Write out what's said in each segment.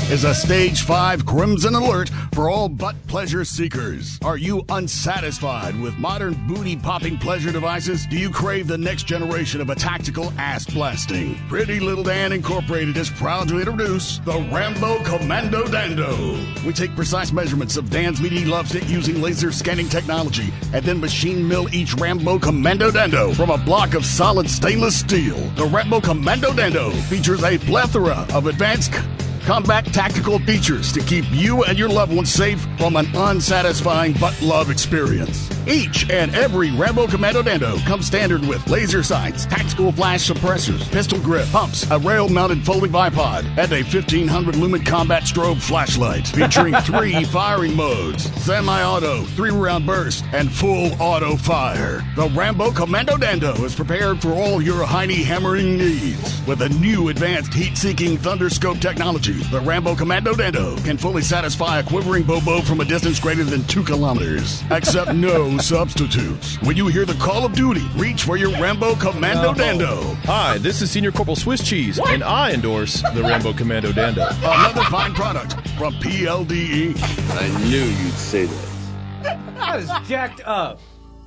is a Stage 5 Crimson Alert for all butt pleasure seekers. Are you unsatisfied with modern booty-popping pleasure devices? Do you crave the next generation of a tactical ass blasting? Pretty Little Dan Incorporated is proud to introduce the Rambo Commando Dando. We take precise measurements of Dan's meaty love stick using laser scanning technology and then machine mill each Rambo Commando Dando from a block of solid stainless steel. The Rambo Commando Dando features a plethora of advanced combat tactical features to keep you and your loved ones safe from an unsatisfying butt love experience. Each and every Rambo Commando Dando comes standard with laser sights, tactical flash suppressors, pistol grip, pumps, a rail-mounted folding bipod, and a 1500 lumen combat strobe flashlight featuring 3 firing modes: semi-auto, 3-round burst, and full auto fire. The Rambo Commando Dando is prepared for all your hiney hammering needs. With a new advanced heat-seeking thunderscope technology, the Rambo Commando Dando can fully satisfy a quivering bobo from a distance greater than 2 kilometers. Accept no substitutes. When you hear the call of duty, reach for your Rambo Commando Dando. Hi, this is Senior Corporal Swiss Cheese, and I endorse the Rambo Commando Dando. Another fine product from PLDE. I knew you'd say that. That is jacked up.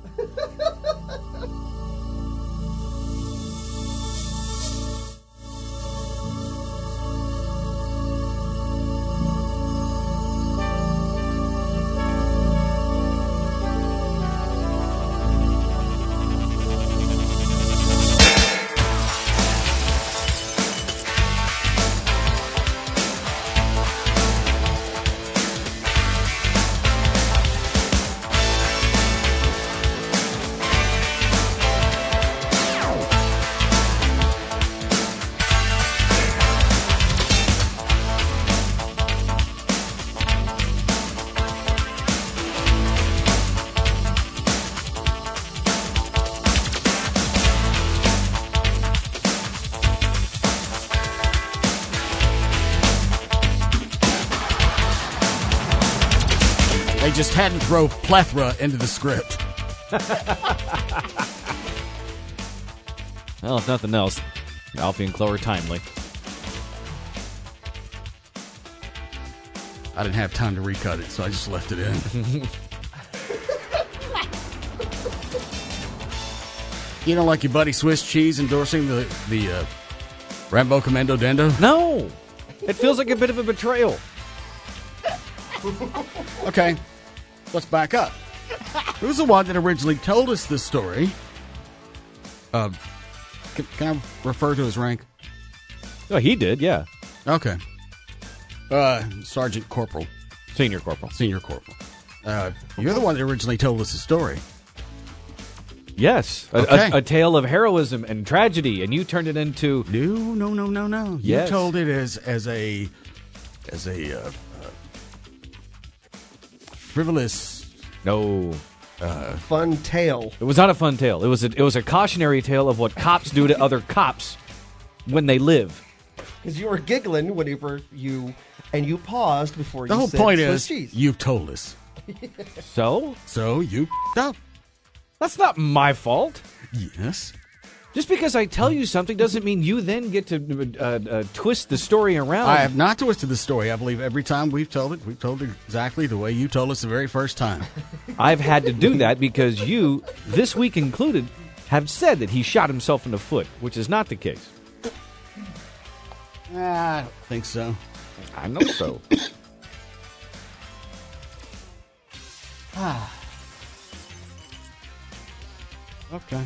They just had to throw plethora into the script. Well, if nothing else, Alfie and Chloe are timely. I didn't have time to recut it, so I just left it in. You don't like your buddy Swiss Cheese endorsing the Rambo Commando Dando? No! It feels like a bit of a betrayal. Okay, let's back up. Who's the one that originally told us this story? Can I refer to his rank? Oh, he did, yeah. Okay. Sergeant Corporal. Senior Corporal. Senior Corporal. You're the one that originally told us the story. Yes. Okay. A tale of heroism and tragedy, and you turned it into... No. Yes. You told it as a frivolous... No. Fun tale. It was not a fun tale. It was a cautionary tale of what cops do to other cops when they live. Because you were giggling whenever you paused before you said The whole point Swiss is, cheese. you've told us. So? So you up. That's not my fault. Yes. Just because I tell you something doesn't mean you then get to twist the story around. I have not twisted the story. I believe every time we've told it exactly the way you told us the very first time. I've had to do that because you, this week included, have said that he shot himself in the foot, which is not the case. I don't think so. I know so. Okay.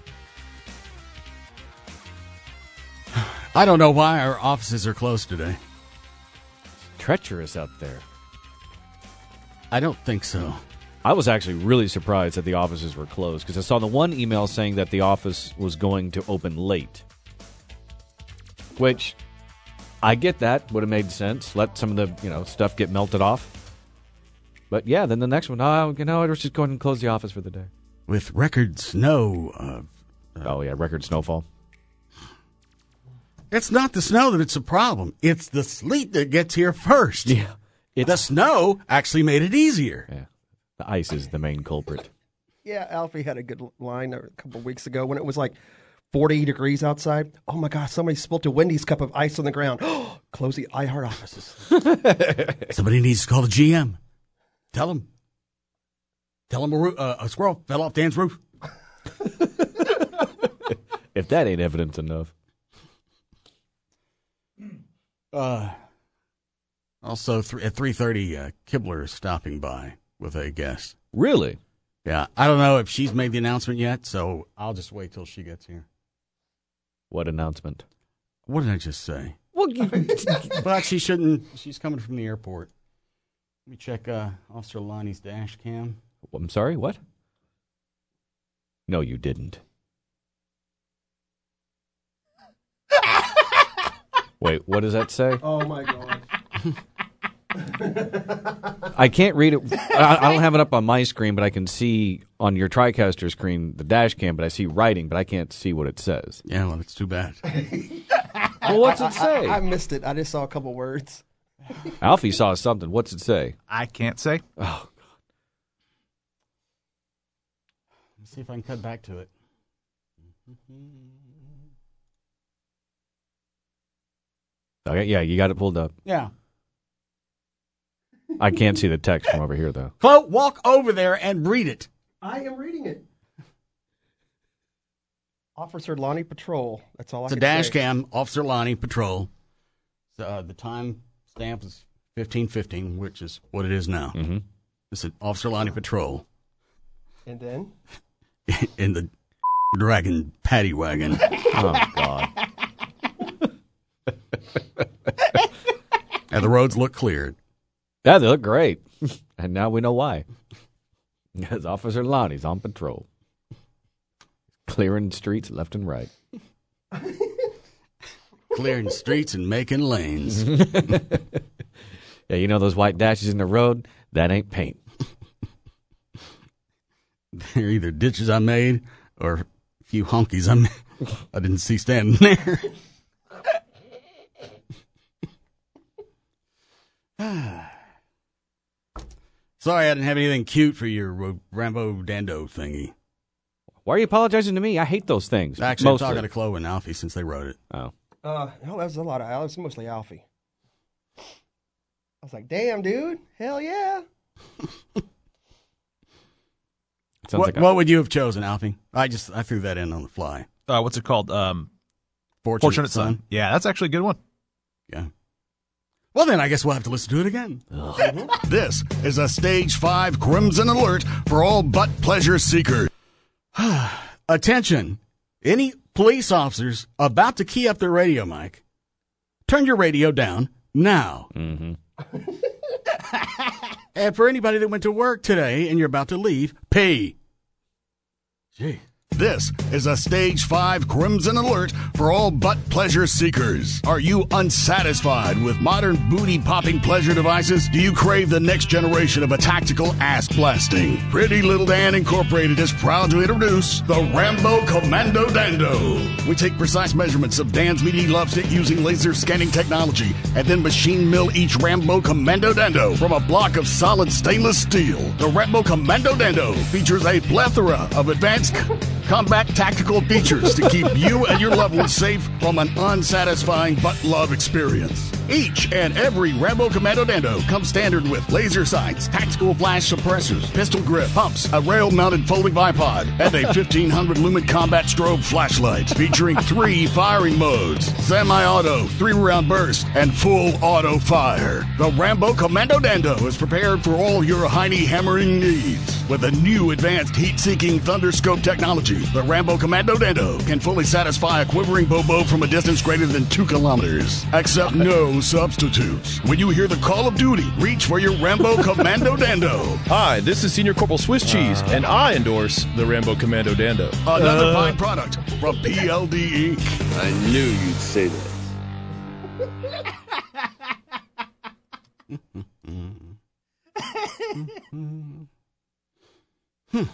I don't know why our offices are closed today. Treacherous out there. I don't think so. I was actually really surprised that the offices were closed because I saw the one email saying that the office was going to open late. Which, I get that. Would have made sense. Let some of the stuff get melted off. But yeah, then the next one, we're just going to close the office for the day. With record snow. Record snowfall. It's not the snow that's a problem. It's the sleet that gets here first. Yeah. The snow actually made it easier. Yeah. The ice is the main culprit. Yeah, Alfie had a good line a couple of weeks ago when it was like 40 degrees outside. Oh my gosh, somebody spilt a Wendy's cup of ice on the ground. Close the iHeart offices. Somebody needs to call the GM. Tell him a squirrel fell off Dan's roof. If that ain't evidence enough. Also, at 3:30, Kibler is stopping by with a guest. Really? Yeah, I don't know if she's made the announcement yet, so I'll just wait till she gets here. What announcement? What did I just say? Well, But she shouldn't. She's coming from the airport. Let me check Officer Lonnie's dash cam. I'm sorry, what? No, you didn't. Wait, what does that say? Oh my God. I can't read it. I don't have it up on my screen, but I can see on your TriCaster screen the dash cam, but I see writing, but I can't see what it says. Yeah, well, it's too bad. Well, what's it say? I missed it. I just saw a couple words. Alfie saw something. What's it say? I can't say. Oh, Let's see if I can cut back to it. okay, yeah, you got it pulled up. Yeah. I can't see the text from over here, though. Flo, walk over there and read it. I am reading it. Officer Lonnie Patrol. That's all It's I a can dash say. cam, Officer Lonnie Patrol. The time stamp is 15:15, which is what it is now. Mm-hmm. This is Officer Lonnie Patrol And then? in the dragon paddy wagon. Oh, God. And the roads look cleared. Yeah, they look great. And now we know why. Because Officer Lonnie's on patrol. Clearing streets left and right. Clearing streets and making lanes. Yeah, you know those white dashes in the road? That ain't paint. They're either ditches I made or a few honkies I didn't see standing there. Sorry I didn't have anything cute for your Rambo Dando thingy. Why are you apologizing to me? I hate those things. Actually, mostly. I'm talking to Chloe and Alfie since they wrote it. Oh. No, that was a lot of Alex, mostly Alfie. I was like, damn, dude. Hell yeah. What would you have chosen, Alfie? I threw that in on the fly. What's it called? Fortunate Son. Yeah, that's actually a good one. Yeah. Well, then I guess we'll have to listen to it again. This is a Stage 5 Crimson Alert for all butt pleasure seekers. Attention. Any police officers about to key up their radio mic, turn your radio down now. Mm-hmm. And for anybody that went to work today and you're about to leave, pee. Gee. This is a Stage 5 Crimson Alert for all butt pleasure seekers. Are you unsatisfied with modern booty-popping pleasure devices? Do you crave the next generation of a tactical ass blasting? Pretty Little Dan Incorporated is proud to introduce the Rambo Commando Dando. We take precise measurements of Dan's meaty love stick using laser scanning technology and then machine mill each Rambo Commando Dando from a block of solid stainless steel. The Rambo Commando Dando features a plethora of advanced combat tactical features to keep you and your loved ones safe from an unsatisfying butt love experience. Each and every Rambo Commando Dando comes standard with laser sights, tactical flash suppressors, pistol grip, pumps, a rail-mounted folding bipod, and a 1500 lumen combat strobe flashlight featuring 3 firing modes: semi-auto, 3-round burst, and full auto fire. The Rambo Commando Dando is prepared for all your Heine hammering needs. With a new advanced heat-seeking thunderscope technology, the Rambo Commando Dando can fully satisfy a quivering bobo from a distance greater than 2 kilometers. Accept no substitutes. When you hear the call of duty, reach for your Rambo Commando Dando. Hi, this is Senior Corporal Swiss Cheese, and I endorse the Rambo Commando Dando. Another fine product from PLD Inc. I knew you'd say that.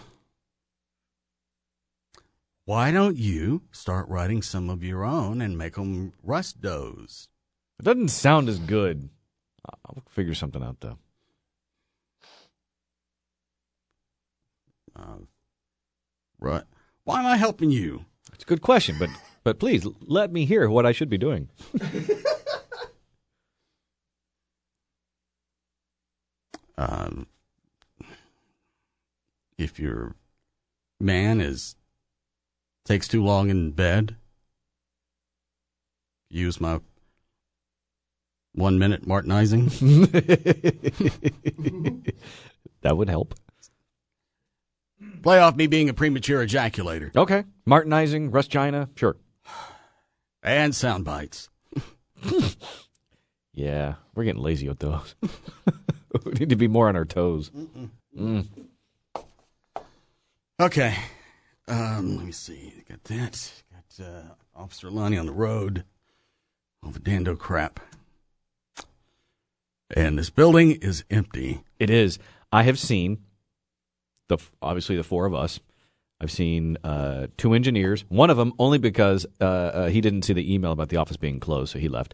Why don't you start writing some of your own and make them rust doughs? It doesn't sound as good. I'll figure something out, though. Right. Why am I helping you? It's a good question, but please let me hear what I should be doing. If your man takes too long in bed, use my 1 minute Martinizing. That would help. Play off me being a premature ejaculator. Okay. Martinizing, Rusgina, sure. And sound bites. Yeah, we're getting lazy with those. We need to be more on our toes. Okay. Let me see. Got that. Got Officer Lonnie on the road. All the Dando crap. And this building is empty. It is. I have seen, obviously the four of us. I've seen 2 engineers. One of them only because he didn't see the email about the office being closed, so he left.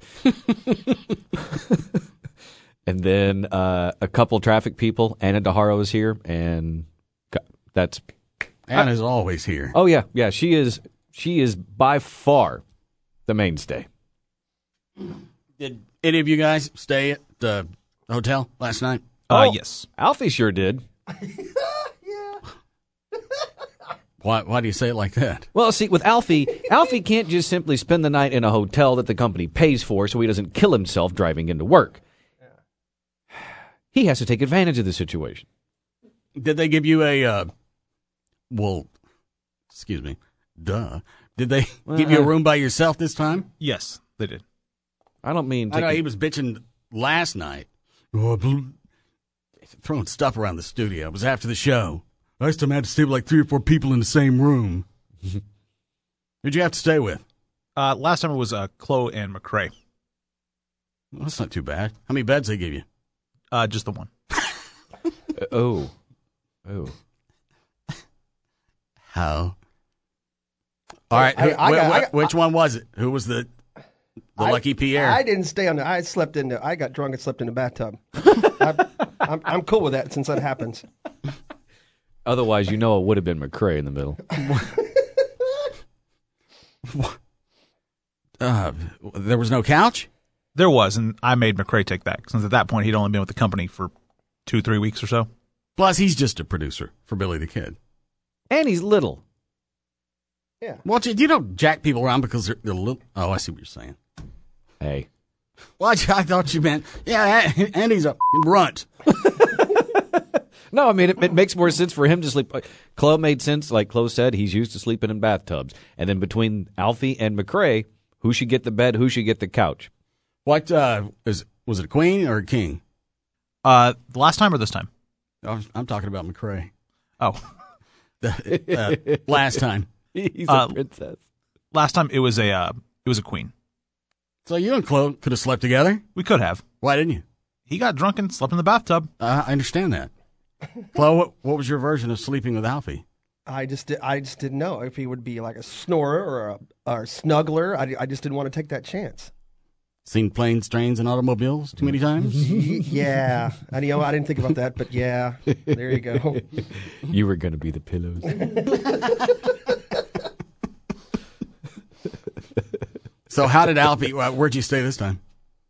And then a couple traffic people. Anna DeHaro is here, and that's... Anna's always here. Oh, yeah. Yeah, she is by far the mainstay. Did any of you guys stay at the hotel last night? Yes. Alfie sure did. Why do you say it like that? Well, see, with Alfie can't just simply spend the night in a hotel that the company pays for so he doesn't kill himself driving into work. He has to take advantage of the situation. Did they give you a, excuse me, duh. Did they give you a room by yourself this time? Yes, they did. I don't mean... I know he was bitching last night. Throwing stuff around the studio. It was after the show. Last time I had to stay with like 3 or 4 people in the same room. Who'd you have to stay with? Last time it was Chloe and McCrae. Well, that's not too bad. How many beds they give you? Just the one. Oh. How? All right. Which one was it? Who was the lucky Pierre? I didn't stay on the. I got drunk and slept in the bathtub. I'm cool with that since that happens. Otherwise, it would have been McCrae in the middle. There was no couch? There was, and I made McCrae take that, since at that point he'd only been with the company for 2-3 weeks or so. Plus, he's just a producer for Billy the Kid. And he's little. Yeah. Well, you don't jack people around because they're little. Oh, I see what you're saying. Hey. Well, I thought you meant, yeah, and he's a runt. No, I mean, it makes more sense for him to sleep. Chloe made sense. Like Chloe said, he's used to sleeping in bathtubs. And then between Alfie and McCrae, who should get the bed, who should get the couch? What, was it a queen or a king? The last time or this time? I'm talking about McCrae. Oh. Last time. He's a princess. Last time it was a queen. So you and Chloe could have slept together? We could have. Why didn't you? He got drunk and slept in the bathtub. I understand that. Chloe, what was your version of sleeping with Alfie? I just didn't know if he would be like a snorer or a snuggler. I just didn't want to take that chance. Seen planes, trains, and automobiles too many times? Yeah. I didn't think about that, but yeah. There you go. You were going to be the pillows. So how did Alfie, where'd you stay this time?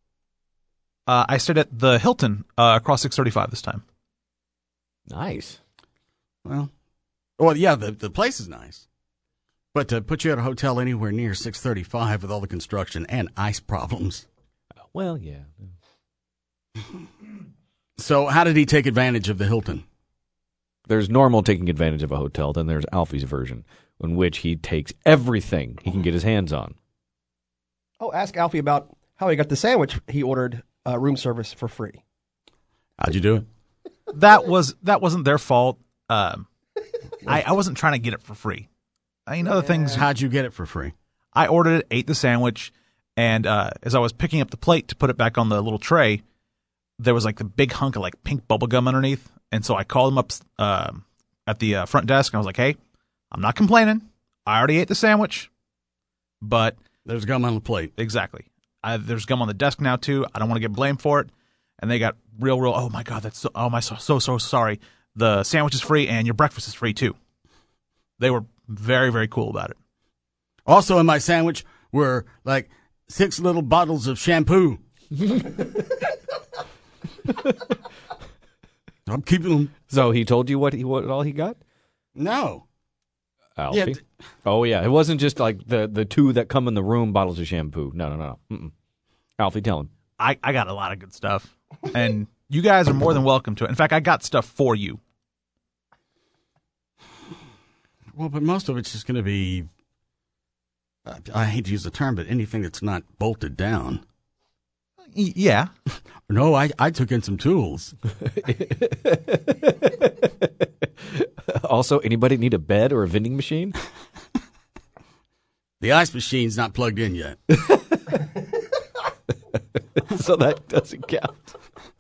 I stayed at the Hilton across 635 this time. Nice. Well, yeah, the place is nice. But to put you at a hotel anywhere near 635 with all the construction and ice problems. Well, yeah. So how did he take advantage of the Hilton? There's normal taking advantage of a hotel. Then there's Alfie's version, in which he takes everything he can get his hands on. Oh, ask Alfie about how he got the sandwich he ordered room service for free. How'd you do it? That wasn't their fault. I wasn't trying to get it for free. Other things. How'd you get it for free? I ordered it, ate the sandwich, and as I was picking up the plate to put it back on the little tray, there was like the big hunk of like pink bubble gum underneath. And so I called him up at the front desk, and I was like, "Hey, I'm not complaining. I already ate the sandwich, but there's gum on the plate." Exactly. There's gum on the desk now too. I don't want to get blamed for it. And they got real. Oh my God, that's so sorry. The sandwich is free and your breakfast is free too. They were very, very cool about it. Also in my sandwich were like 6 little bottles of shampoo. I'm keeping them. So he told you what all he got? No. Alfie? Yeah, Oh, yeah. It wasn't just like the 2 that come in the room bottles of shampoo. No. Mm-mm. Alfie, tell him. I got a lot of good stuff, and you guys are more than welcome to it. In fact, I got stuff for you. Well, but most of it's just going to be, I hate to use the term, but anything that's not bolted down. Yeah. No, I took in some tools. Also, anybody need a bed or a vending machine? The ice machine's not plugged in yet. So that doesn't count.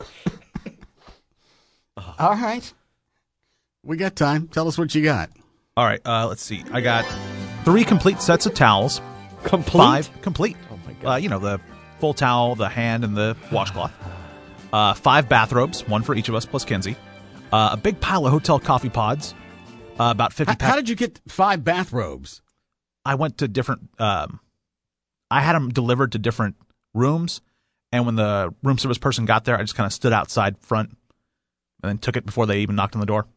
All right. We got time. Tell us what you got. All right, let's see. I got 3 complete sets of towels. Complete? 5 complete. Oh, my God. The full towel, the hand, and the washcloth. 5 bathrobes, 1 for each of us, plus Kenzie. A big pile of hotel coffee pods. About 50 How did you get 5 bathrobes? I went to different... I had them delivered to different rooms, and when the room service person got there, I just kind of stood outside front and then took it before they even knocked on the door.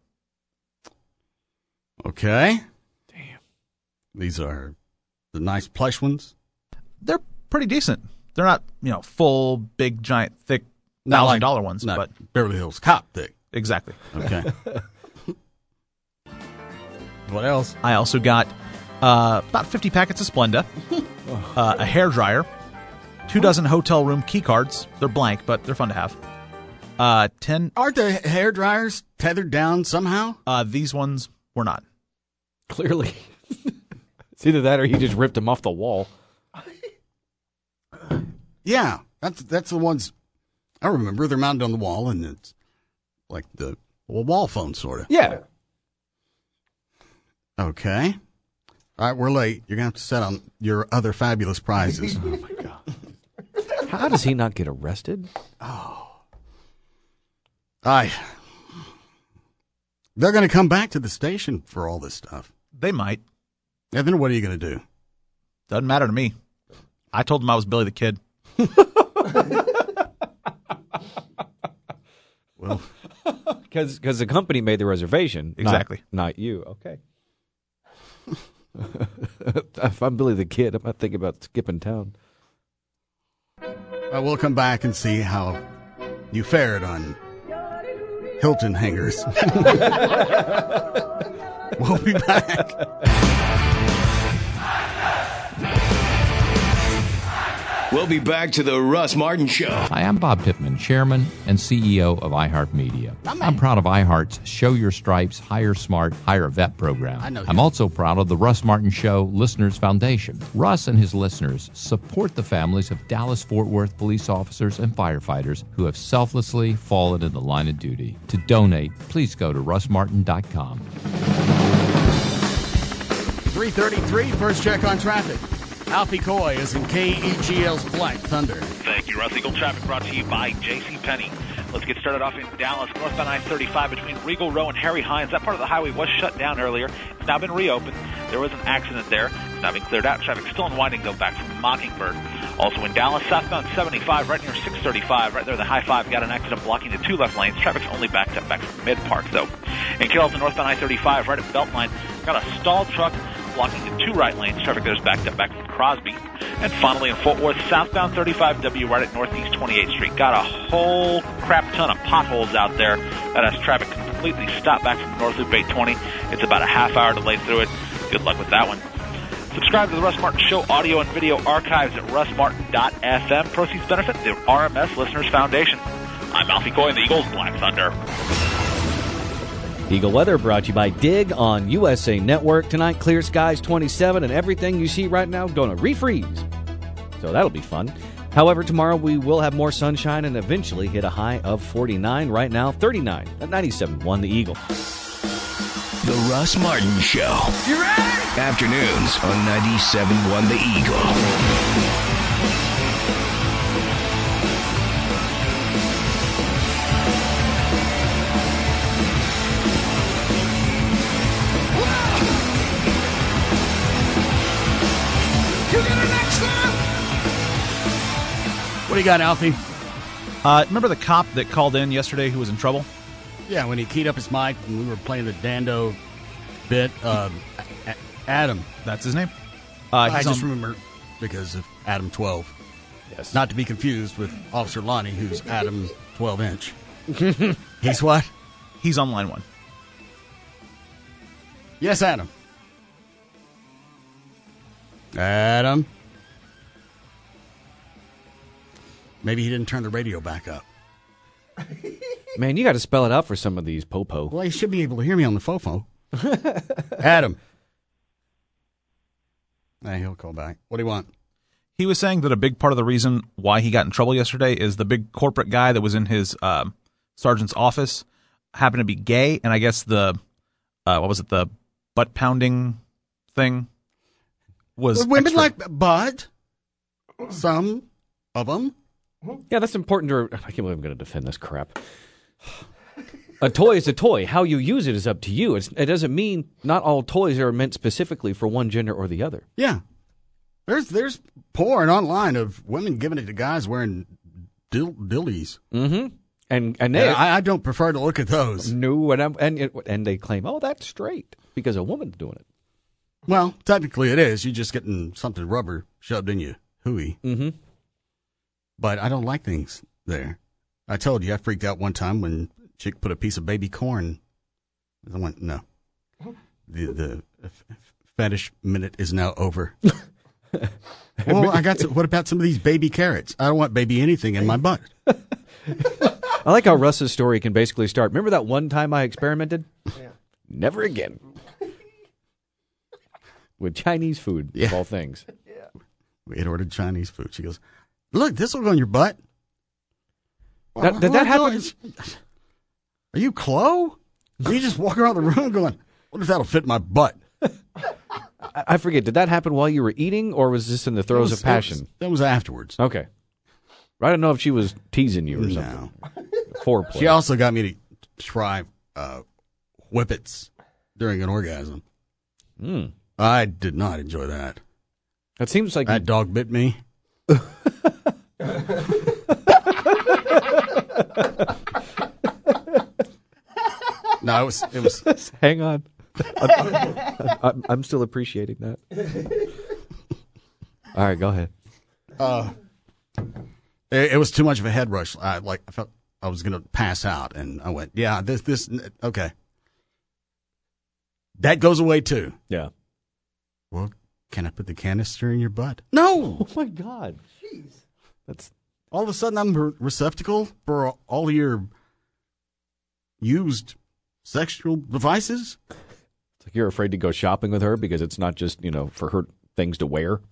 Okay. Damn. These are the nice plush ones? They're pretty decent. They're not, full, big, giant, thick, $1,000 ones. Not but Beverly Hills Cop thick. Exactly. Okay. What else? I also got about 50 packets of Splenda, a hairdryer, 2 dozen hotel room key cards. They're blank, but they're fun to have. 10. Aren't the hair dryers tethered down somehow? These ones were not. Clearly. It's either that or he just ripped them off the wall. Yeah, that's the ones I remember. They're mounted on the wall, and it's like the wall phone, sort of. Yeah. Okay. All right, we're late. You're going to have to set on your other fabulous prizes. Oh, my God. How does he not get arrested? They're going to come back to the station for all this stuff. They might. And then what are you going to do? Doesn't matter to me. I told them I was Billy the Kid. Well, because the company made the reservation. Exactly. Not you. Okay. If I'm Billy the Kid, I'm not thinking about skipping town. we'll come back and see how you fared on Hilton hangers. We'll be back. We'll be back to the Russ Martin Show. Hi, I'm Bob Pittman, Chairman and CEO of iHeartMedia. I'm proud of iHeart's Show Your Stripes, Hire Smart, Hire a Vet program. I'm also proud of the Russ Martin Show Listeners Foundation. Russ and his listeners support the families of Dallas-Fort Worth police officers and firefighters who have selflessly fallen in the line of duty. To donate, please go to russmartin.com. 3:33, first check on traffic. Alfie Coy is in KEGL's Black Thunder. Thank you, Russ. Eagle traffic brought to you by JCPenney. Let's get started off in Dallas, northbound I-35 between Regal Row and Harry Hines. That part of the highway was shut down earlier. It's now been reopened. There was an accident there. It's now been cleared out. Traffic still unwinding, though, back from Mockingbird. Also in Dallas, southbound 75, right near 635, right there, the high five got an accident blocking the 2 left lanes. Traffic's only backed up back from Mid-Park, though. In Carrollton, northbound I-35, right at Beltline, got a stalled truck blocking the 2 right lanes. Traffic there's backed up back from Crosby. And finally in Fort Worth, southbound 35W right at Northeast 28th Street. Got a whole crap ton of potholes out there. That has traffic completely stopped back from North Loop 820. It's about a half hour delay through it. Good luck with that one. Subscribe to the Russ Martin Show audio and video archives at russmartin.fm. Proceeds benefit the RMS Listeners Foundation. I'm Alfie Coy in the Eagles Black Thunder. Eagle Weather brought to you by Dig on USA Network. Tonight, clear skies 27, and everything you see right now going to refreeze. So that'll be fun. However, tomorrow we will have more sunshine and eventually hit a high of 49. Right now, 39 at 97.1 The Eagle. The Russ Martin Show. You ready? Afternoons on 97.1 The Eagle. do you got, Alfie? Remember the cop that called in yesterday who was in trouble? Yeah, when he keyed up his mic and we were playing the Dando bit. Adam. That's his name? I just remember because of Adam 12. Yes. Not to be confused with Officer Lonnie, who's Adam 12-inch. He's what? He's on line 1. Yes, Adam. Adam. Maybe he didn't turn the radio back up. Man, you got to spell it out for some of these popo. Well, he should be able to hear me on the fofo. Adam. Hey, he'll call back. What do you want? He was saying that a big part of the reason why he got in trouble yesterday is the big corporate guy that was in his sergeant's office happened to be gay, and I guess the the butt pounding thing was women extra. like butt. Some of them. Yeah, that's important to... I can't believe I'm going to defend this crap. A toy is a toy. How you use it is up to you. It doesn't mean not all toys are meant specifically for one gender or the other. Yeah. There's porn online of women giving it to guys wearing dillies. Mm-hmm. And they... I don't prefer to look at those. No, and they claim, oh, that's straight because a woman's doing it. Well, technically it is. You're just getting something rubber shoved in you. Hooey. Mm-hmm. But I don't like things there. I told you I freaked out one time when a chick put a piece of baby corn. I went, no. The fetish minute is now over. Well, what about some of these baby carrots? I don't want baby anything in my butt. I like how Russ's story can basically start. Remember that one time I experimented? Yeah. Never again. With Chinese food, of all things. Yeah. We had ordered Chinese food. She goes, look, this will go in your butt. Did that happen? Are you Chloe? You just walk around the room going, what if that'll fit my butt? I forget. Did that happen while you were eating, or was this in the throes of passion? That was afterwards. Okay. I don't know if she was teasing you or something. Foreplay. She also got me to try whippets during an orgasm. Mm. I did not enjoy that. That seems like... That dog bit me. No, it was. Hang on. I'm still appreciating that. All right, go ahead. It was too much of a head rush. I felt I was going to pass out, and I went, yeah, this, okay. That goes away too. Yeah. Well, can I put the canister in your butt? No. Oh my God. Jeez. That's all of a sudden I'm a receptacle for all your used sexual devices. It's like you're afraid to go shopping with her because it's not just, for her things to wear.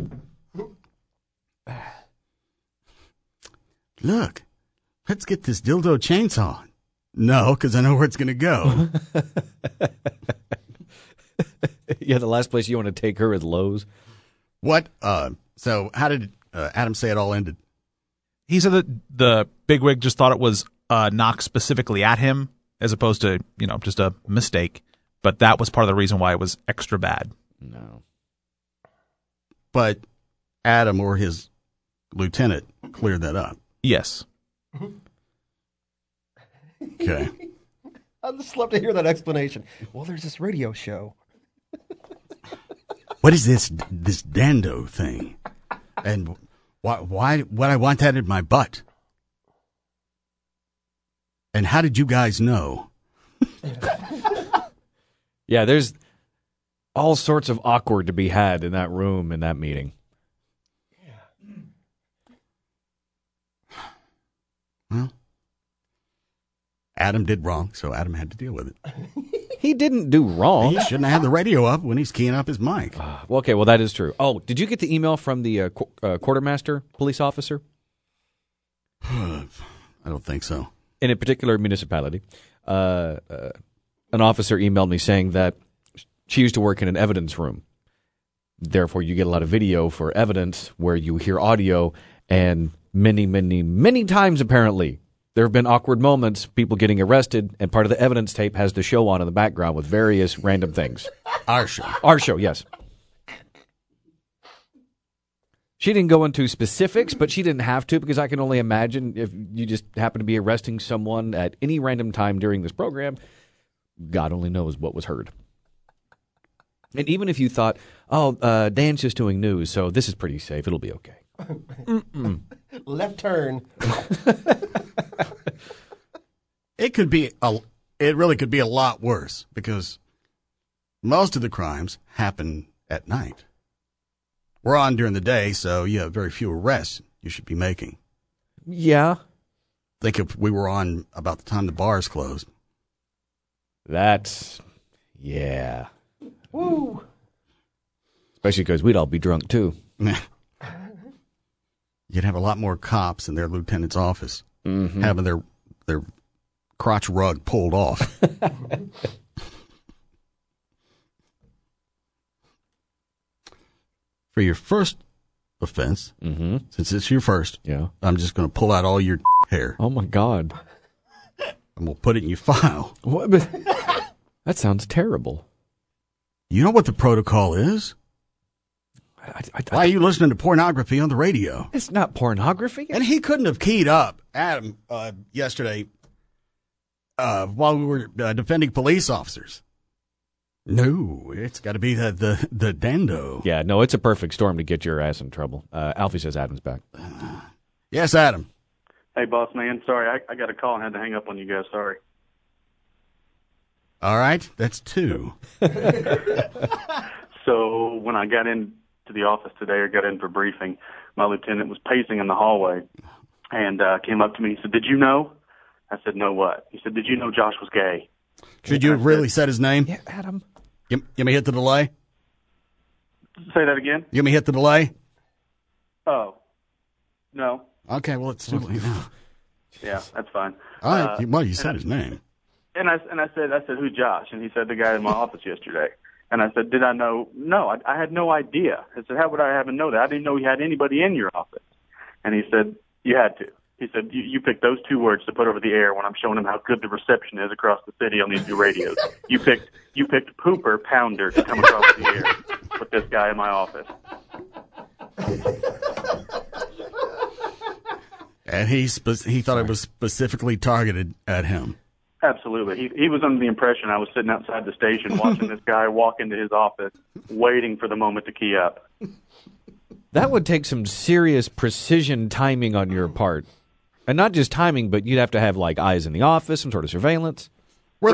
Look, let's get this dildo chainsaw. No, because I know where it's going to go. Yeah, the last place you want to take her is Lowe's. What? So how did Adam say it all ended? He said that the bigwig just thought it was knocked specifically at him as opposed to, just a mistake. But that was part of the reason why it was extra bad. No. But Adam or his lieutenant cleared that up. Yes. Okay. I'd just love to hear that explanation. Well, there's this radio show. What is this Dando thing? And why would I want that in my butt? And how did you guys know? Yeah, there's all sorts of awkward to be had in that room, in that meeting. Well, Adam did wrong, so Adam had to deal with it. He didn't do wrong. He shouldn't have had the radio up when he's keying up his mic. Well, that is true. Oh, did you get the email from the quartermaster police officer? I don't think so. In a particular municipality, an officer emailed me saying that she used to work in an evidence room. Therefore, you get a lot of video for evidence where you hear audio, and many, many, many times, apparently, there have been awkward moments, people getting arrested, and part of the evidence tape has the show on in the background with various random things. Our show. Our show, yes. She didn't go into specifics, but she didn't have to, because I can only imagine if you just happen to be arresting someone at any random time during this program, God only knows what was heard. And even if you thought, Dan's just doing news, so this is pretty safe, it'll be okay. Left turn. It really could be a lot worse, because most of the crimes happen at night. We're on during the day, so you have very few arrests you should be making. Yeah. Think if we were on about the time the bars closed. Yeah. Woo. Especially because we'd all be drunk, too. You'd have a lot more cops in their lieutenant's office having their crotch rug pulled off. For your first offense, since it's your first, I'm just going to pull out all your hair. Oh, my God. And we'll put it in your file. What? That sounds terrible. You know what the protocol is? Why are you listening to pornography on the radio? It's not pornography. And he couldn't have keyed up Adam yesterday while we were defending police officers. No, it's got to be the dando. Yeah, no, it's a perfect storm to get your ass in trouble. Alfie says Adam's back. Yes, Adam. Hey, boss man. Sorry, I got a call and had to hang up on you guys. Sorry. All right, that's 2. So when I got into the office today, or got in for briefing, my lieutenant was pacing in the hallway and came up to me and said, "Did you know?" I said, "No, what?" He said, "Did you know Josh was gay?" Should you have really said his name? Yeah, Adam. You may hit the delay. Say that again? You may hit the delay. Oh, no. Okay, well, it's too late now. Yeah, that's fine. All right, well, you said his name. And I said, "Who's Josh?" And he said, "The guy in my office yesterday." And I said, "Did I know?" No, I had no idea. I said, "How would I haven't know that? I didn't know you had anybody in your office." And he said, "You had to." He said, you picked those 2 words to put over the air when I'm showing him how good the reception is across the city on these new radios. You picked pooper pounder to come across the air with this guy in my office." And he thought it was specifically targeted at him. Absolutely. He was under the impression I was sitting outside the station watching this guy walk into his office, waiting for the moment to key up. That would take some serious precision timing on your part. And not just timing, but you'd have to have, like, eyes in the office, some sort of surveillance. Were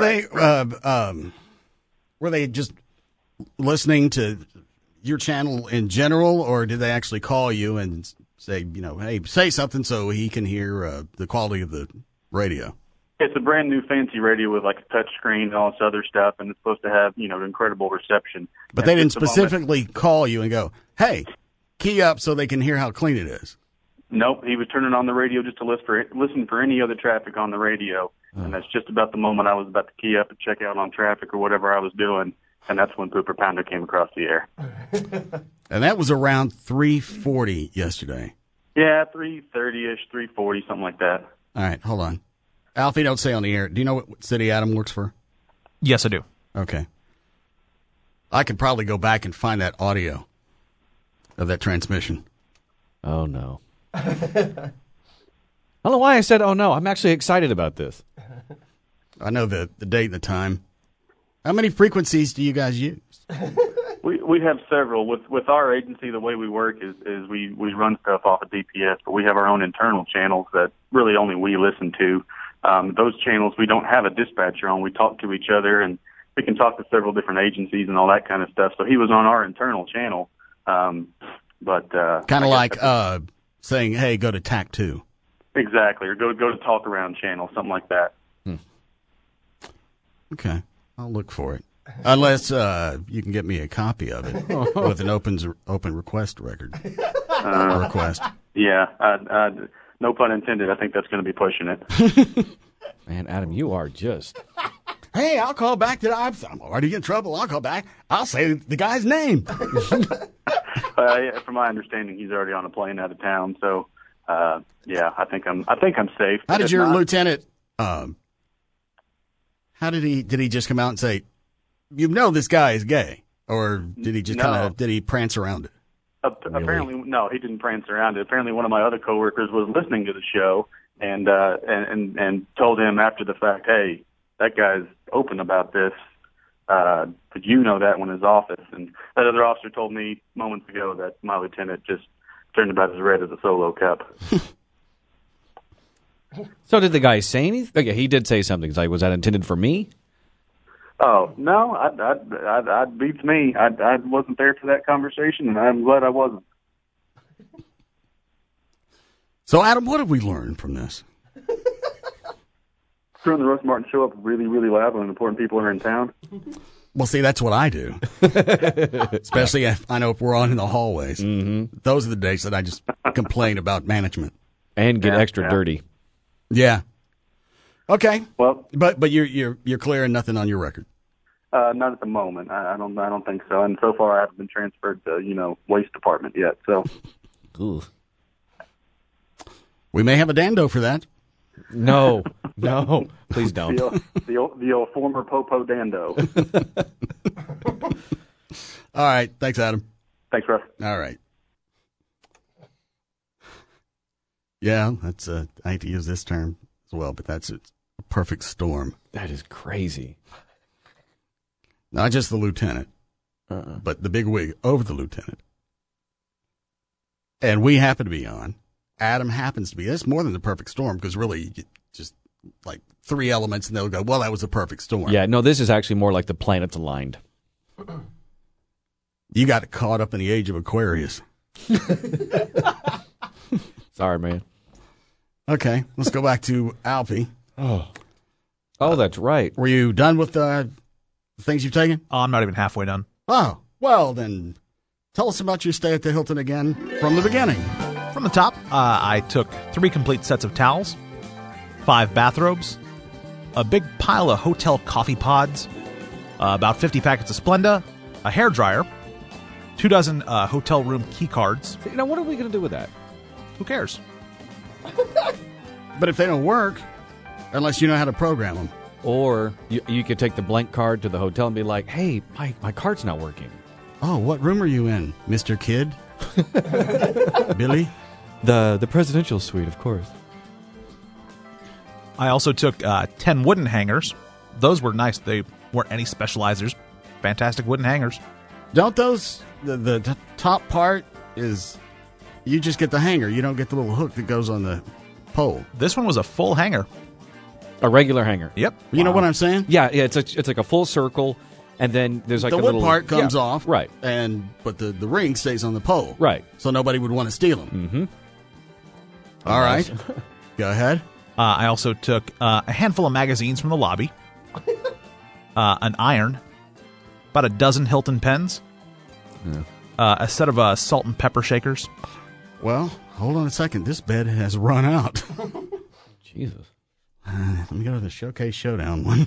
they just listening to your channel in general, or did they actually call you and say, hey, say something so he can hear the quality of the radio? It's a brand new fancy radio with like a touch screen and all this other stuff, and it's supposed to have, incredible reception. But they didn't specifically call you and go, "Hey, key up so they can hear how clean it is." Nope, he was turning on the radio just to listen for any other traffic on the radio, and that's just about the moment I was about to key up and check out on traffic or whatever I was doing, and that's when Pooper Pounder came across the air. And that was around 3:40 yesterday. Yeah, 3:30-ish, 3:40, something like that. All right, hold on. Alfie, don't say on the air. Do you know what city Adam works for? Yes, I do. Okay. I could probably go back and find that audio of that transmission. Oh, no. I don't know why I said, oh, no. I'm actually excited about this. I know the date and the time. How many frequencies do you guys use? We have several. With our agency, the way we work is we run stuff off of DPS, but we have our own internal channels that really only we listen to. Those channels, we don't have a dispatcher on. We talk to each other, and we can talk to several different agencies and all that kind of stuff. So he was on our internal channel. But kind of like saying, hey, go to TAC 2. Exactly, or go to Talk Around channel, something like that. Okay, I'll look for it. Unless you can get me a copy of it with an open request record. Request. Yeah, no pun intended. I think that's going to be pushing it. Man, Adam, you are just... Hey, I'll call back. I'm already in trouble. I'll call back. I'll say the guy's name. Yeah, from my understanding, he's already on a plane out of town. So, yeah, I think I'm safe. How did your lieutenant? How did he just come out and say, this guy is gay, or did he just did he prance around it? Apparently, no, he didn't prance around it. Apparently, one of my other coworkers was listening to the show and told him after the fact, "Hey, that guy's open about this. Did you know that when in his office?" And that other officer told me moments ago that my lieutenant just turned about as red as a Solo cup. So did the guy say anything? Okay, he did say something. He's like, was that intended for me? Oh, no, I'd beats me. I wasn't there for that conversation, and I'm glad I wasn't. So, Adam, what have we learned from this? Turn the Russ Martin show up really, really loud when important people are in town. Well, see, that's what I do. Especially if I know if we're on in the hallways. Mm-hmm. Those are the days that I just complain about management. And get extra dirty. Yeah. Okay. Well, but you're clear and nothing on your record. Not at the moment. I don't think so. And so far, I haven't been transferred to waste department yet. So. Ooh. We may have a Dando for that. No, please don't. The old former Popo Dando. All right. Thanks, Adam. Thanks, Russ. All right. Yeah, that's I hate to use this term as well, but that's a perfect storm. That is crazy. Not just the lieutenant, but the big wig over the lieutenant. And we happen to be on. Adam happens to be. That's more than the perfect storm because really just like three elements and they'll go, well, that was a perfect storm. Yeah, no, this is actually more like the planets aligned. You got caught up in the age of Aquarius. Sorry, man. Okay, let's go back to Alfie. Oh, that's right. Were you done with the things you've taken? Oh, I'm not even halfway done. Oh, well, then tell us about your stay at the Hilton again from the beginning. From the top, I took 3 complete sets of towels, 5 bathrobes, a big pile of hotel coffee pods, about 50 packets of Splenda, a hairdryer, 2 dozen hotel room key cards. Now, what are we going to do with that? Who cares? But if they don't work, unless you know how to program them. Or you could take the blank card to the hotel and be like, hey, my card's not working. Oh, what room are you in, Mr. Kidd? Billy? The presidential suite, of course. I also took 10 wooden hangers. Those were nice. They weren't any specializers. Fantastic wooden hangers. Don't those, the top part is, you just get the hanger. You don't get the little hook that goes on the pole. This one was a full hanger. A regular hanger. Yep. You know what I'm saying? Yeah, it's like a full circle, and then there's like the a wood little part comes off, right? But the ring stays on the pole, right? So nobody would want to steal them. Mm-hmm. All right, go ahead. I also took a handful of magazines from the lobby, an iron, about a dozen Hilton pens, a set of salt and pepper shakers. Well, hold on a second. This bed has run out. Jesus. Let me go to the Showcase Showdown one.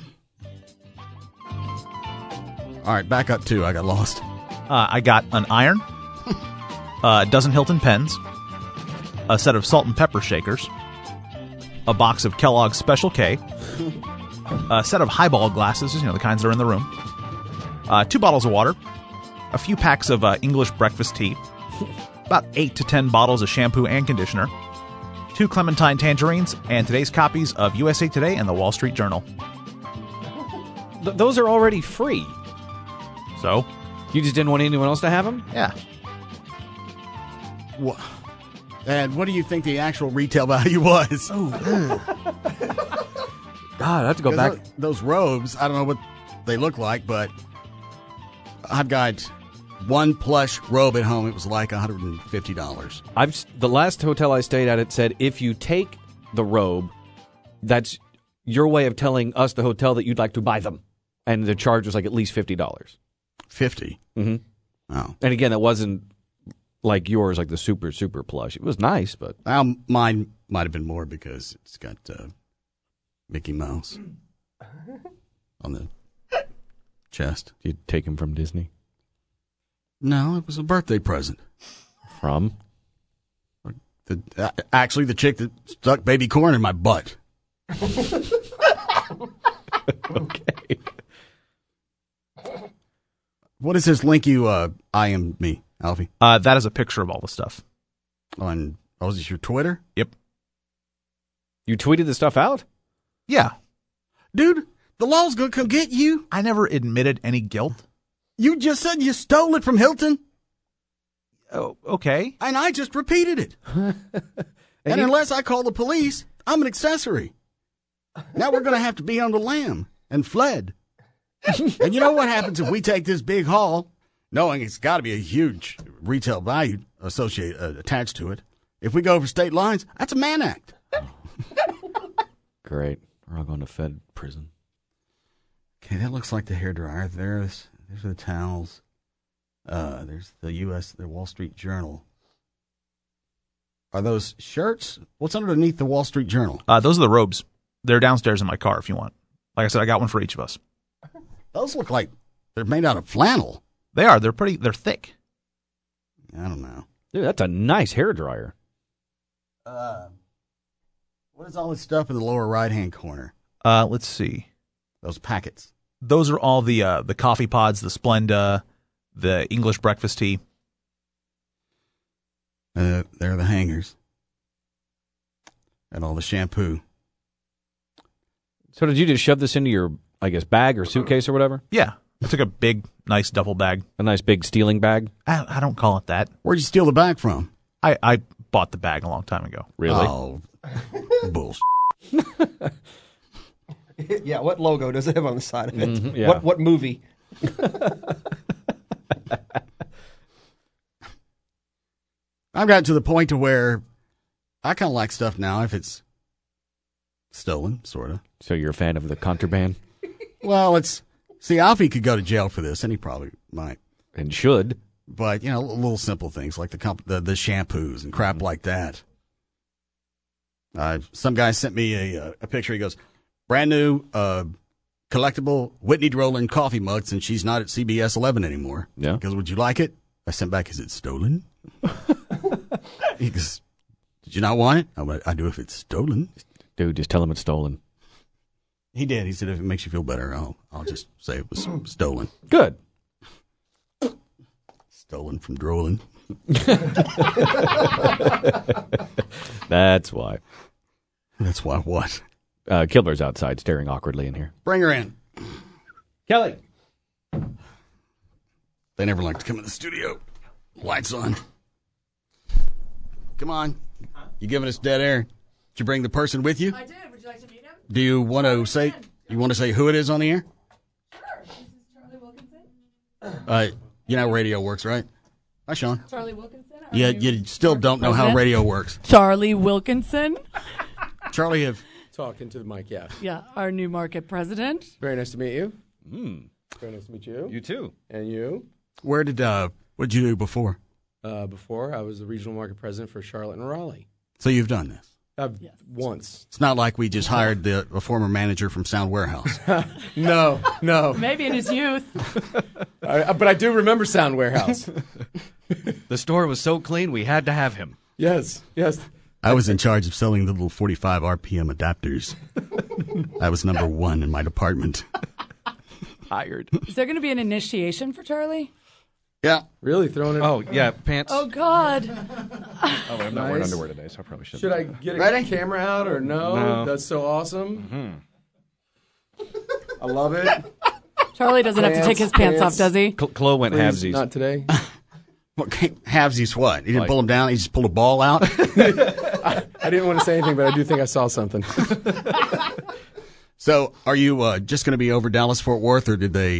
All right, back up 2. I got lost. I got an iron, a dozen Hilton pens, a set of salt and pepper shakers, a box of Kellogg's Special K, a set of highball glasses, the kinds that are in the room, 2 bottles of water, a few packs of English breakfast tea, about 8 to 10 bottles of shampoo and conditioner, 2 clementine tangerines, and today's copies of USA Today and the Wall Street Journal. Those are already free. So? You just didn't want anyone else to have them? Yeah. What? And what do you think the actual retail value was? Oh, God, I have to go back. Those robes, I don't know what they look like, but I've got one plush robe at home. It was like $150. The last hotel I stayed at, it said if you take the robe, that's your way of telling us, the hotel, that you'd like to buy them, and the charge was like at least $50. 50. Mm-hmm. Oh, and again, it wasn't like yours, like the super plush. It was nice, but mine might have been more because it's got Mickey Mouse on the chest. You'd take him from Disney? No, it was a birthday present. From? Actually, the chick that stuck baby corn in my butt. Okay. What is this link you I am me? Alfie? That is a picture of all the stuff. Is this your Twitter? Yep. You tweeted the stuff out? Yeah. Dude, the law's going to come get you. I never admitted any guilt. You just said you stole it from Hilton. Oh, okay. And I just repeated it. And unless I call the police, I'm an accessory. Now we're going to have to be on the lam and fled. And you know what happens if we take this big haul, knowing it's got to be a huge retail value attached to it? If we go over state lines, that's a Mann Act. Great. We're all going to Fed prison. Okay, that looks like the hairdryer. There's the towels. There's the Wall Street Journal. Are those shirts? What's underneath the Wall Street Journal? Those are the robes. They're downstairs in my car if you want. Like I said, I got one for each of us. Those look like they're made out of flannel. They are. They're thick. I don't know. Dude, that's a nice hairdryer. What is all this stuff in the lower right-hand corner? Let's see. Those packets. Those are all the coffee pods, the Splenda, the English breakfast tea. There are the hangers. And all the shampoo. So did you just shove this into your, I guess, bag or suitcase or whatever? Yeah. I took a big, nice duffel bag. A nice big stealing bag? I don't call it that. Where'd you steal the bag from? I bought the bag a long time ago. Really? Oh, bullshit. Yeah, what logo does it have on the side of it? Mm-hmm, yeah. What movie? I've gotten to the point to where I kind of like stuff now if it's stolen, sort of. So you're a fan of the contraband? Well, see, Alfie could go to jail for this, and he probably might. And should. But, little simple things like the shampoos and crap like that. Some guy sent me a picture. He goes, brand new collectible Whitney Droland coffee mug since she's not at CBS 11 anymore. Yeah. He goes, would you like it? I sent back, is it stolen? He goes, did you not want it? I went, I do if it's stolen. Dude, just tell him it's stolen. He did. He said, if it makes you feel better, I'll just say it was stolen. Good. Stolen from Droland. That's why. That's why what? Kilmer's outside staring awkwardly in here. Bring her in. Kelly. They never like to come in the studio. Lights on. Come on. You giving us dead air? Did you bring the person with you? I did. Would you like to meet him? Do you want to say who it is on the air? Sure. This is Charlie Wilkinson. You know how radio works, right? Hi, Sean. Charlie Wilkinson. Yeah, you still don't know how radio works. Charlie Wilkinson. Charlie, have talking to the mic, yeah. Yeah, our new market president. Very nice to meet you. Very nice to meet you. You too. And you. what'd you do before? Before, I was the regional market president for Charlotte and Raleigh. So you've done this? Once. It's not like we just hired a former manager from Sound Warehouse. No. Maybe in his youth. But I do remember Sound Warehouse. The store was so clean, we had to have him. Yes. I was in charge of selling the little 45 RPM adapters. I was number one in my department. Hired. Is there going to be an initiation for Charlie? Yeah. Really throwing it? Oh, yeah, pants. Oh, God. Oh, I'm not wearing underwear today, so I probably shouldn't. Should I get a camera out or no? No. That's so awesome. I love it. Charlie doesn't have to take his pants off, does he? Chloe went Please, halvesies. not today. Halvesies what? He didn't pull them down? He just pulled a ball out? I didn't want to say anything, but I do think I saw something. So are you just going to be over Dallas-Fort Worth, or did they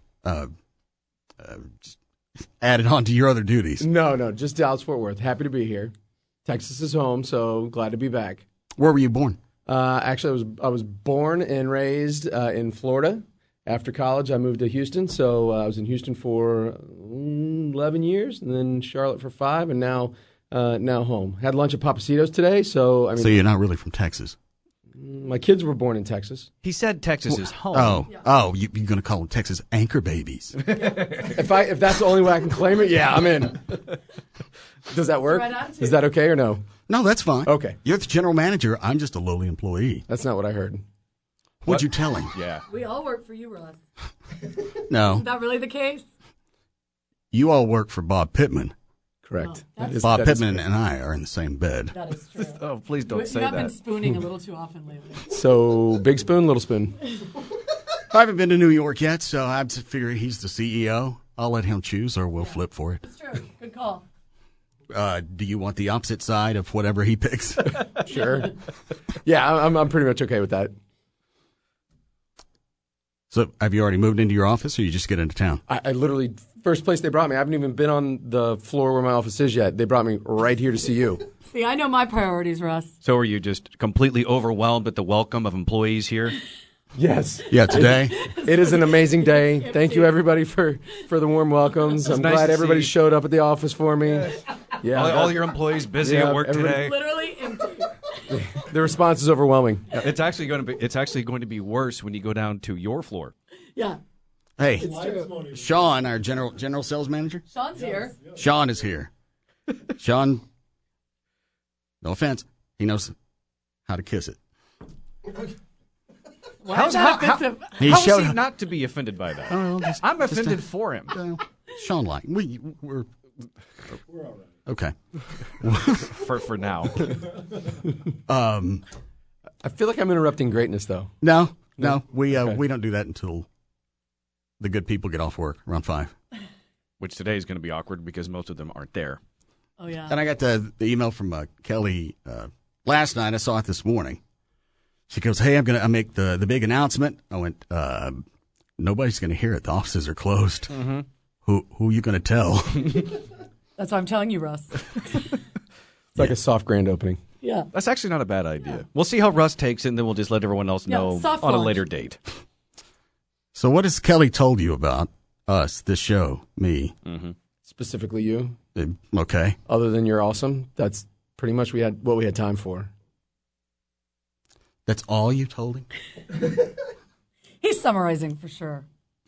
just add it on to your other duties? No, just Dallas-Fort Worth. Happy to be here. Texas is home, so glad to be back. Where were you born? Actually, I was born and raised in Florida. After college, I moved to Houston, so I was in Houston for 11 years, and then Charlotte for 5, and now home. Had lunch at Papacitos today, so So you're not really from Texas? My kids were born in Texas. He said Texas is home. You're going to call them Texas anchor babies? If that's the only way I can claim it, yeah, I'm in. Does that work? Is that okay or no? No, that's fine. Okay. You're the general manager. I'm just a lowly employee. That's not what I heard. What'd you tell him? Yeah. We all work for you, Ross. No. Is that really the case? you all work for Bob Pittman. Correct. Bob Pittman and I are in the same bed. That is true. Oh, please don't say You have that. been spooning a little too often lately. So, big spoon, little spoon. I haven't been to New York yet, so I figure he's the CEO. I'll let him choose, or we'll flip for it. It's true. Good call. Do you want the opposite side of whatever he picks? Sure. Yeah, I'm pretty much okay with that. So, have you already moved into your office, or you just get into town? I literally, first place they brought me, I haven't even been on the floor where my office is yet. They brought me right here to see you. See, I know my priorities, Russ. So are you just completely overwhelmed at the welcome of employees here? Yes. Yeah, today. It is an amazing day. Thank you, everybody, for the warm welcomes. I'm nice glad to everybody see. showed up at the office for me. Yeah, All your employees busy Yeah, at work today. Literally empty. the response is overwhelming. It's actually going to be worse when you go down to your floor. Yeah. Hey, It's true. Sean, our general sales manager. Sean's here. Sean is here. Sean, no offense, he knows how to kiss it. Why is that offensive? How showed- is he not to be offended by that? Oh, I'm offended for him. Sean, like we're okay. for now. I feel like I'm interrupting greatness, though. No, we don't do that until the good people get off work around 5. Which today is going to be awkward because most of them aren't there. Oh, yeah. And I got the email from Kelly last night. I saw it this morning. She goes, "Hey, I'm gonna make the big announcement." I went, "Nobody's gonna hear it. The offices are closed. Mm-hmm. Who are you gonna tell?" That's what I'm telling you, Russ. It's like a soft grand opening. Yeah. That's actually not a bad idea. We'll see how Russ takes it, and then we'll just let everyone else know soft on a launch. later date. So, what has Kelly told you about us, this show, me? Mm-hmm. Specifically you. Okay. Other than you're awesome, that's pretty much what we had time for. That's all you told him? He's summarizing for sure.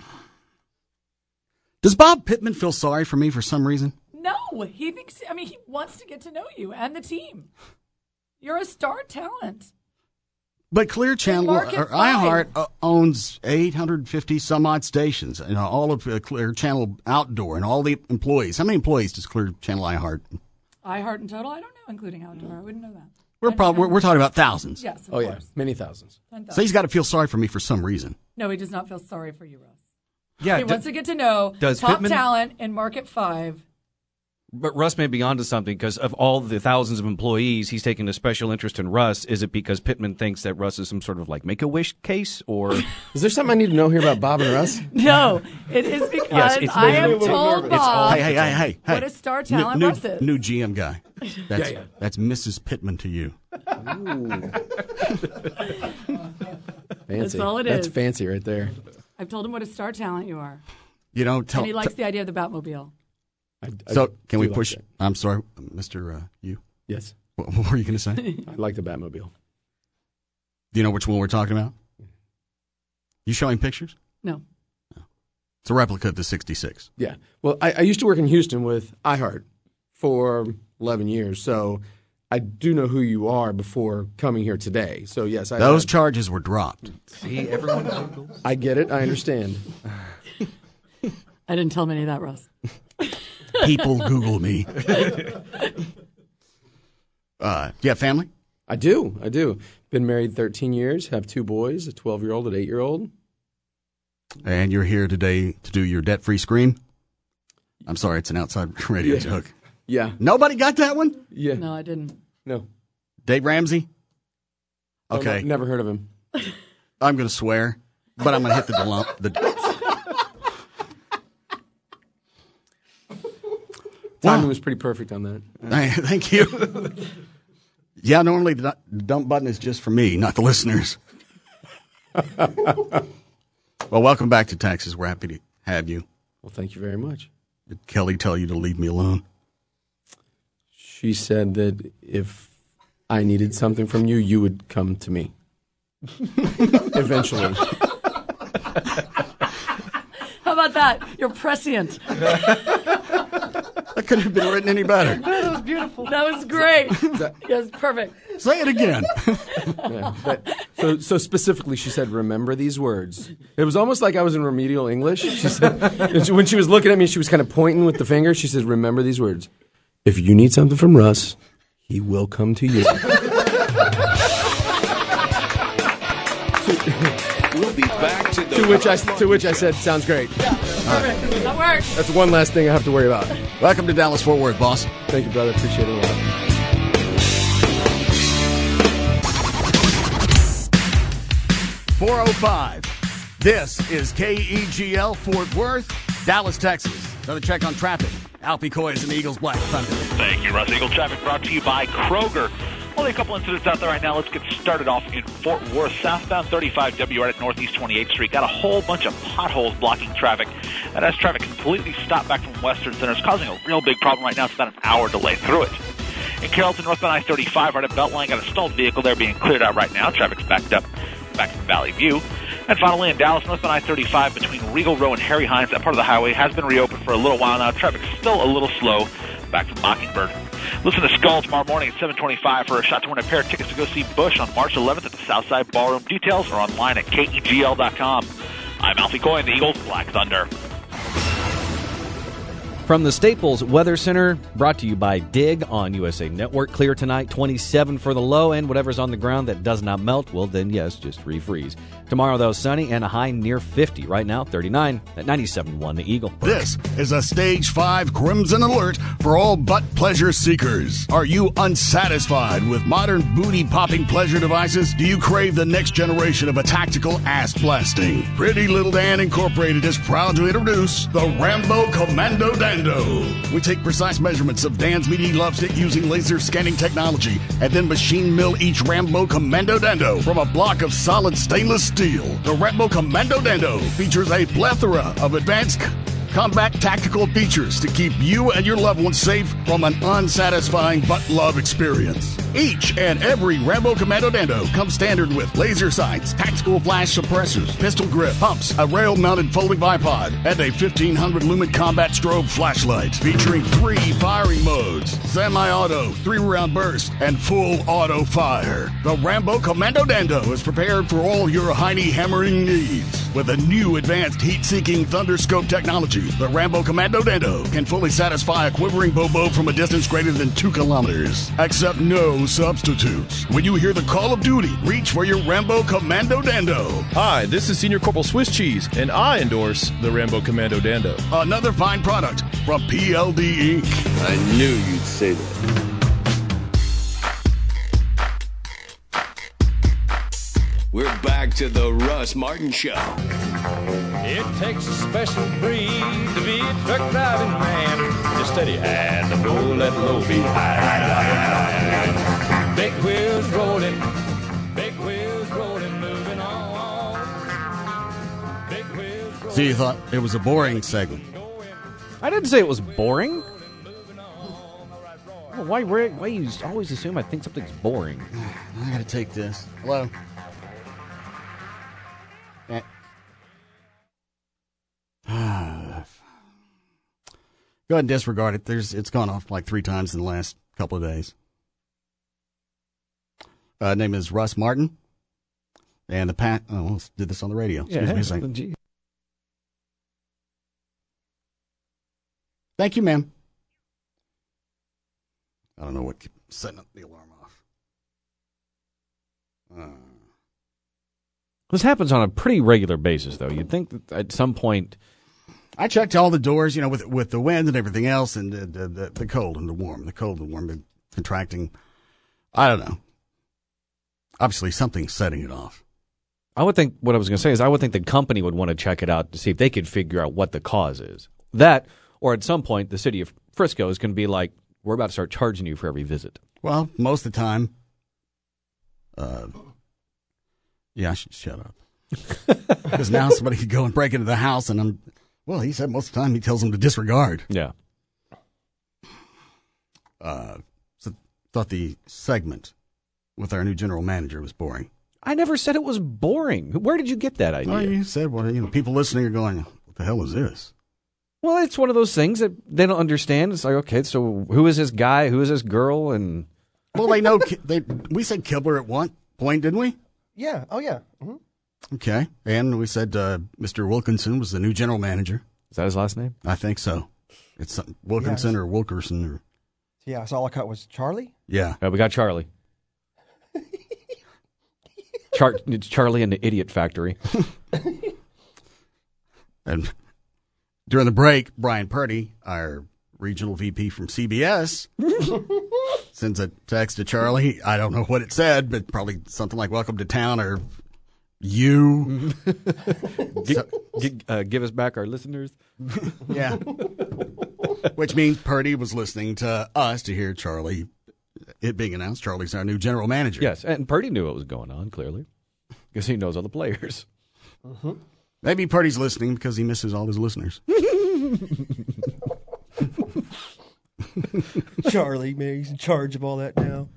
Does Bob Pittman feel sorry for me for some reason? No, he thinks, he wants to get to know you and the team. You're a star talent. But Clear Channel, Market or iHeart, owns 850 some odd stations, all of Clear Channel Outdoor and all the employees. How many employees does Clear Channel iHeart? iHeart in total? I don't know, including outdoor. I wouldn't know that. We're talking about thousands. Yes, of Oh, course. yeah, many thousands. 10,000. So he's got to feel sorry for me for some reason. No, he does not feel sorry for you, Russ. Yeah, He wants to get to know does top Pittman- talent in Market 5. But Russ may be onto something because of all the thousands of employees, he's taking a special interest in Russ. Is it because Pittman thinks that Russ is some sort of like Make-A-Wish case, or Is there something I need to know here about Bob and Russ? No, it is because Yes, it's I making me a am little told nervous. Bob Hey. what a star talent new, Russ is. new GM guy. That's, Yeah. that's Mrs. Pittman to you. Fancy. That's all it That's is. fancy right there. I've told him what a star talent you are. You know, And he likes the idea of the Batmobile. So can we do like push? that. I'm sorry, Mr. You. Yes. What were you going to say? Do I like the Batmobile. you know which one we're talking about? You showing pictures? No. It's a replica of the 66. Yeah. Well, I used to work in Houston with iHeart for 11 years, so I do know who you are before coming here today. So, yes. Those charges were dropped. see everyone? I get it. I understand. I didn't tell him any of that, Russ. People Google me. Do you have family? I do. Been married 13 years, have 2 boys, a 12-year-old and an 8-year-old. And you're here today to do your debt-free scream? I'm sorry, it's an outside radio Yeah. joke. Yeah. Nobody got that one? Yeah. No, I didn't. No. Dave Ramsey? Oh, Okay. no, never heard of him. I'm going to swear, but I'm going to hit the Timing was pretty perfect on that. Thank you. Yeah, normally the dump button is just for me, not the listeners. Well, welcome back to Texas. We're happy to have you. Well, thank you very much. Did Kelly tell you to leave me alone? She said that if I needed something from you, you would come to me. Eventually. How about that? You're prescient. That couldn't have been written any better. That was beautiful. That was great. Yes, perfect. Say it again. Yeah, So specifically, she said, "Remember these words." It was almost like I was in remedial English. She said, and when she was looking at me, she was kind of pointing with the finger. She said, "Remember these words. If you need something from Russ, he will come to you." We'll be back to the To which I said, "Sounds great." Perfect. That works. That's one last thing I have to worry about. Welcome to Dallas Fort Worth, boss. Thank you, brother. Appreciate it a lot. 4:05. This is KEGL Fort Worth, Dallas, Texas. Another check on traffic. Alfie Coys and Eagles Black Thunder. Thank you, Russ. Eagle Traffic brought to you by Kroger. Only a couple incidents out there right now. Let's get started off in Fort Worth. Southbound 35W right at Northeast 28th Street. Got a whole bunch of potholes blocking traffic. That has traffic completely stopped back from Western Center. It's causing a real big problem right now. It's about an hour delay through it. In Carrollton, northbound I-35 right at Beltline. Got a stalled vehicle there being cleared out right now. Traffic's backed up back from Valley View. And finally, in Dallas, northbound I-35 between Regal Row and Harry Hines, that part of the highway has been reopened for a little while now. Traffic's still a little slow back from Mockingbird. Listen to Skull tomorrow morning at 7:25 for a shot to win a pair of tickets to go see Bush on March 11th at the Southside Ballroom. Details are online at KEGL.com. I'm Alfie Coy, the Eagles Black Thunder. From the Staples Weather Center, brought to you by Dig on USA Network. Clear tonight, 27 for the low, and whatever's on the ground that does not melt, well, then, yes, just refreeze. Tomorrow, though, sunny and a high near 50. Right now, 39 at 97.1 The Eagle. This is a Stage 5 Crimson Alert for all butt pleasure seekers. Are you unsatisfied with modern booty-popping pleasure devices? Do you crave the next generation of a tactical ass blasting? Pretty Little Dan Incorporated is proud to introduce the Rambo Commando Dando. We take precise measurements of Dan's meaty love stick using laser scanning technology and then machine mill each Rambo Commando Dando from a block of solid stainless steel. The Rambo Commando Dando features a plethora of advanced combat tactical features to keep you and your loved ones safe from an unsatisfying butt love experience. Each and every Rambo Commando Dando comes standard with laser sights, tactical flash suppressors, pistol grip, pumps, a rail-mounted folding bipod, and a 1500 lumen combat strobe flashlight featuring 3 firing modes: semi-auto, 3-round burst, and full auto fire. The Rambo Commando Dando is prepared for all your Heine hammering needs. With a new advanced heat-seeking thunderscope technology, the Rambo Commando Dando can fully satisfy a quivering bobo from a distance greater than 2 kilometers. Accept no substitutes. When you hear the call of duty, reach for your Rambo Commando Dando. Hi, this is Senior Corporal Swiss Cheese, and I endorse the Rambo Commando Dando. Another fine product from PLD Inc. I knew you'd say that. We're back to the Russ Martin Show. It takes a special breed to be a truck driving man. Just steady hand and roll that low behind. Big wheels rolling, moving on. Big wheels rolling. So you thought it was a boring segment? I didn't say it was boring. Well, why you always assume I think something's boring? I gotta take this. Hello? Go ahead and disregard it. It's gone off like 3 times in the last couple of days. Name is Russ Martin. And did this on the radio. Excuse me a second. Thank you, ma'am. I don't know what keeps setting up the alarm off. This happens on a pretty regular basis, though. You'd think that at some point... I checked all the doors, with the wind and everything else, and the cold and the warm. The cold and warm contracting. I don't know. Obviously, something's setting it off. I would think, what I was going to say is, I would think the company would want to check it out to see if they could figure out what the cause is. That, or at some point, the city of Frisco is going to be like, we're about to start charging you for every visit. Well, most of the time, I should shut up. Because now somebody could go and break into the house, and he said most of the time he tells them to disregard. Yeah. So thought the segment with our new general manager was boring. I never said it was boring. Where did you get that idea? Well, you said, people listening are going, what the hell is this? Well, it's one of those things that they don't understand. It's like, okay, so who is this guy? Who is this girl? And well, they know. We said Kibler at one point, didn't we? Yeah. Oh, yeah. Mm-hmm. Okay. And we said Mr. Wilkinson was the new general manager. Is that his last name? I think so. It's Wilkinson or Wilkerson. Or... Yeah, so all I caught was Charlie? Yeah. We got Charlie. It's Charlie and the Idiot Factory. And during the break, Brian Purdy, our regional VP from CBS, sends a text to Charlie. I don't know what it said, but probably something like "Welcome to town" or "You." Give us back our listeners. Yeah. Which means Purdy was listening to us to hear Charlie. It being announced, Charlie's our new general manager. Yes, and Purdy knew what was going on, clearly, because he knows all the players. Mm-hmm. Maybe Purdy's listening because he misses all his listeners. Charlie, man, he's in charge of all that now.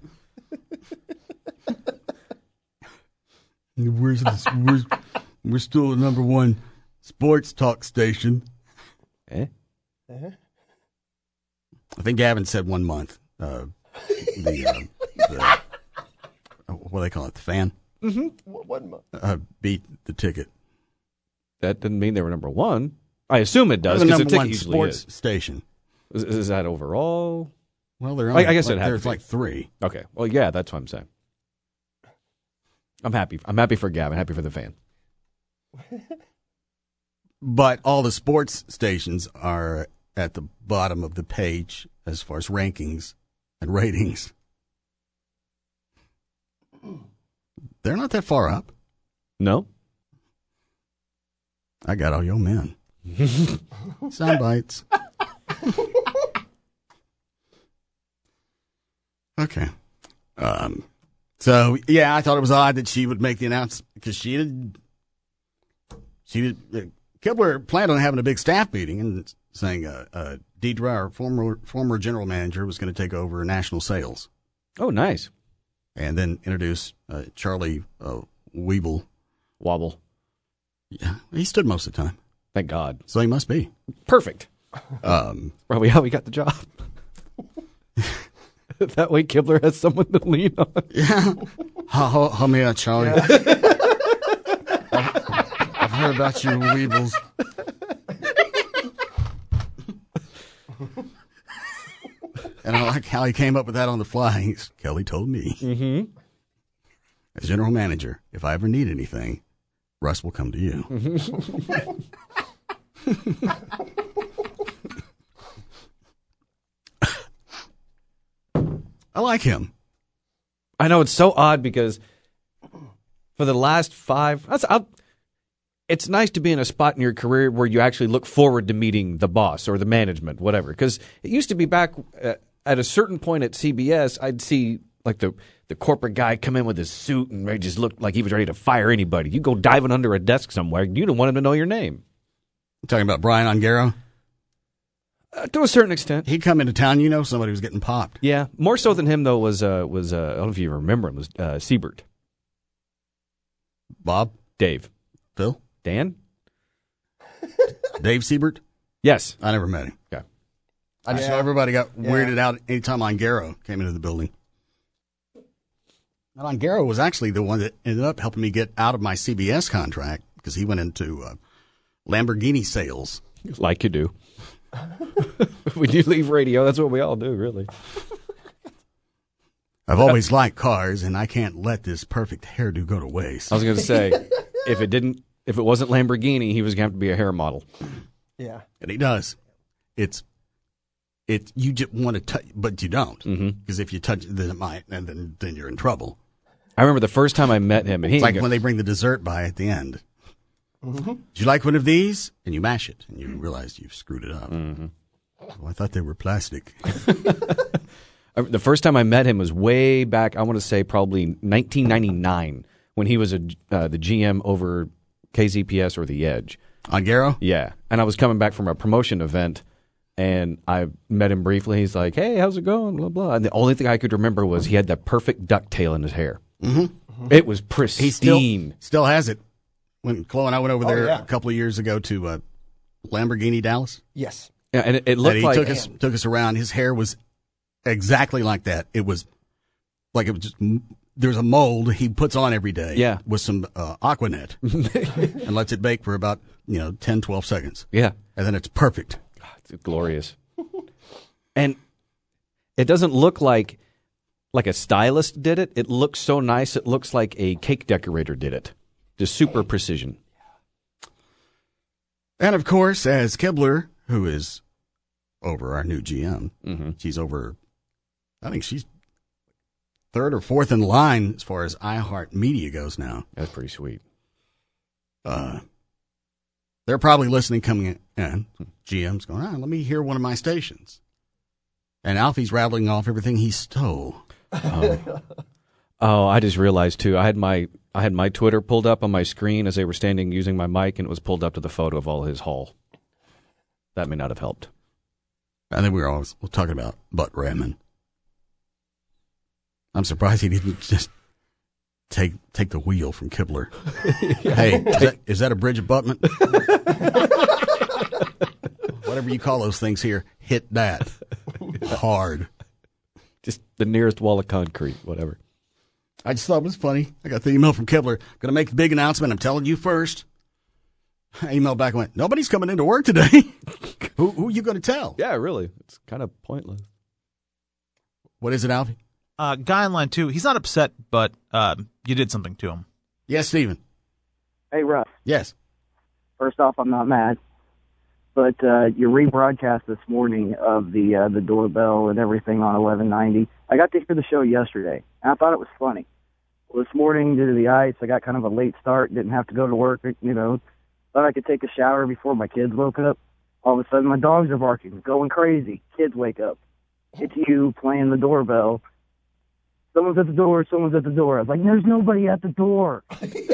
We're still the number one sports talk station. Eh? Uh-huh. I think Gavin said 1 month. The what do they call it? The fan? Mm-hmm. 1 month. Beat the ticket. That didn't mean they were number one. I assume it does. The 'cause number the one ticket sports usually station. Is that overall? Well, they're only, I guess it had there's to be. like 3. Okay. Well, yeah, that's what I'm saying. I'm happy. I'm happy for Gavin. Happy for the fan. But all the sports stations are at the bottom of the page as far as rankings and ratings. They're not that far up. No. I got all your men. Sound bites. Okay. So, yeah, I thought it was odd that she would make the announcement because she did. Kibler planned on having a big staff meeting and saying Deidre, our former general manager, was going to take over national sales. Oh, nice. And then introduce Charlie Wobble. Yeah, he stood most of the time. Thank God. So he must be. Perfect. Probably how we got the job. That way Kibler has someone to lean on. Yeah. Help me out, Charlie. Yeah. I've heard about you, Weebles. And I like how he came up with that on the fly. Kelly told me. Mm-hmm. As general manager, if I ever need anything, Russ will come to you. I like him. I know it's so odd because for the last 5, it's nice to be in a spot in your career where you actually look forward to meeting the boss or the management, whatever. Because it used to be back at a certain point at CBS, I'd see like the corporate guy come in with his suit and he just looked like he was ready to fire anybody. You go diving under a desk somewhere, you don't want him to know your name. You're talking about Brian Ongaro? To a certain extent. He'd come into town, somebody was getting popped. Yeah. More so than him, though, was I don't know if you remember him, was Siebert. Bob? Dave. Phil? Dan? Dave Siebert? Yes. I never met him. Yeah. I just know everybody got weirded out anytime Ongaro came into the building. And Ongaro was actually the one that ended up helping me get out of my CBS contract because he went into Lamborghini sales. Like you do. When you leave radio, that's what we all do, really. I've always liked cars, and I can't let this perfect hairdo go to waste. I was going to say, if it wasn't Lamborghini, he was going to have to be a hair model. Yeah, and he does. You just want to touch, but you don't, because if you touch it, then it might, and then you're in trouble. I remember the first time I met him, and it's like when they bring the dessert by at the end. Mm-hmm. Would you like one of these? And you mash it, and you realize you've screwed it up. Mm-hmm. Oh, I thought they were plastic. The first time I met him was way back, I want to say probably 1999, when he was the GM over KZPS or The Edge. Ongaro? Yeah. And I was coming back from a promotion event, and I met him briefly. He's like, hey, how's it going? Blah, blah. And the only thing I could remember was he had that perfect ducktail in his hair. Mm-hmm. It was pristine. He still has it. When Chloe and I went over there a couple of years ago to Lamborghini Dallas. Yes. Yeah, and it looked like he took us around. His hair was exactly like that. It was like it was just there's a mold he puts on every day. Yeah. With some Aquanet and lets it bake for about 10, 12 seconds. Yeah. And then it's perfect. It's glorious. And it doesn't look like a stylist did it. It looks so nice. It looks like a cake decorator did it. Just super precision. And of course, as Kibler, who is over our new GM, she's over, I think she's third or fourth in line as far as iHeart Media goes now. That's pretty sweet. They're probably listening coming in. GM's going, let me hear one of my stations. And Alfie's rattling off everything he stole. I just realized too. I had my Twitter pulled up on my screen as they were standing using my mic, and it was pulled up to the photo of all his haul. That may not have helped. I think we were always talking about butt ramming. I'm surprised he didn't just take the wheel from Kibler. Hey, is that a bridge abutment? Whatever you call those things here, hit that hard. Just the nearest wall of concrete, whatever. I just thought it was funny. I got the email from Kibler. Going to make the big announcement. I'm telling you first. I emailed back and went, nobody's coming into work today. Who are you going to tell? Yeah, really. It's kind of pointless. What is it, Alfie? Guy in line 2, he's not upset, but you did something to him. Yes, Steven. Hey, Russ. Yes. First off, I'm not mad. But your rebroadcast this morning of the doorbell and everything on 1190, I got to hear the show yesterday, and I thought it was funny. Well, this morning, due to the ice, I got kind of a late start, didn't have to go to work, thought I could take a shower before my kids woke up. All of a sudden, my dogs are barking, going crazy. Kids wake up. It's you playing the doorbell. Someone's at the door, someone's at the door. I was like, there's nobody at the door.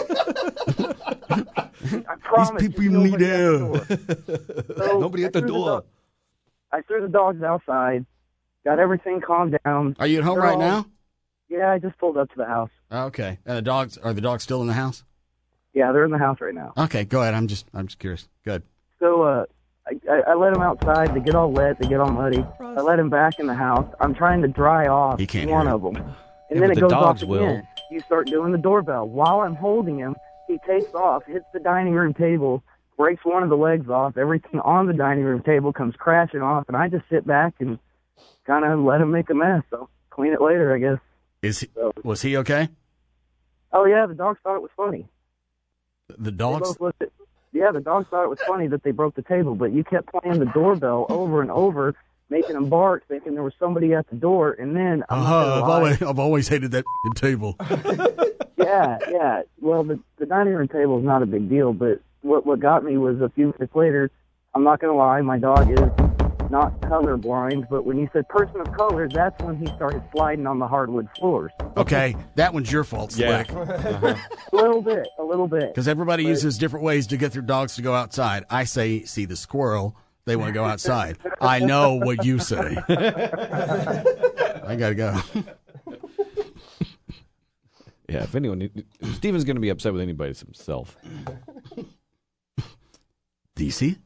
I promise. These people need air. Nobody at the door. I threw the dogs outside, got everything calmed down. Are you at home right now? Yeah, I just pulled up to the house. Okay. And are the dogs still in the house? Yeah, they're in the house right now. Okay, go ahead. I'm just curious. Good. So I let them outside. They get all wet. They get all muddy. I let them back in the house. I'm trying to dry off one of them. And then it goes off again. You start doing the doorbell. While I'm holding him, he takes off, hits the dining room table, breaks one of the legs off. Everything on the dining room table comes crashing off, and I just sit back and kind of let him make a mess. So clean it later, I guess. Was he okay? Oh, yeah, the dogs thought it was funny. The dogs? The dogs thought it was funny that they broke the table, but you kept playing the doorbell over and over, making them bark, thinking there was somebody at the door, and then I've always hated that table. Yeah. Well, the dining room table is not a big deal, but what got me was a few minutes later. I'm not going to lie, my dog is not colorblind, but when you said person of color, that's when he started sliding on the hardwood floors. Okay, that one's your fault, Slick. A little bit. Because everybody uses different ways to get their dogs to go outside. I say, see the squirrel, they want to go outside. I know what you say. I got to go. Yeah, if Steven's going to be upset with anybody, it's himself. Do you see it?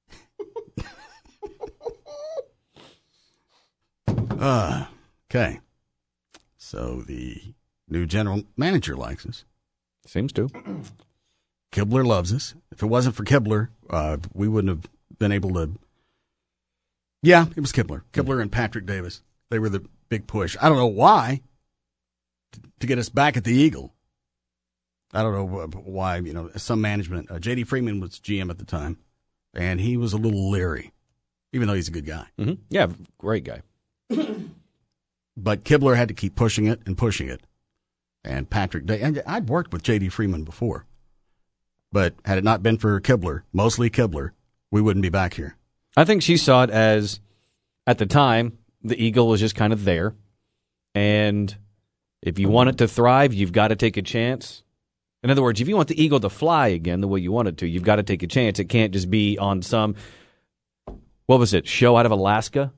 Okay. So the new general manager likes us. Seems to. Kibler loves us. If it wasn't for Kibler, we wouldn't have been able to. Yeah, it was Kibler. Kibler and Patrick Davis. They were the big push. I don't know why. To get us back at the Eagle. I don't know why, some management. J.D. Freeman was GM at the time, and he was a little leery, even though he's a good guy. Mm-hmm. Yeah, great guy. But Kibler had to keep pushing it. And Patrick, I'd worked with J.D. Freeman before, but had it not been for Kibler, mostly Kibler, we wouldn't be back here. I think she saw it as, at the time, the Eagle was just kind of there, and if you want it to thrive, you've got to take a chance. In other words, if you want the Eagle to fly again the way you want it to, you've got to take a chance. It can't just be on some, show out of Alaska?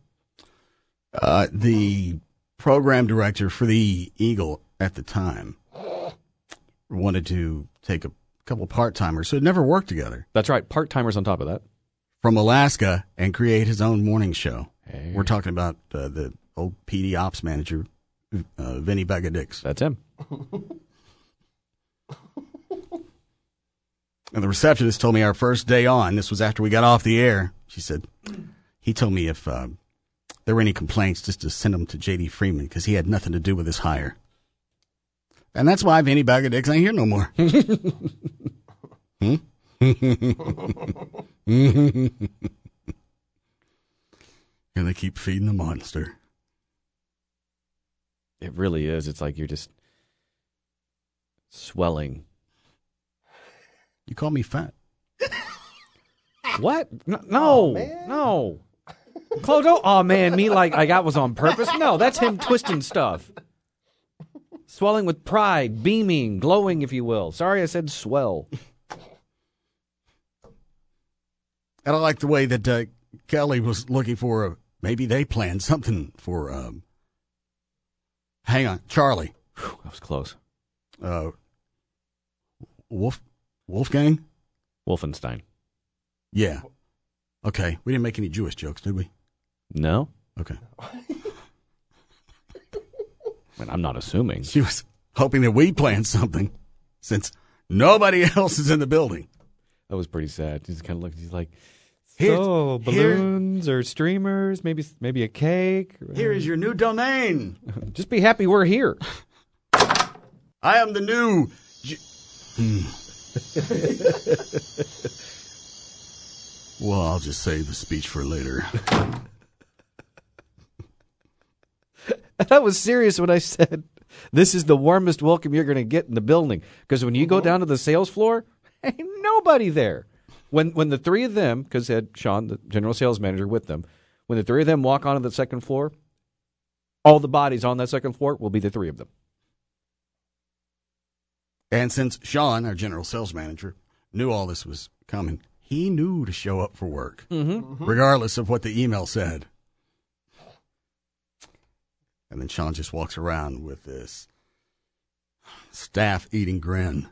The program director for the Eagle at the time wanted to take a couple part-timers, so it never worked together. That's right, part-timers on top of that. From Alaska and create his own morning show. Hey. We're talking about the old PD ops manager, Vinny Bagadix. That's him. And the receptionist told me our first day on, this was after we got off the air, she said, he told me if there were any complaints, just to send them to J.D. Freeman, because he had nothing to do with this hire. And that's why Vinny Bag of Dicks ain't here no more. And they keep feeding the monster. It really is. It's like you're just swelling. You call me fat. What? No. Chloe, don't oh man me like I got was on purpose. No, that's him twisting stuff. Swelling with pride, beaming, glowing, if you will. Sorry I said swell. And I like the way that Kelly was looking for maybe they planned something for hang on, Charlie. Whew, that was close. Wolfgang? Wolfenstein. Yeah. Okay. We didn't make any Jewish jokes, did we? No. Okay. I'm not assuming. She was hoping that we planned something since nobody else is in the building. That was pretty sad. She just kind of looked. She's like, balloons or streamers, maybe a cake. Here is your new domain. Just be happy we're here. I am the new. Well, I'll just save the speech for later. That was serious when I said this is the warmest welcome you're going to get in the building. Because when you go down to the sales floor, ain't nobody there. When the three of them, because they had Sean, the general sales manager, with them, when the three of them walk onto the second floor, all the bodies on that second floor will be the three of them. And since Sean, our general sales manager, knew all this was coming, he knew to show up for work, regardless of what the email said. And then Sean just walks around with this staff-eating grin.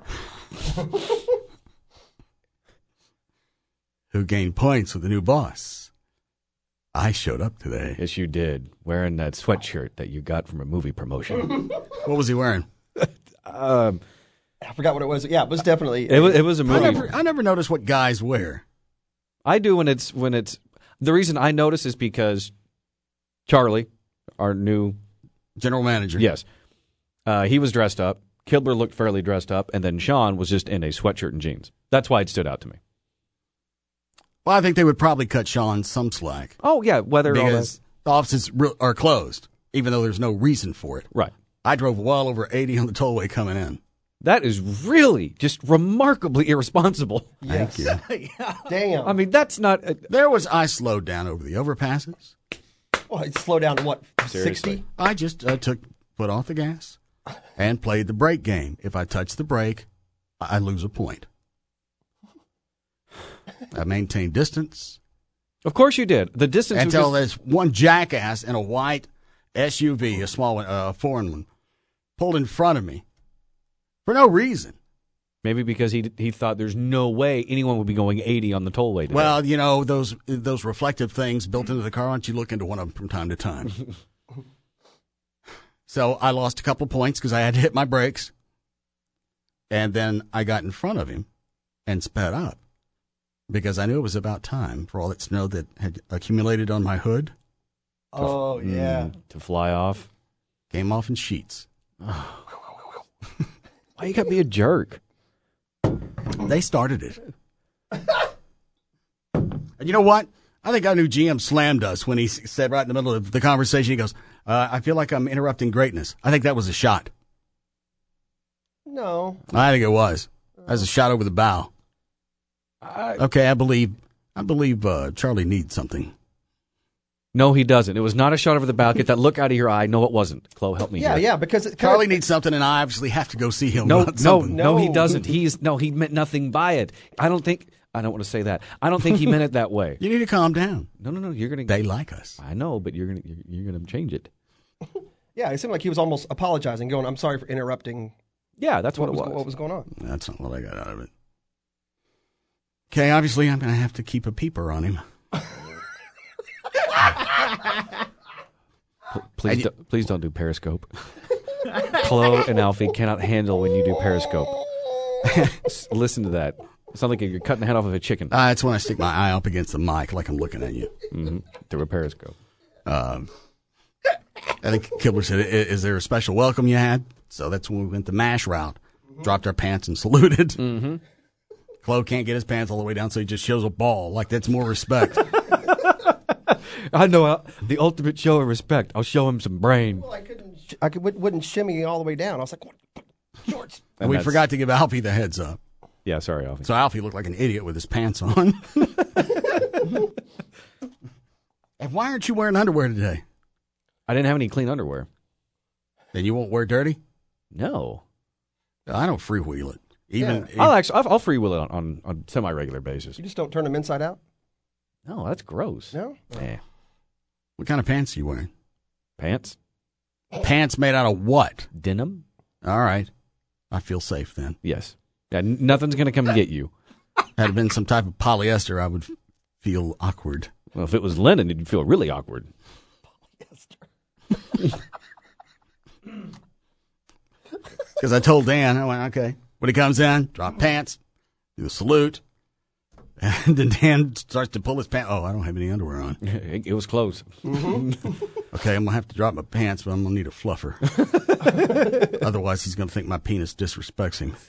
Who gained points with the new boss? I showed up today. Yes, you did. Wearing that sweatshirt that you got from a movie promotion. What was he wearing? I forgot what it was. Yeah, it was definitely. It was a movie. I never notice what guys wear. I do when it's. The reason I notice is because Charlie, our new general manager. Yes. He was dressed up. Kilber looked fairly dressed up. And then Sean was just in a sweatshirt and jeans. That's why it stood out to me. Well, I think they would probably cut Sean some slack. Oh, yeah. Because the offices are closed, even though there's no reason for it. Right. I drove well over 80 on the tollway coming in. That is really just remarkably irresponsible. Thank you. Damn. I mean, that's not... I slowed down over the overpasses. Well, it slowed down to what, 60? I just put off the gas and played the brake game. If I touch the brake, I lose a point. I maintained distance. Of course you did. The distance until there's one jackass in a white SUV, a small one, a foreign one, pulled in front of me for no reason. Maybe because he thought there's no way anyone would be going 80 on the tollway today. Well, you know, those reflective things built into the car, why don't you look into one of them from time to time? So I lost a couple points because I had to hit my brakes. And then I got in front of him and sped up because I knew it was about time for all that snow that had accumulated on my hood. Oh, yeah. To fly off. Came off in sheets. Why you got to be a jerk? They started it. And you know what? I think I knew GM slammed us when he said right in the middle of the conversation, he goes, I feel like I'm interrupting greatness. I think that was a shot. No. I think it was. That was a shot over the bow. Okay, I believe Charlie needs something. No, he doesn't. It was not a shot over the bow. Get that look out of your eye. No, it wasn't. Chloe, help me. Yeah, because Charlie needs something, and I obviously have to go see him. No, he doesn't. He meant nothing by it. I don't want to say that. I don't think he meant it that way. You need to calm down. No. You're gonna. They like us. I know, but you're gonna change it. Yeah, it seemed like he was almost apologizing, going, "I'm sorry for interrupting." Yeah, that's what it was. What was going on? That's not what I got out of it. Okay, obviously I'm going to have to keep a peeper on him. Please don't do Periscope. Chloe and Alfie cannot handle when you do Periscope. Listen to that. It sounds like you're cutting the head off of a chicken. It's when I stick my eye up against the mic like I'm looking at you. Mm-hmm. Through a Periscope. I think Kibler said, is there a special welcome you had? So that's when we went the MASH route. Dropped our pants and saluted. Mm-hmm. Chloe can't get his pants all the way down, so he just shows a ball. Like, that's more respect. I know the ultimate show of respect. I'll show him some brain. Well, wouldn't shimmy all the way down. I was like, what? Shorts. And we forgot to give Alfie the heads up. Yeah, sorry, Alfie. So Alfie looked like an idiot with his pants on. And why aren't you wearing underwear today? I didn't have any clean underwear. Then you won't wear dirty? No. I don't freewheel it. I'll freewheel it on a semi-regular basis. You just don't turn them inside out? No, that's gross. No? Yeah. What kind of pants are you wearing? Pants? Pants made out of what? Denim. All right. I feel safe then. Yes. Yeah, nothing's going to come get you. Had it been some type of polyester, I would feel awkward. Well, if it was linen, you'd feel really awkward. Because I told Dan, I went, okay. When he comes in, drop pants, do the salute. And then Dan starts to pull his pants. Oh, I don't have any underwear on. It was close. Mm-hmm. Okay, I'm going to have to drop my pants, but I'm going to need a fluffer. Otherwise, he's going to think my penis disrespects him.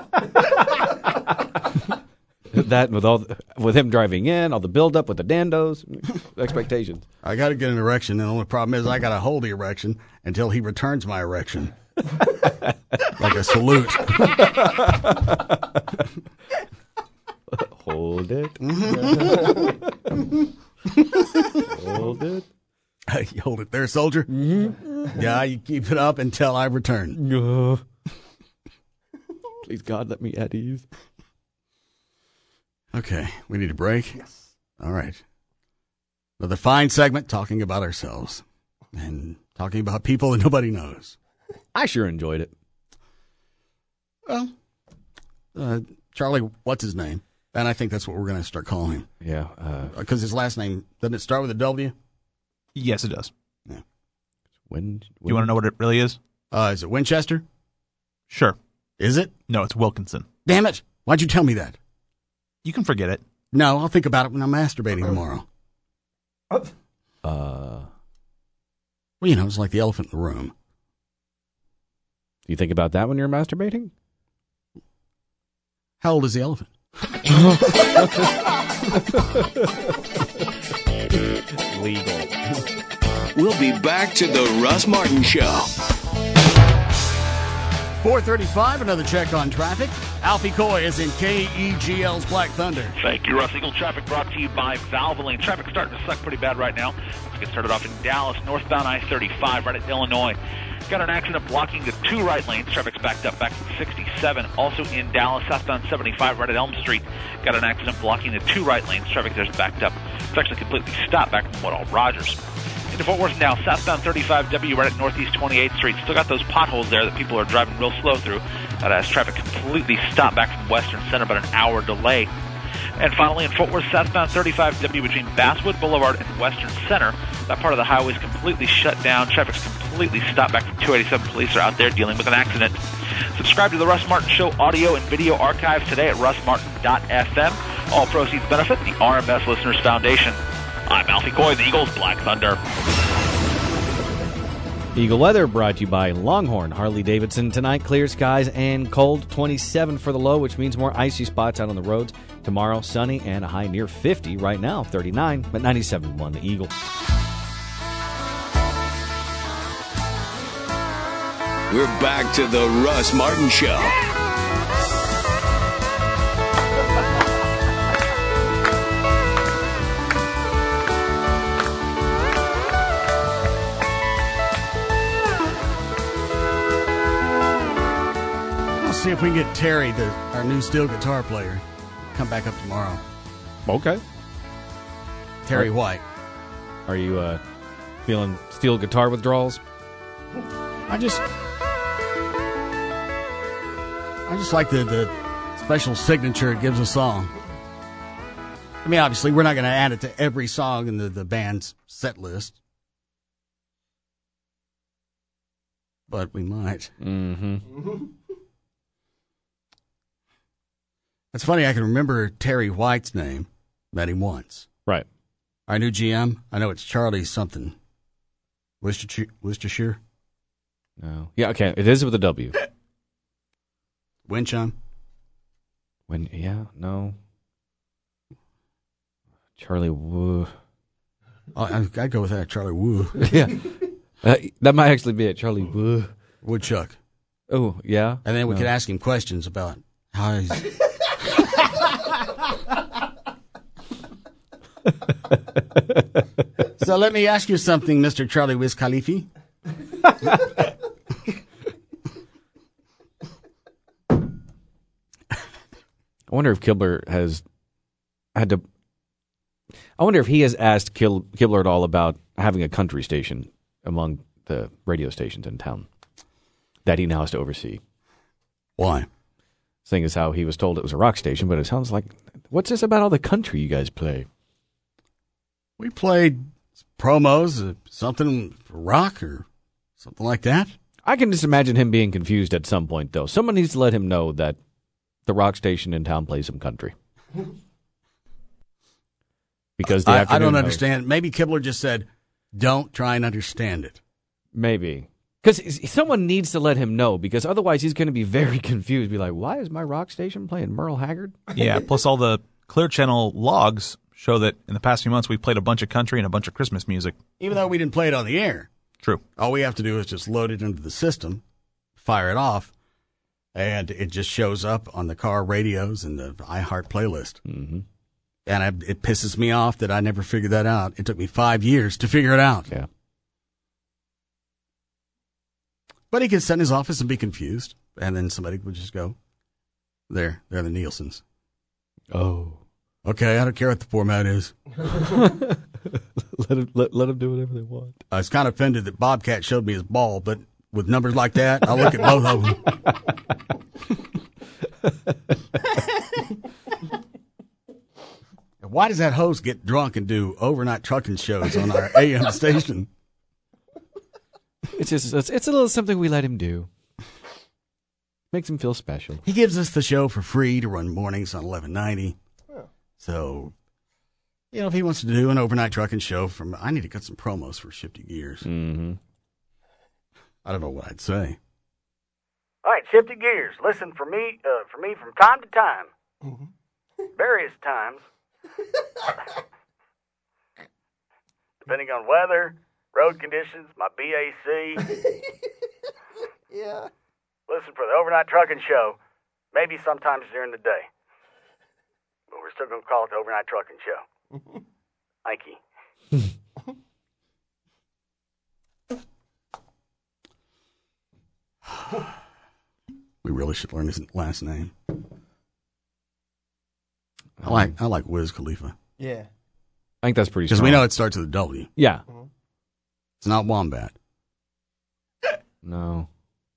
That with him driving in, all the buildup with the dandos, expectations. I got to get an erection, and the only problem is I got to hold the erection until he returns my erection. Like a salute. Hold it. Hold it. You hold it there, soldier. Mm-hmm. Yeah, you keep it up until I return. Please, God, let me at ease. Okay, we need a break? Yes. All right. Another fine segment talking about ourselves and talking about people that nobody knows. I sure enjoyed it. Well, Charlie, what's his name? And I think that's what we're going to start calling him. Yeah. Because his last name, doesn't it start with a W? Yes, it does. Yeah. You want to know what it really is? Is it Winchester? Sure. Is it? No, it's Wilkinson. Damn it. Why'd you tell me that? You can forget it. No, I'll think about it when I'm masturbating tomorrow. Well, you know, it's like the elephant in the room. Do you think about that when you're masturbating? How old is the elephant? Legal. We'll be back to the Russ Martin Show. 4:35, another check on traffic. Alfie Coy is in KEGL's Black Thunder. Thank you, Russ. Eagle traffic brought to you by Valvoline. Traffic starting to suck pretty bad right now. Let's get started off in Dallas, northbound I-35, right at Illinois. Got an accident blocking the two right lanes. Traffic's backed up back to 67. Also in Dallas, southbound 75, right at Elm Street. Got an accident blocking the two right lanes. Traffic there's backed up. It's actually completely stopped back from Woodall Rogers. Into Fort Worth now, southbound 35W right at Northeast 28th Street. Still got those potholes there that people are driving real slow through. That has traffic completely stopped back from Western Center, about an hour delay. And finally, in Fort Worth, southbound 35W between Basswood Boulevard and Western Center. That part of the highway is completely shut down. Traffic's completely stopped back from 287. Police are out there dealing with an accident. Subscribe to the Russ Martin Show audio and video archives today at russmartin.fm. All proceeds benefit the RMS Listeners Foundation. I'm Alfie Coy, the Eagles Black Thunder. Eagle weather brought to you by Longhorn Harley-Davidson. Tonight, clear skies and cold. 27 for the low, which means more icy spots out on the roads. Tomorrow, sunny and a high near 50. Right now, 39, but 97.1 the Eagle. We're back to the Russ Martin Show. Let's see if we can get Terry, our new steel guitar player, come back up tomorrow. Okay. Terry White. Are you feeling steel guitar withdrawals? I just like the special signature it gives a song. I mean, obviously, we're not going to add it to every song in the band's set list. but we might. Mm-hmm. It's funny, I can remember Terry White's name. Met him once. Right. Our new GM, I know it's Charlie something. Worcestershire? No. Yeah, okay. It is with a W. Wincham? No. Charlie Woo. I'd go with that, Charlie Woo. Yeah. That might actually be it, Charlie Woo. Woodchuck. Oh, yeah? And then we could ask him questions about how he's... So let me ask you something, Mr. Charlie Wiz Khalifi. I wonder if Kibler has had to... I wonder if he has asked Kibler at all about having a country station among the radio stations in town that he now has to oversee. Why? Seeing as how he was told it was a rock station, but it sounds like... What's this about all the country you guys play? We played promos, something for rock or something like that. I can just imagine him being confused at some point, though. Someone needs to let him know that the rock station in town plays some country. Because the I don't understand. Maybe Kibler just said, don't try and understand it. Maybe. Because someone needs to let him know, because otherwise he's going to be very confused. Be like, why is my rock station playing Merle Haggard? Yeah, plus all the Clear Channel logs show that in the past few months we've played a bunch of country and a bunch of Christmas music. Even though we didn't play it on the air. True. All we have to do is just load it into the system, fire it off, and it just shows up on the car radios and the iHeart playlist. Mm-hmm. And it pisses me off that I never figured that out. It took me 5 years to figure it out. Yeah. But he could sit in his office and be confused, and then somebody would just go, they're the Nielsen's. Oh. Okay, I don't care what the format is. Let them do whatever they want. I was kind of offended that Bobcat showed me his ball, but with numbers like that, I'll look at both of them. Why does that host get drunk and do overnight trucking shows on our AM station? It's a little something we let him do. Makes him feel special. He gives us the show for free to run mornings on 1190. Oh. So, if he wants to do an overnight trucking show I need to cut some promos for Shifty Gears. Mm-hmm. I don't know what I'd say. All right, Shifty Gears. Listen for me from time to time. Mm-hmm. Various times. Depending on weather, road conditions, my BAC. Yeah. Listen for the overnight trucking show. Maybe sometimes during the day. But we're still going to call it the overnight trucking show. Thank you. We really should learn his last name. I like Wiz Khalifa. Yeah. I think that's pretty because strong. we know it starts with a W. Yeah. Mm-hmm. It's not Wombat. No.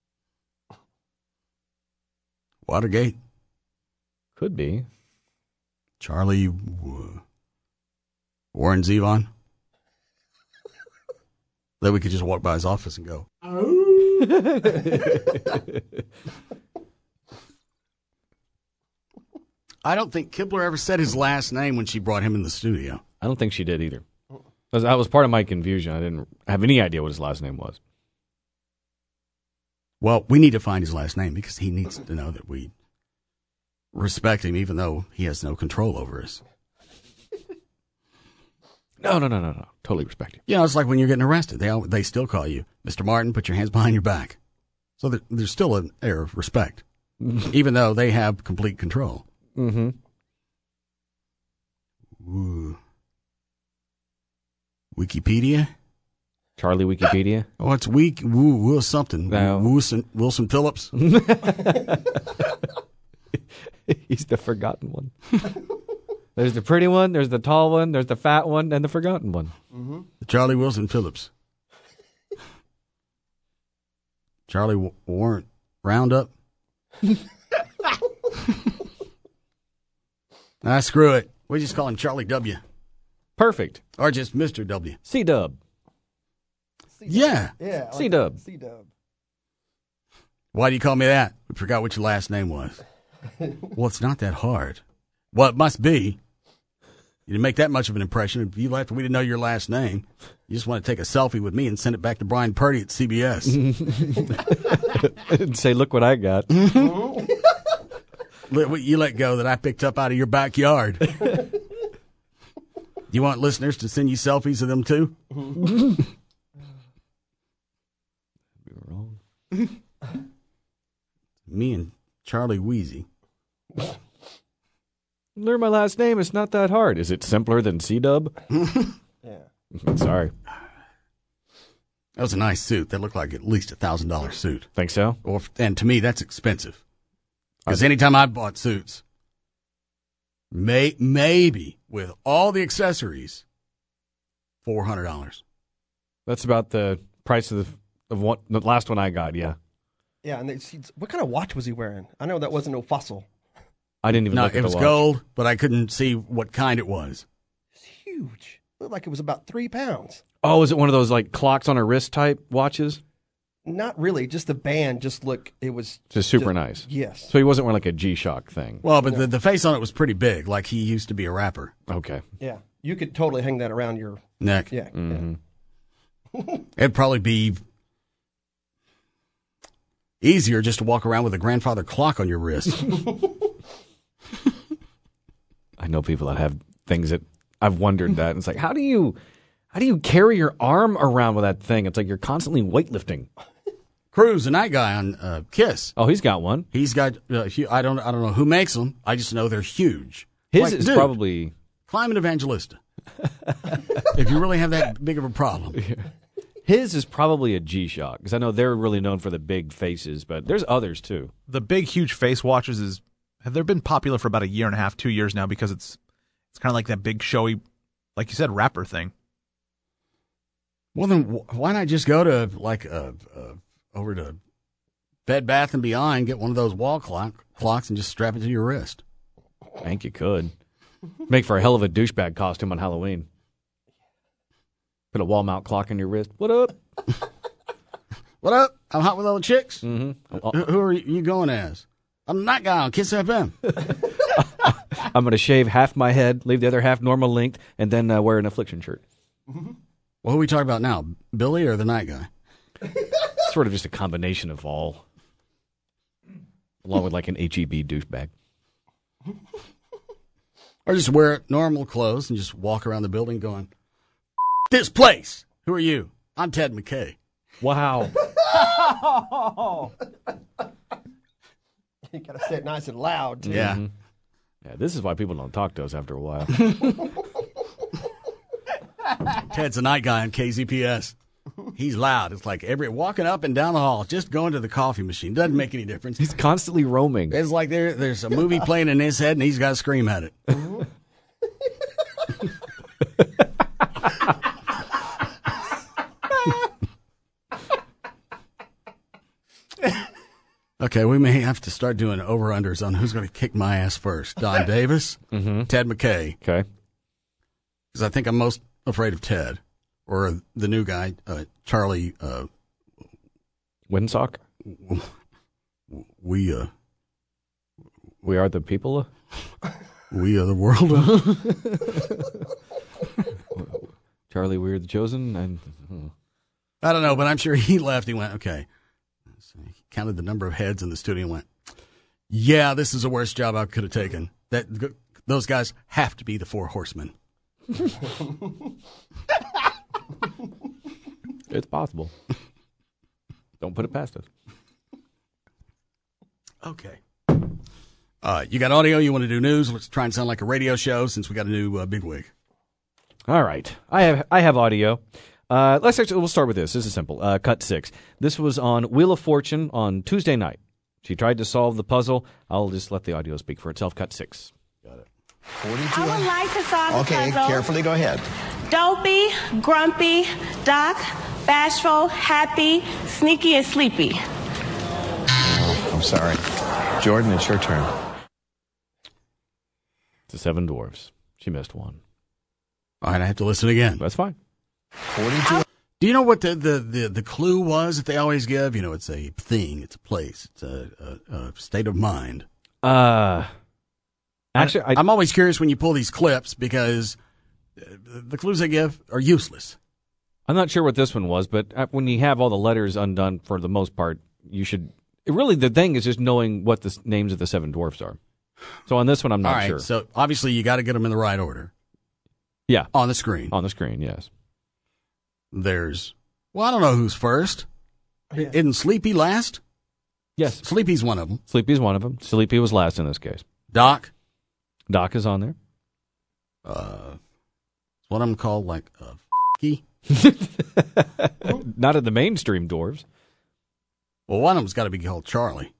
Watergate. Could be. Charlie Warren Zevon. Then we could just walk by his office and go, I don't think Kibler ever said his last name when she brought him in the studio. I don't think she did either. That was part of my confusion. I didn't have any idea what his last name was. Well, we need to find his last name because he needs to know that we respect him even though he has no control over us. No. Totally respect you. It's like when you're getting arrested. They still call you, Mr. Martin, put your hands behind your back. So there's still an air of respect, even though they have complete control. Mm-hmm. Ooh. Wikipedia? Charlie Wikipedia? Oh, it's Woo something. No. Wilson Phillips? He's the forgotten one. There's the pretty one, there's the tall one, there's the fat one, and the forgotten one. Mm-hmm. Charlie Wilson Phillips. Charlie Warrant Roundup? Screw it. We just call him Charlie W. Perfect. Or just Mr. W. C-Dub. Yeah. Yeah. C-Dub. C-Dub. Why do you call me that? We forgot what your last name was. Well, it's not that hard. Well, it must be. You didn't make that much of an impression. If you left, we didn't know your last name. You just want to take a selfie with me and send it back to Brian Purdy at CBS. And say, look what I got. You let go that I picked up out of your backyard. You want listeners to send you selfies of them too? Me and Charlie Wheezy. Learn my last name. It's not that hard. Is it simpler than C-Dub? Yeah. Sorry. That was a nice suit. That looked like at least $1,000 suit. Think so? And to me, that's expensive. Because anytime I bought suits, maybe with all the accessories, $400. That's about the price of what the last one I got. Yeah. Yeah, and what kind of watch was he wearing? I know that wasn't no Fossil. I didn't even look at the watch. It was gold, but I couldn't see what kind it was. It's huge. It looked like it was about 3 pounds. Oh, is it one of those like clocks on a wrist type watches? Not really. Just the band. It was just super nice. Yes. So he wasn't wearing like a G-Shock thing. Well, but the face on it was pretty big, like he used to be a rapper. Okay. Yeah, you could totally hang that around your neck. Yeah. Mm-hmm. It'd probably be easier just to walk around with a grandfather clock on your wrist. I know people that have things that I've wondered that. It's like, how do you carry your arm around with that thing? It's like you're constantly weightlifting. Cruz, the night guy on Kiss. Oh, he's got one. He's got. I don't know who makes them. I just know they're huge. His is probably Climate Evangelista. If you really have that big of a problem. Yeah. His is probably a G-Shock, because I know they're really known for the big faces, but there's others too. The big, huge face watches have been popular for about 1.5 years, 2 years now, because it's kind of like that big, showy, like you said, rapper thing. Well, then why not just go to over to Bed Bath & Beyond, get one of those wall clocks, and just strap it to your wrist? I think you could. Make for a hell of a douchebag costume on Halloween. Put a wall mount clock on your wrist. What up? What up? I'm hot with all the chicks. Mm-hmm. Who are you going as? I'm the night guy on Kiss FM. I'm going to shave half my head, leave the other half normal length, and then wear an Affliction shirt. Well, who are we talking about now? Billy or the night guy? Sort of just a combination of all. Along with like an HEB douchebag. Or just wear normal clothes and just walk around the building going, this place. Who are you? I'm Ted McKay. Wow. You got to say it nice and loud, too. Yeah. Mm-hmm. Yeah, this is why people don't talk to us after a while. Ted's a night guy on KZPS. He's loud. It's like walking up and down the hall, just going to the coffee machine. Doesn't make any difference. He's constantly roaming. It's like there's a movie playing in his head, and he's got to scream at it. Okay, we may have to start doing over-unders on who's going to kick my ass first. Don Davis, Ted McKay. Okay. Because I think I'm most afraid of Ted. Or the new guy, Charlie... Windsock? We are the people? We are the world. Charlie, we're the chosen? I don't know, but I'm sure he left. He went, okay. So he counted the number of heads in the studio and went, yeah, this is the worst job I could have taken. Those guys have to be the Four Horsemen. It's possible. Don't put it past us. Okay. You got audio? You want to do news? Let's try and sound like a radio show since we got a new bigwig. All right. I have audio. We'll start with this. This is simple. Cut 6. This was on Wheel of Fortune on Tuesday night. She tried to solve the puzzle. I'll just let the audio speak for itself. Cut 6. Got it. 42. I would like to solve the puzzle. Okay, carefully, go ahead. Dopey, grumpy, Doc, bashful, happy, sneaky, and sleepy. I'm sorry. Jordan, it's your turn. The Seven Dwarfs. She missed one. All right, I have to listen again. That's fine. 42. Do you know what the clue was that they always give? You know, it's a thing, it's a place, it's a state of mind. Actually, I'm always curious when you pull these clips because the clues they give are useless. I'm not sure what this one was, but when you have all the letters undone for the most part, you should. Really, the thing is just knowing what the names of the 7 dwarfs are. So on this one, I'm not all right, sure. So obviously, you got to get them in the right order. Yeah. On the screen. On the screen, yes. There's, I don't know who's first. Yeah. Isn't Sleepy last? Yes. Sleepy's one of them. Sleepy's one of them. Sleepy was last in this case. Doc is on there. What I'm called, like, f***y. Not in the mainstream dwarves. Well, one of them's got to be called Charlie.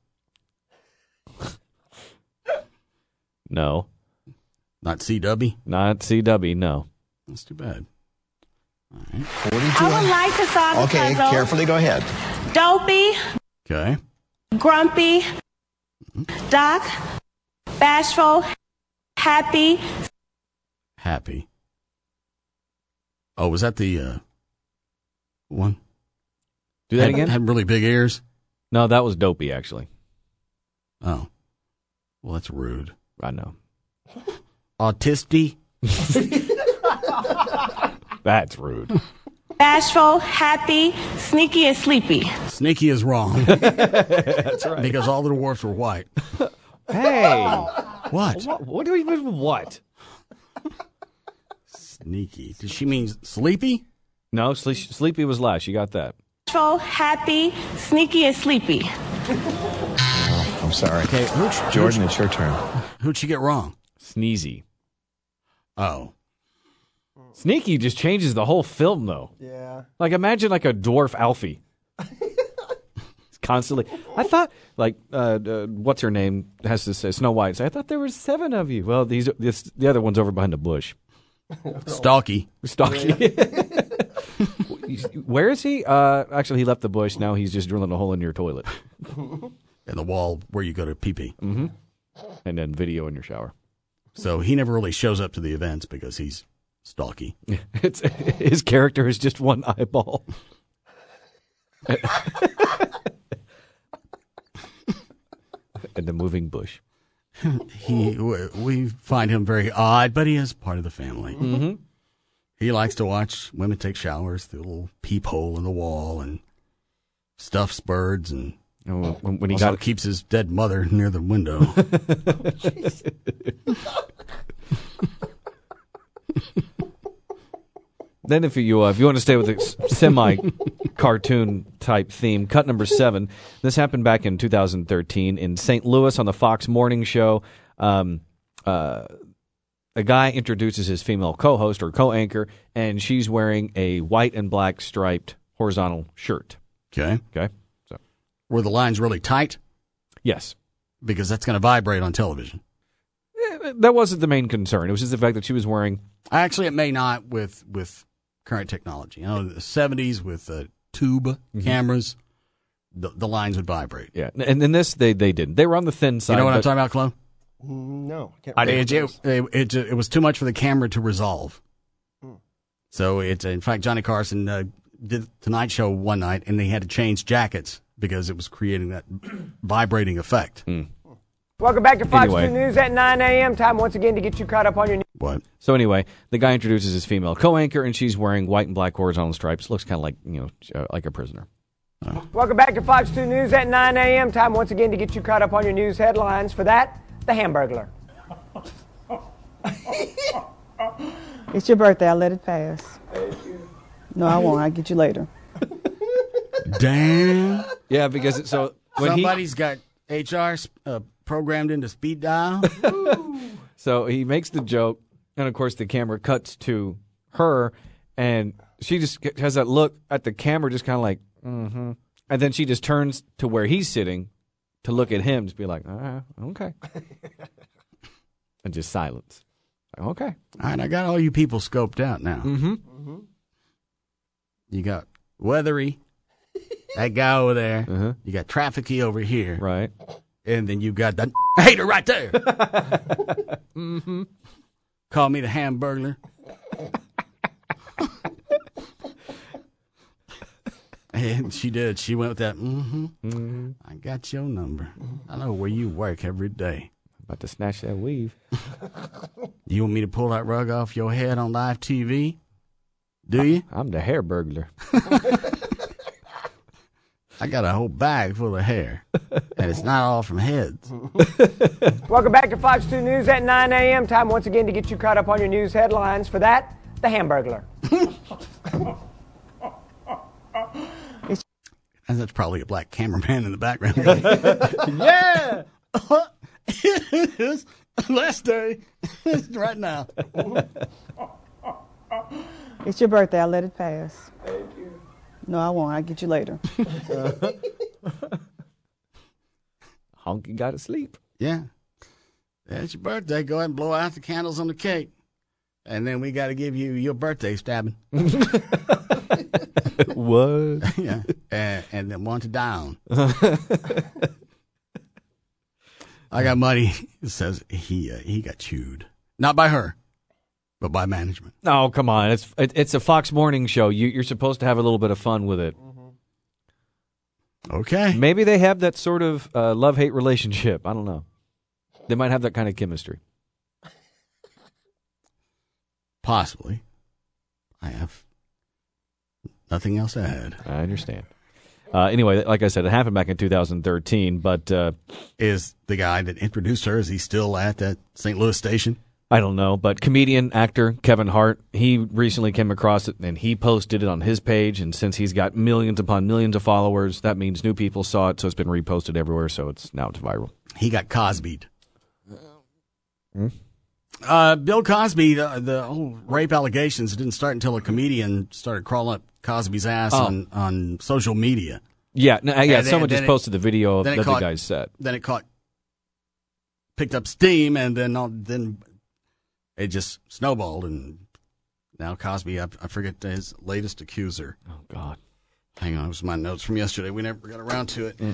No. Not CW? Not CW, no. That's too bad. All right. I would like to solve the Okay, puzzle. carefully go ahead. Dopey, Okay. grumpy, Doc, bashful, happy. Happy. Oh, was that the one? Do that again? Had really big ears? No, that was Dopey, actually. Oh. Well, that's rude. I know. Autisty? That's rude. Bashful, happy, sneaky, and sleepy. Sneaky is wrong. That's right. Because all the dwarfs were white. Hey! What? What do you mean, what? Sneaky. Does she mean sleepy? No, Sleepy was last. You got that. Bashful, happy, sneaky, and sleepy. I'm sorry. Okay, Jordan, it's your turn. Who'd she get wrong? Sneezy. Oh. Sneaky just changes the whole film, though. Yeah. Like, imagine like a dwarf Alfie. It's constantly. I thought, like, what's her name has to say Snow White. Say, I thought there were 7 of you. Well, the other one's over behind the bush. Stalky. Where is he? Actually, he left the bush. Now he's just drilling a hole in your toilet. In the wall where you go to pee-pee. Mm-hmm. And then video in your shower. So he never really shows up to the events because he's stalky. His character is just one eyeball. And the moving bush. We find him very odd, but he is part of the family. Mm-hmm. He likes to watch women take showers through a little peephole in the wall and stuffs birds and when he also keeps his dead mother near the window. Then if you want to stay with a semi-cartoon type theme, cut number 7. This happened back in 2013 in St. Louis on the Fox Morning Show. A guy introduces his female co-host or co-anchor, and she's wearing a white and black striped horizontal shirt. Okay. So, were the lines really tight? Yes. Because that's going to vibrate on television. That wasn't the main concern. It was just the fact that she was wearing... Actually, it may not with current technology. You know, the 70s with tube cameras, the lines would vibrate. Yeah, and in this, they didn't. They were on the thin side. You know what I'm talking about, Chloe? No. It was too much for the camera to resolve. So in fact, Johnny Carson did the Tonight Show one night, and they had to change jackets because it was creating that vibrating effect. Welcome back to Fox 2 News at 9 a.m. Time once again to get you caught up on your news. What? So anyway, the guy introduces his female co-anchor, and she's wearing white and black horizontal stripes. Looks kind of like, like a prisoner. Welcome back to Fox 2 News at 9 a.m. Time once again to get you caught up on your news headlines. For that, the Hamburglar. It's your birthday. I'll let it pass. No, I won't. I'll get you later. Damn. Yeah, because when somebody's got HR programmed into speed dial. So he makes the joke, and of course the camera cuts to her, and she just has that look at the camera, just kind of like, and then she just turns to where he's sitting to look at him, just be like, okay, and just silence. Okay, all right, I got all you people scoped out now. You got Weathery, that guy over there. You got Trafficky over here, right? And then you got that hater right there. Call me the Hamburglar. And she did. She went with that, I got your number. I know where you work every day. About to snatch that weave. You want me to pull that rug off your head on live TV? Do you? I'm the hair burglar. I got a whole bag full of hair, and it's not all from heads. Welcome back to Fox 2 News at 9 a.m. Time once again to get you caught up on your news headlines. For that, the Hamburglar. And that's probably a black cameraman in the background. Yeah! It is last day. Right now. It's your birthday. I'll let it pass. Thank you. No, I won't. I'll get you later. Honky got to sleep. Yeah. It's your birthday. Go ahead and blow out the candles on the cake. And then we got to give you your birthday stabbing. What? Yeah. And then one to down. I got money. It says he got chewed. Not by her, but by management. Oh, come on. It's a Fox morning show. You're supposed to have a little bit of fun with it. Okay. Maybe they have that sort of love-hate relationship. I don't know. They might have that kind of chemistry. Possibly. I have nothing else to add. I understand. Anyway, like I said, it happened back in 2013, but... is the guy that introduced her, is he still at that St. Louis station? I don't know, but comedian, actor Kevin Hart, he recently came across it, and he posted it on his page, and since he's got millions upon millions of followers, that means new people saw it, so it's been reposted everywhere, so it's viral. He got Cosby'd. Bill Cosby, the whole rape allegations didn't start until a comedian started crawling up Cosby's ass on social media. Yeah, someone just posted the video that the guy's set. Then it picked up steam, and then it just snowballed, and now Cosby, I forget his latest accuser. Oh, God. Hang on, it was my notes from yesterday. We never got around to it.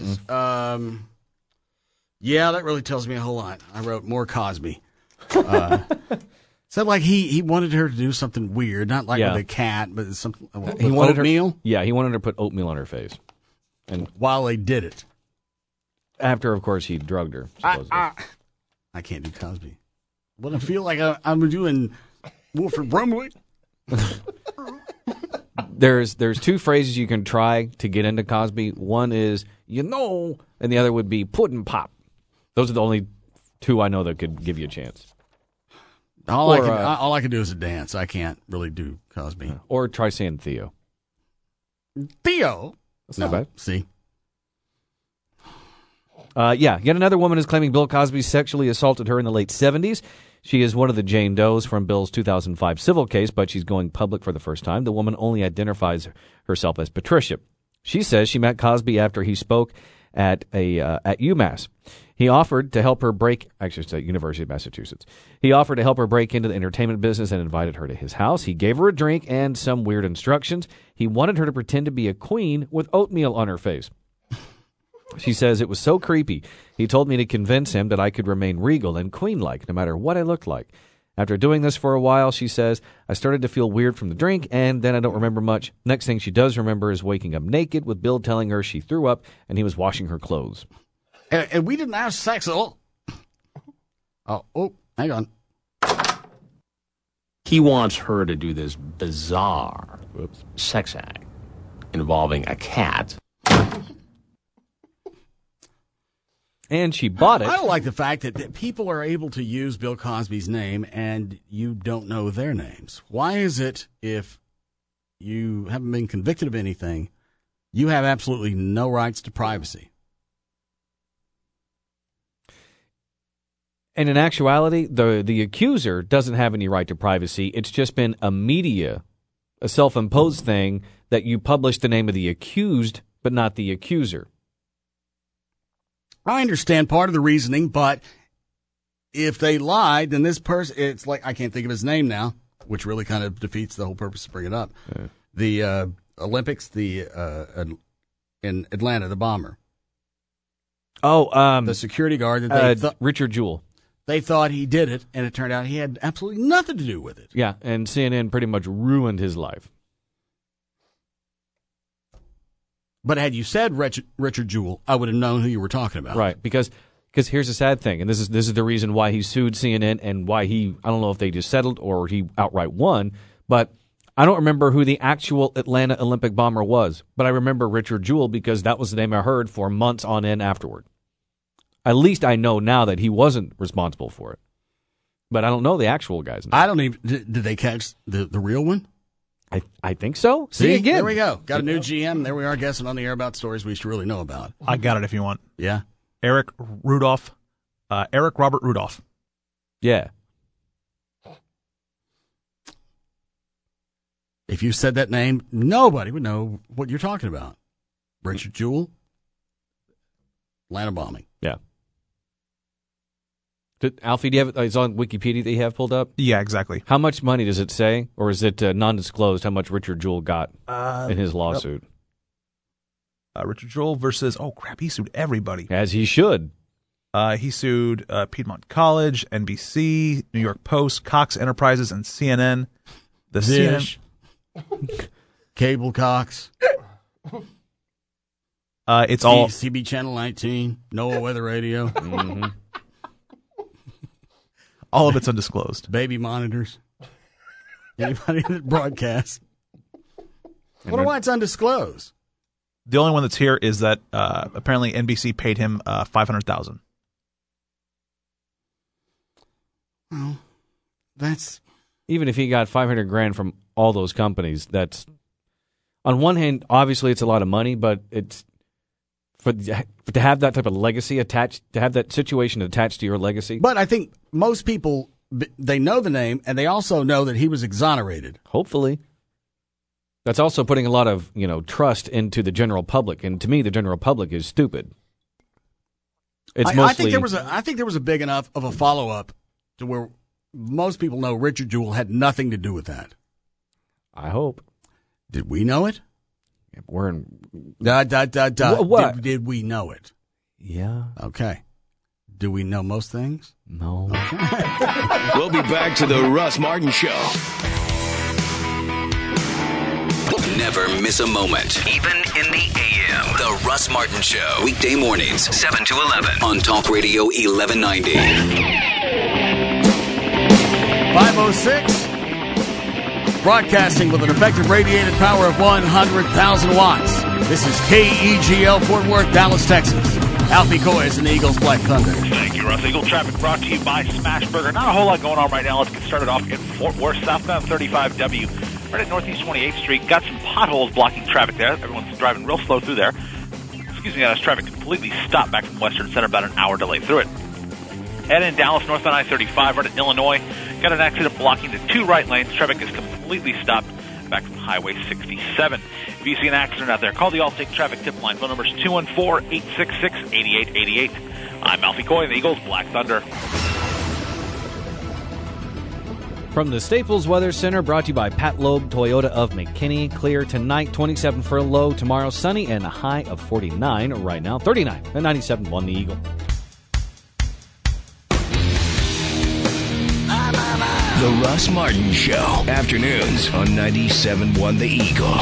Yeah, that really tells me a whole lot. I wrote more Cosby. Said like he wanted her to do something weird, not like with a cat, but something. He wanted oatmeal. He wanted her to put oatmeal on her face, and while they did it, after of course he drugged her. I can't do Cosby. But I feel like I'm doing Wilford Brimley. There's two phrases you can try to get into Cosby. One is and the other would be puddin' pop. Those are the only two I know that could give you a chance. All I can do is a dance. I can't really do Cosby. Or try saying Theo. Theo? That's not bad. See? Yet another woman is claiming Bill Cosby sexually assaulted her in the late 70s. She is one of the Jane Does from Bill's 2005 civil case, but she's going public for the first time. The woman only identifies herself as Patricia. She says she met Cosby after he spoke at UMass. He offered to help her it's at University of Massachusetts. He offered to help her break into the entertainment business and invited her to his house. He gave her a drink and some weird instructions. He wanted her to pretend to be a queen with oatmeal on her face. She says, it was so creepy. He told me to convince him that I could remain regal and queen-like no matter what I looked like. After doing this for a while, she says, I started to feel weird from the drink, and then I don't remember much. Next thing she does remember is waking up naked with Bill telling her she threw up and he was washing her clothes. And we didn't have sex at all. Oh, hang on. He wants her to do this bizarre sex act involving a cat. And she bought it. I don't like the fact that people are able to use Bill Cosby's name and you don't know their names. Why is it if you haven't been convicted of anything, you have absolutely no rights to privacy? And in actuality, the accuser doesn't have any right to privacy. It's just been a self-imposed thing that you publish the name of the accused, but not the accuser. I understand part of the reasoning, but if they lied, then this person, it's like, I can't think of his name now, which really kind of defeats the whole purpose of bringing it up. Yeah. The Olympics, in Atlanta, the bomber. Oh, the security guard that Richard Jewell. They thought he did it, and it turned out he had absolutely nothing to do with it. Yeah, and CNN pretty much ruined his life. But had you said Richard Jewell, I would have known who you were talking about. Right, because here's the sad thing, and this is the reason why he sued CNN and why I don't know if they just settled or he outright won, but I don't remember who the actual Atlanta Olympic bomber was, but I remember Richard Jewell because that was the name I heard for months on end afterward. At least I know now that he wasn't responsible for it. But I don't know the actual guy's name. I don't even. Did they catch the real one? I think so. See again. There we go. Got a new GM. There we are guessing on the air about stories we should really know about. I got it if you want. Yeah. Eric Robert Rudolph. Yeah. If you said that name, nobody would know what you're talking about. Richard Jewell, Atlanta bombing. Yeah. Alfie, do you have it's on Wikipedia that you have pulled up? Yeah, exactly. How much money does it say, or is it non-disclosed how much Richard Jewell got in his lawsuit? Richard Jewell versus, he sued everybody. As he should. He sued Piedmont College, NBC, New York Post, Cox Enterprises, and CNN. The Dish. Cable Cox. It's all CB Channel 19, NOAA Weather Radio. Mm-hmm. All of it's undisclosed. Baby monitors. Anybody that broadcasts. I wonder why it's undisclosed. The only one that's here is that apparently NBC paid him $500,000. Well, that's even if he got $500,000 from all those companies. That's on one hand, obviously, it's a lot of money, but it's to have that type of legacy attached, to have that situation attached to your legacy. But I think most people, they know the name, and they also know that he was exonerated. Hopefully. That's also putting a lot of, trust into the general public, and to me, the general public is stupid. It's mostly. I think there was a big enough of a follow up to where most people know Richard Jewell had nothing to do with that. I hope. Did we know it? We're in. What? Did we know it? Yeah. Okay. Do we know most things? No. Okay. We'll be back to the Russ Martin Show. Never miss a moment. Even in the AM. The Russ Martin Show. Weekday mornings, 7 to 11. On Talk Radio 1190. 506. Broadcasting with an effective radiated power of 100,000 watts. This is KEGL Fort Worth, Dallas, Texas. Alfie Coy is in the Eagles Black Thunder. Thank you, Russ. Eagle traffic brought to you by Smashburger. Not a whole lot going on right now. Let's get started off in Fort Worth, southbound 35W. Right at Northeast 28th Street. Got some potholes blocking traffic there. Everyone's driving real slow through there. Excuse me, as traffic completely stopped back from Western Center, about an hour delay through it. Head in Dallas, northbound I-35, right at Illinois. Got an accident blocking the two right lanes. Traffic is completely stopped back from Highway 67. If you see an accident out there, call the Allstate Traffic Tip Line. Phone number is 214-866-8888. I'm Alfie Coy, the Eagles Black Thunder. From the Staples Weather Center, brought to you by Pat Loeb, Toyota of McKinney. Clear tonight, 27 for a low. Tomorrow, sunny and a high of 49. Right now, 39 and 97.1 the Eagle. The Russ Martin Show. Afternoons on 97.1 The Eagle.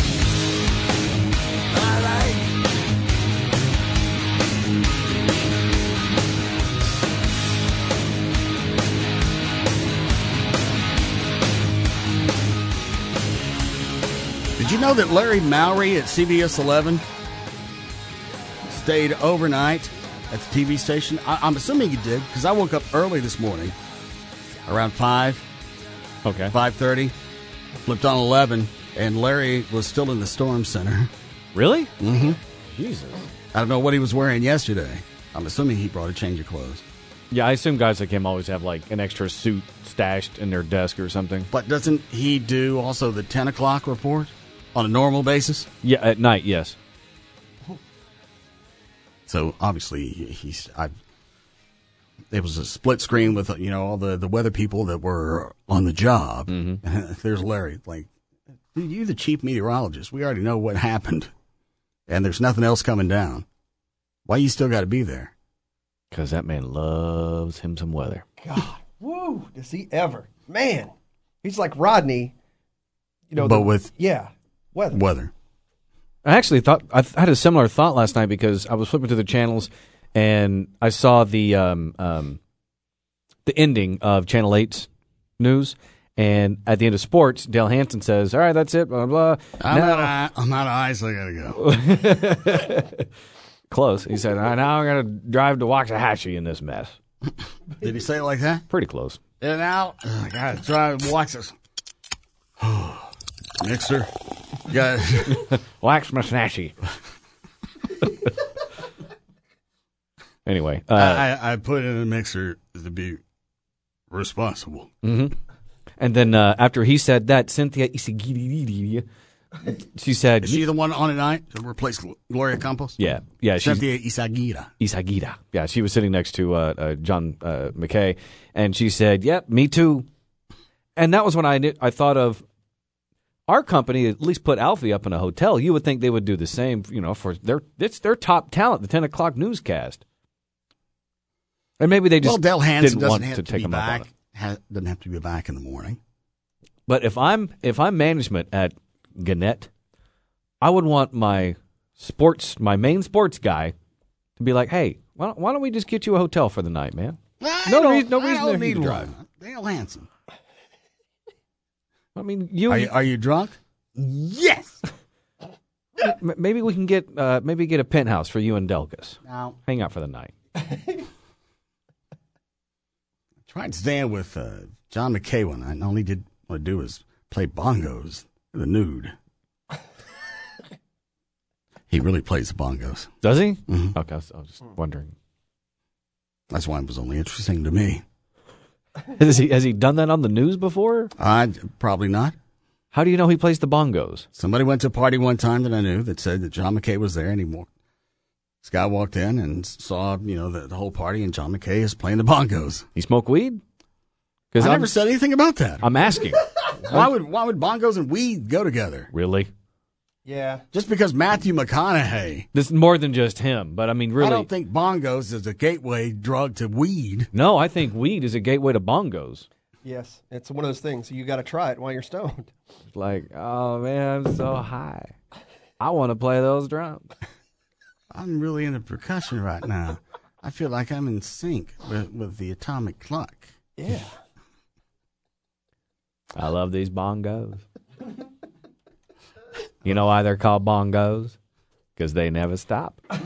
Did you know that Larry Mowry at CBS 11 stayed overnight at the TV station? I'm assuming he did, because I woke up early this morning. Around 5. Okay. 5:30. Flipped on 11, and Larry was still in the Storm Center. Really? Mm-hmm. Jesus. I don't know what he was wearing yesterday. I'm assuming he brought a change of clothes. Yeah, I assume guys like him always have like an extra suit stashed in their desk or something. But doesn't he do also the 10 o'clock report on a normal basis? Yeah, at night, yes. So obviously it was a split screen with all the weather people that were on the job. Mm-hmm. There's Larry, like, dude, you're the chief meteorologist. We already know what happened, and there's nothing else coming down. Why you still got to be there? Because that man loves him some weather. God, woo! Does he ever? Man, he's like Rodney. But with weather. I actually thought I had a similar thought last night because I was flipping through the channels and I saw the ending of Channel 8's news, and at the end of sports, Dale Hansen says, "All right, that's it." Blah blah. I'm out of eyes. I gotta go. Close. He said, "Now I'm gonna drive to Waxahachie in this mess." Did he say it like that? Pretty close. And now I gotta drive to Waxahachie. Mixer. Got Waxahachie. Anyway, I put in a mixer to be responsible. Mm-hmm. And then after he said that, Cynthia Isagiri, she said, "Is she the one on tonight to replace Gloria Campos?" Yeah. Cynthia Isagira. Yeah, she was sitting next to John McKay, and she said, "Yep, me too." And that was when I thought of our company. At least put Alfie up in a hotel. You would think they would do the same, for it's their top talent, the 10 o'clock newscast. And maybe they just Dale Hansen didn't want doesn't have to take him up on it. Doesn't have to be back in the morning. But if I'm management at Gannett, I would want my main sports guy to be like, "Hey, why don't we just get you a hotel for the night, man? No reason to drive." Dale Hansen. I mean, are you drunk? Yes. Maybe we can get a penthouse for you and Delkus. No. Hang out for the night. Tried staying with John McKay one night, and all he did want to do was play bongos in the nude. He really plays the bongos. Does he? Mm-hmm. Okay, I was just wondering. That's why it was only interesting to me. Has he done that on the news before? Probably not. How do you know he plays the bongos? Somebody went to a party one time that I knew that said that John McKay was there, and this guy walked in and saw, the whole party, and John McKay is playing the bongos. He smoked weed? I never said anything about that. I'm asking. Why would bongos and weed go together? Really? Yeah. Just because Matthew McConaughey. This is more than just him, but I mean, really. I don't think bongos is a gateway drug to weed. No, I think weed is a gateway to bongos. Yes. It's one of those things. You got to try it while you're stoned. It's like, oh, man, I'm so high. I want to play those drums. I'm really into percussion right now. I feel like I'm in sync with the atomic clock. Yeah. I love these bongos. You know why they're called bongos? Because they never stop. I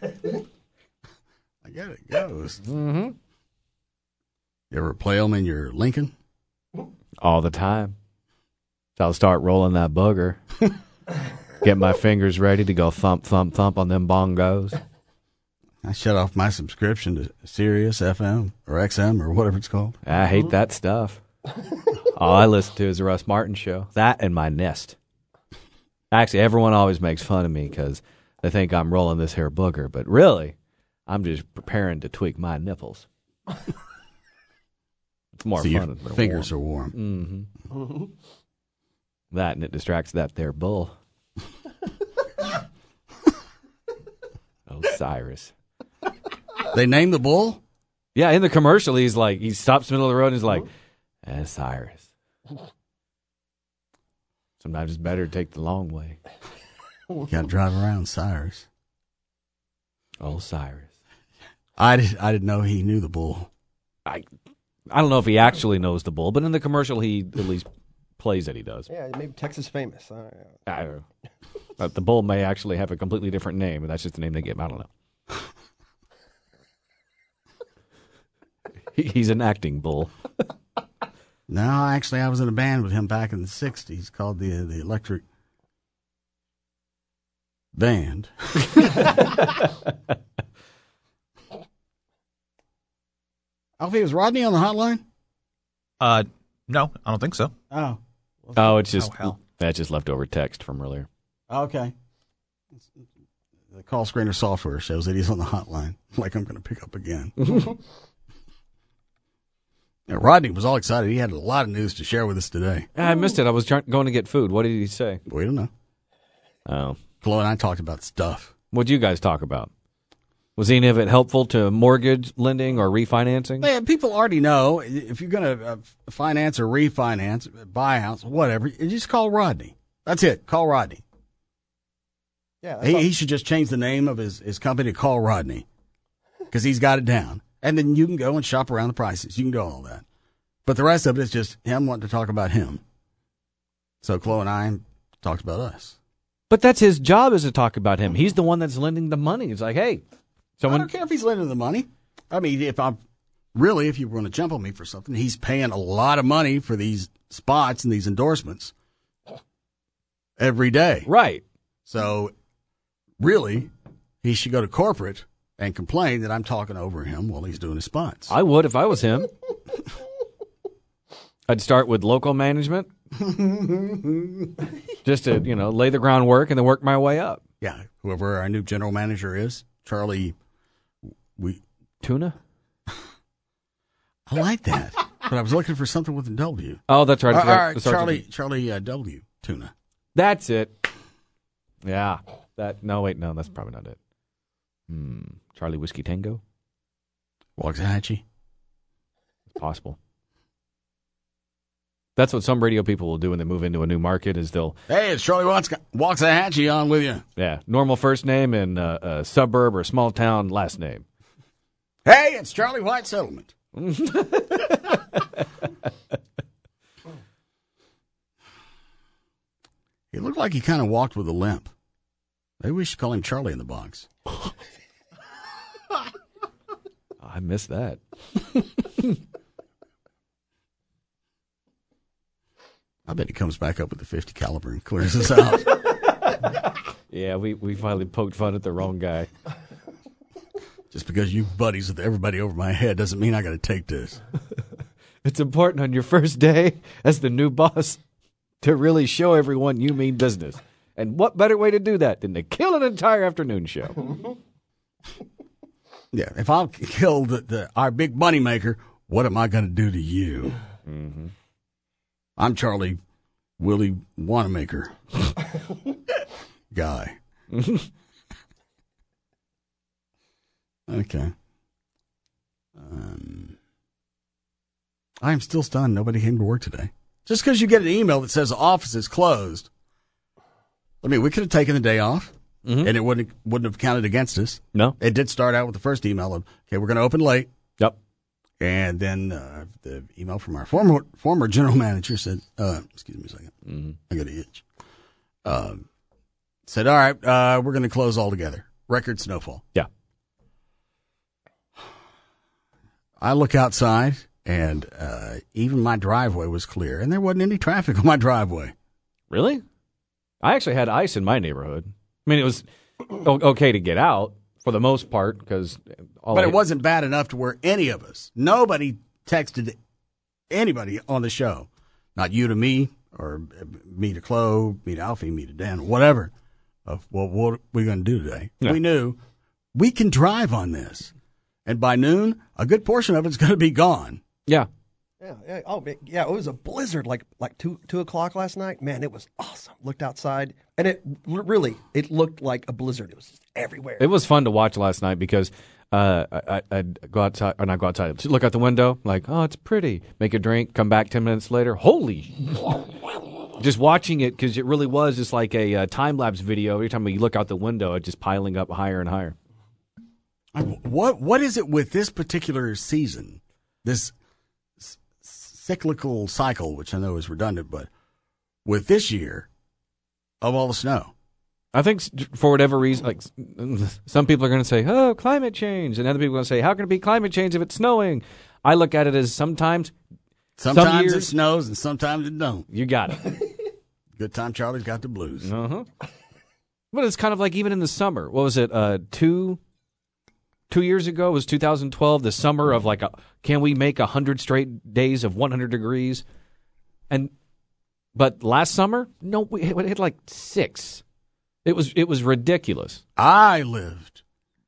get it goes. Mm-hmm. You ever play them in your Lincoln? All the time. So I'll start rolling that booger. Get my fingers ready to go thump, thump, thump on them bongos. I shut off my subscription to Sirius FM or XM or whatever it's called. I hate that stuff. All I listen to is the Russ Martin Show. That and my Nest. Actually, everyone always makes fun of me because they think I'm rolling this hair booger. But really, I'm just preparing to tweak my nipples. It's more so fun. Your fingers are warm. Mm-hmm. Mm-hmm. That and it distracts that there bull. Cyrus. They named the bull? Yeah, in the commercial, he stops in the middle of the road and he's like, Cyrus. Sometimes it's better to take the long way. You got to drive around Cyrus. Oh, Cyrus. I didn't know he knew the bull. I don't know if he actually knows the bull, but in the commercial, he at least plays that he does. Yeah, maybe Texas famous. I don't know. The bull may actually have a completely different name, and that's just the name they give him. I don't know. He's an acting bull. No, actually, I was in a band with him back in the 60s called the Electric Band. Alfie, is Rodney on the hotline? No, I don't think so. Oh. It's just that's just leftover text from earlier. Okay. The call screener software shows that he's on the hotline. Like I'm going to pick up again. Yeah, Rodney was all excited. He had a lot of news to share with us today. I missed it. I was going to get food. What did he say? We don't know. Oh. Chloe and I talked about stuff. What'd you guys talk about? Was any of it helpful to mortgage lending or refinancing? Yeah, people already know if you're going to finance or refinance, buyouts, whatever, you just call Rodney. That's it. Call Rodney. Yeah, He should just change the name of his company to Call Rodney, because he's got it down. And then you can go and shop around the prices. You can do all that. But the rest of it is just him wanting to talk about him. So Chloe and I talked about us. But that's his job, is to talk about him. He's the one that's lending the money. It's like, hey, someone. I don't care if he's lending the money. I mean, if you were going to jump on me for something, he's paying a lot of money for these spots and these endorsements every day. Right. So really, he should go to corporate and complain that I'm talking over him while he's doing his spots. I would if I was him. I'd start with local management. Just to, lay the groundwork and then work my way up. Yeah. Whoever our new general manager is, Charlie Tuna? I like that. But I was looking for something with a W. Oh, that's right. All right, Charlie W. Tuna. That's it. Yeah. No, that's probably not it. Charlie Whiskey Tango? Waxahachie? It's possible. That's what some radio people will do when they move into a new market, is they'll... Hey, it's Charlie Waxahachie on with you. Yeah, normal first name and a suburb or small town last name. Hey, it's Charlie White Settlement. He looked like he kind of walked with a limp. Maybe we should call him Charlie in the Box. I missed that. I bet he comes back up with the 50 caliber and clears us out. Yeah, we finally poked fun at the wrong guy. Just because you buddies with everybody over my head doesn't mean I got to take this. It's important on your first day as the new boss to really show everyone you mean business. And what better way to do that than to kill an entire afternoon show? Yeah, if I'll kill our big money maker, what am I going to do to you? Mm-hmm. I'm Charlie Willie Wanamaker guy. Okay. I am still stunned. Nobody came to work today. Just because you get an email that says the office is closed. I mean, we could have taken the day off, and it wouldn't have counted against us. No. It did start out with the first email of, okay, we're going to open late. Yep. And then the email from our former general manager said, excuse me a second. I got an itch. Said, all right, we're going to close altogether. Record snowfall. Yeah. I look outside, and even my driveway was clear, and there wasn't any traffic on my driveway. Really? I actually had ice in my neighborhood. I mean, it was okay to get out for the most part, because it wasn't bad enough to where any of us, nobody texted anybody on the show, not you to me, or me to Chloe, me to Alfie, me to Dan, whatever, of, well, what are we going to do today? Yeah. We knew we can drive on this. And by noon, a good portion of it's going to be gone. Yeah. Yeah. Oh, yeah. It was a blizzard like 2 o'clock last night. Man, it was awesome. Looked outside, and it looked like a blizzard. It was just everywhere. It was fun to watch last night because I'd go outside, or not go outside, look out the window, like, oh, it's pretty. Make a drink, come back 10 minutes later. Holy. Just watching it, because it really was just like a time-lapse video. Every time you look out the window, it's just piling up higher and higher. What is it with this particular season, this cyclical cycle, which I know is redundant, but with this year of all the snow? I think for whatever reason, like some people are going to say, oh, climate change, and other people are going to say, how can it be climate change if it's snowing? I look at it as sometimes it snows and sometimes it don't. You got it. Good time Charlie's got the blues. Uh-huh. But it's kind of like even in the summer. What was it, 2 years ago, it was 2012, the summer of like, can we make 100 straight days of 100 degrees? But last summer, no, we hit like 6. It was ridiculous. I lived.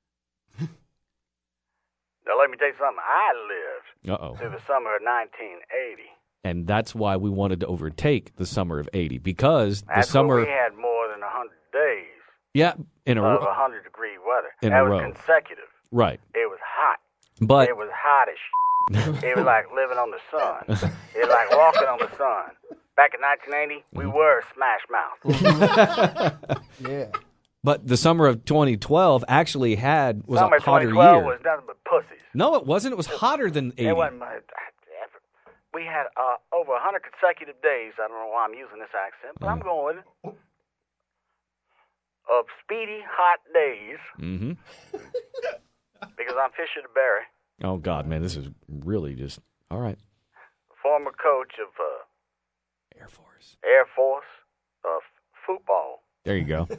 Now let me tell you something. I lived through the summer of 1980. And that's why we wanted to overtake the summer of 80, because the that's summer... we had more than 100 days in a row. of 100-degree weather. In that a was row. Consecutive. Right. It was hot. But it was hot as shit. It was like living on the sun. It was like walking on the sun. Back in 1980, we were Smash Mouth. Yeah. But the summer of 2012 actually was Summer a hotter 2012 year. was nothing but pussies. No, it wasn't. It was hotter than 80. It wasn't. We had over 100 consecutive days. I don't know why I'm using this accent, but I'm going with it. Of speedy, hot days. Mm-hmm. Because I'm Fisher the Barry, Oh, God, man, this is really just... All right. former coach of Air Force of football. There you go.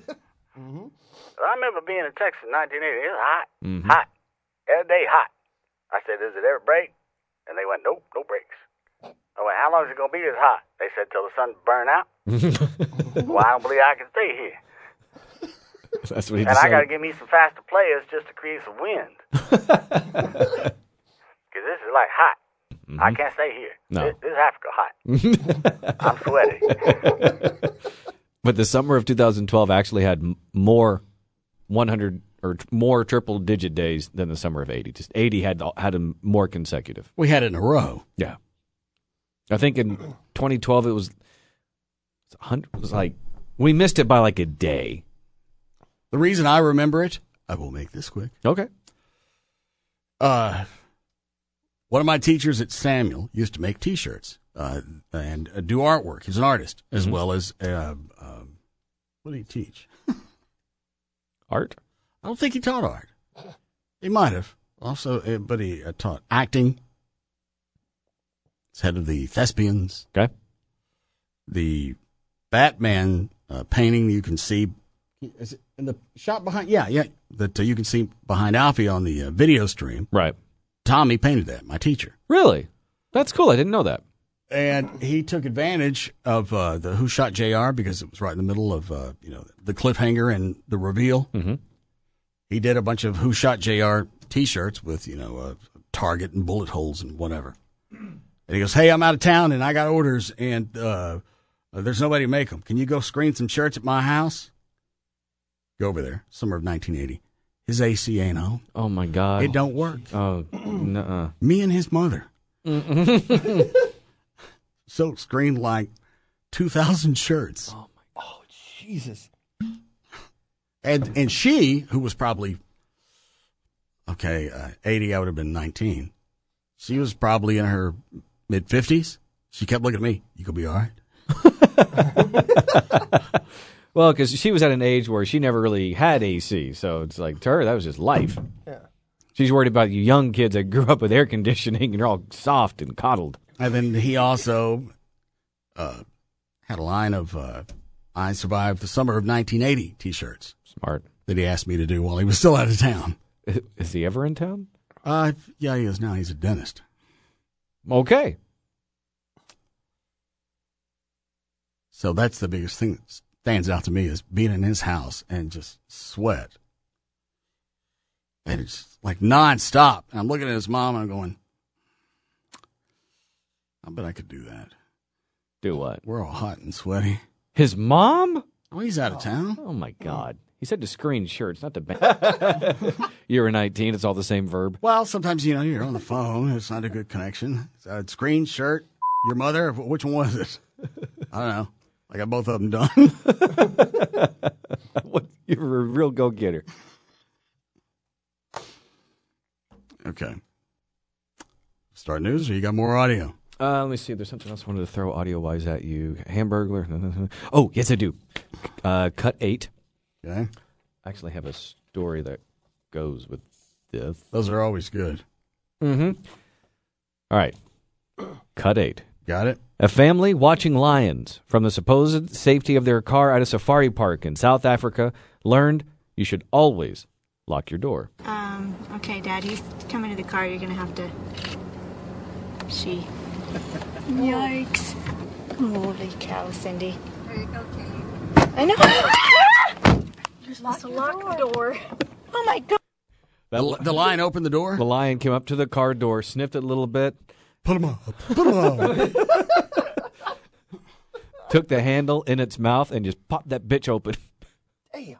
I remember being in Texas in 1980. It was hot. Mhm. Hot. Every day hot. I said, does it ever break? And they went, nope, no breaks. I went, how long is it going to be this hot? They said, till the sun burn out. Well, I don't believe I can stay here. That's what he And decided. I got to give me some faster players just to create some wind. Because this is like hot. I can't stay here. No. This is Africa hot. I'm sweaty. But the summer of 2012 actually had more 100 or more triple-digit days than the summer of 80. Just 80 had them more consecutive. We had it in a row. Yeah. I think in 2012 it was like we missed it by like a day. The reason I remember it, I will make this quick. Okay. One of my teachers at Samuel used to make T-shirts and do artwork. He's an artist as well as what did he teach? Art? I don't think he taught art. He might have also, but he taught acting. He's head of the Thespians. Okay. The Batman painting you can see. Is it in the shot behind? Yeah. That you can see behind Alfie on the video stream. Right. Tommy painted that, my teacher. Really? That's cool. I didn't know that. And he took advantage of the Who Shot JR because it was right in the middle of the cliffhanger and the reveal. Mm-hmm. He did a bunch of Who Shot JR T-shirts with target and bullet holes and whatever. And he goes, "Hey, I'm out of town and I got orders and there's nobody to make them. Can you go screen some shirts at my house?" Go over there, summer of 1980. His AC ain't on. Oh my God! It don't work. Oh, nuh-uh. Me and his mother. So screened like 2,000 shirts. Oh Jesus! And she, who was probably 80, I would have been 19. She was probably in her mid 50s. She kept looking at me. You gonna be all right? Well, because she was at an age where she never really had AC, so it's like to her that was just life. Yeah. She's worried about you young kids that grew up with air conditioning and you're all soft and coddled. And then he also had a line of I Survived the Summer of 1980 T-shirts. Smart. That he asked me to do while he was still out of town. Is he ever in town? Yeah, he is now. He's a dentist. Okay. So that's the biggest thing that stands out to me is being in his house and just sweat. And it's like nonstop. And I'm looking at his mom and I'm going, I bet I could do that. Do what? We're all hot and sweaty. His mom? Oh, he's out of town. Oh, my God. He said to screen shirts, not to bang. You were 19. It's all the same verb. Well, sometimes, you're on the phone. It's not a good connection. Screen, shirt, your mother. Which one was it? I don't know. I got both of them done. You were a real go-getter. Okay. Start news or you got more audio? Let me see. There's something else I wanted to throw audio-wise at you. Hamburglar. Oh, yes, I do. Cut 8. Okay. I actually have a story that goes with this. Those are always good. Mm-hmm. All right. Cut 8. Got it. A family watching lions from the supposed safety of their car at a safari park in South Africa learned you should always lock your door. Okay, Dad, he's coming to the car. You're going to have to... Yikes. Holy cow, Cindy. Okay. I know. You're supposed to lock the door. Oh, my God. The lion opened the door? The lion came up to the car door, sniffed it a little bit. Put him up. Put him up. Took the handle in its mouth and just popped that bitch open. Damn.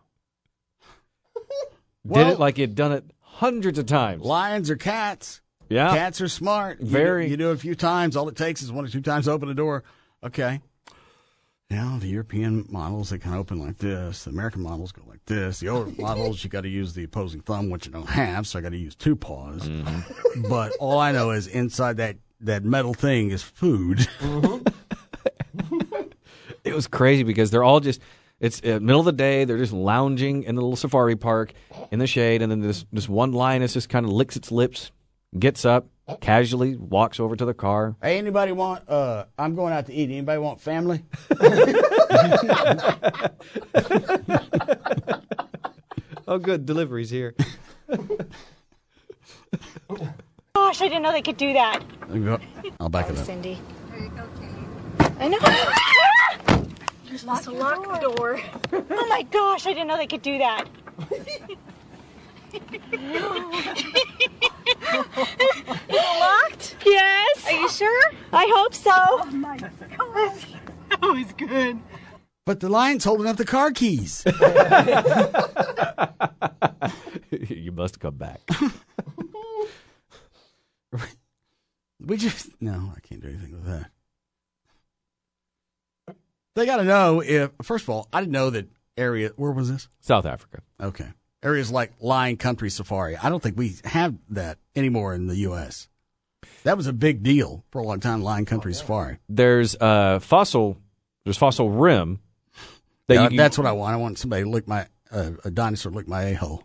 Did it like he'd done it hundreds of times. Lions are cats. Yeah. Cats are smart. Very. You do it a few times. All it takes is 1 or 2 times to open the door. Okay. Now, the European models, they kind of open like this. The American models go like this. The older models, you got to use the opposing thumb, which you don't have, so I got to use 2 paws. Mm-hmm. But all I know is inside that metal thing is food. Mm-hmm. It was crazy because they're all just, it's middle of the day, they're just lounging in the little safari park in the shade, and then this one lioness just kind of licks its lips, gets up, casually walks over to the car. Hey, anybody want, I'm going out to eat. Anybody want family? Oh, good. Delivery's here. Gosh, I didn't know they could do that. I'll back it up. Cindy. I know. There's lots of locked door. Oh my gosh, I didn't know they could do that. Is it locked? Yes. Are you sure? I hope so. Oh my gosh. That was good. But the lion's holding up the car keys. You must come back. No, I can't do anything with that. They got to know if, first of all, I didn't know that area, where was this? South Africa. Okay. Areas like Lion Country Safari. I don't think we have that anymore in the U.S. That was a big deal for a long time, Lion Country Safari. There's Fossil Rim. That's what I want. I want somebody to lick a dinosaur lick my a-hole.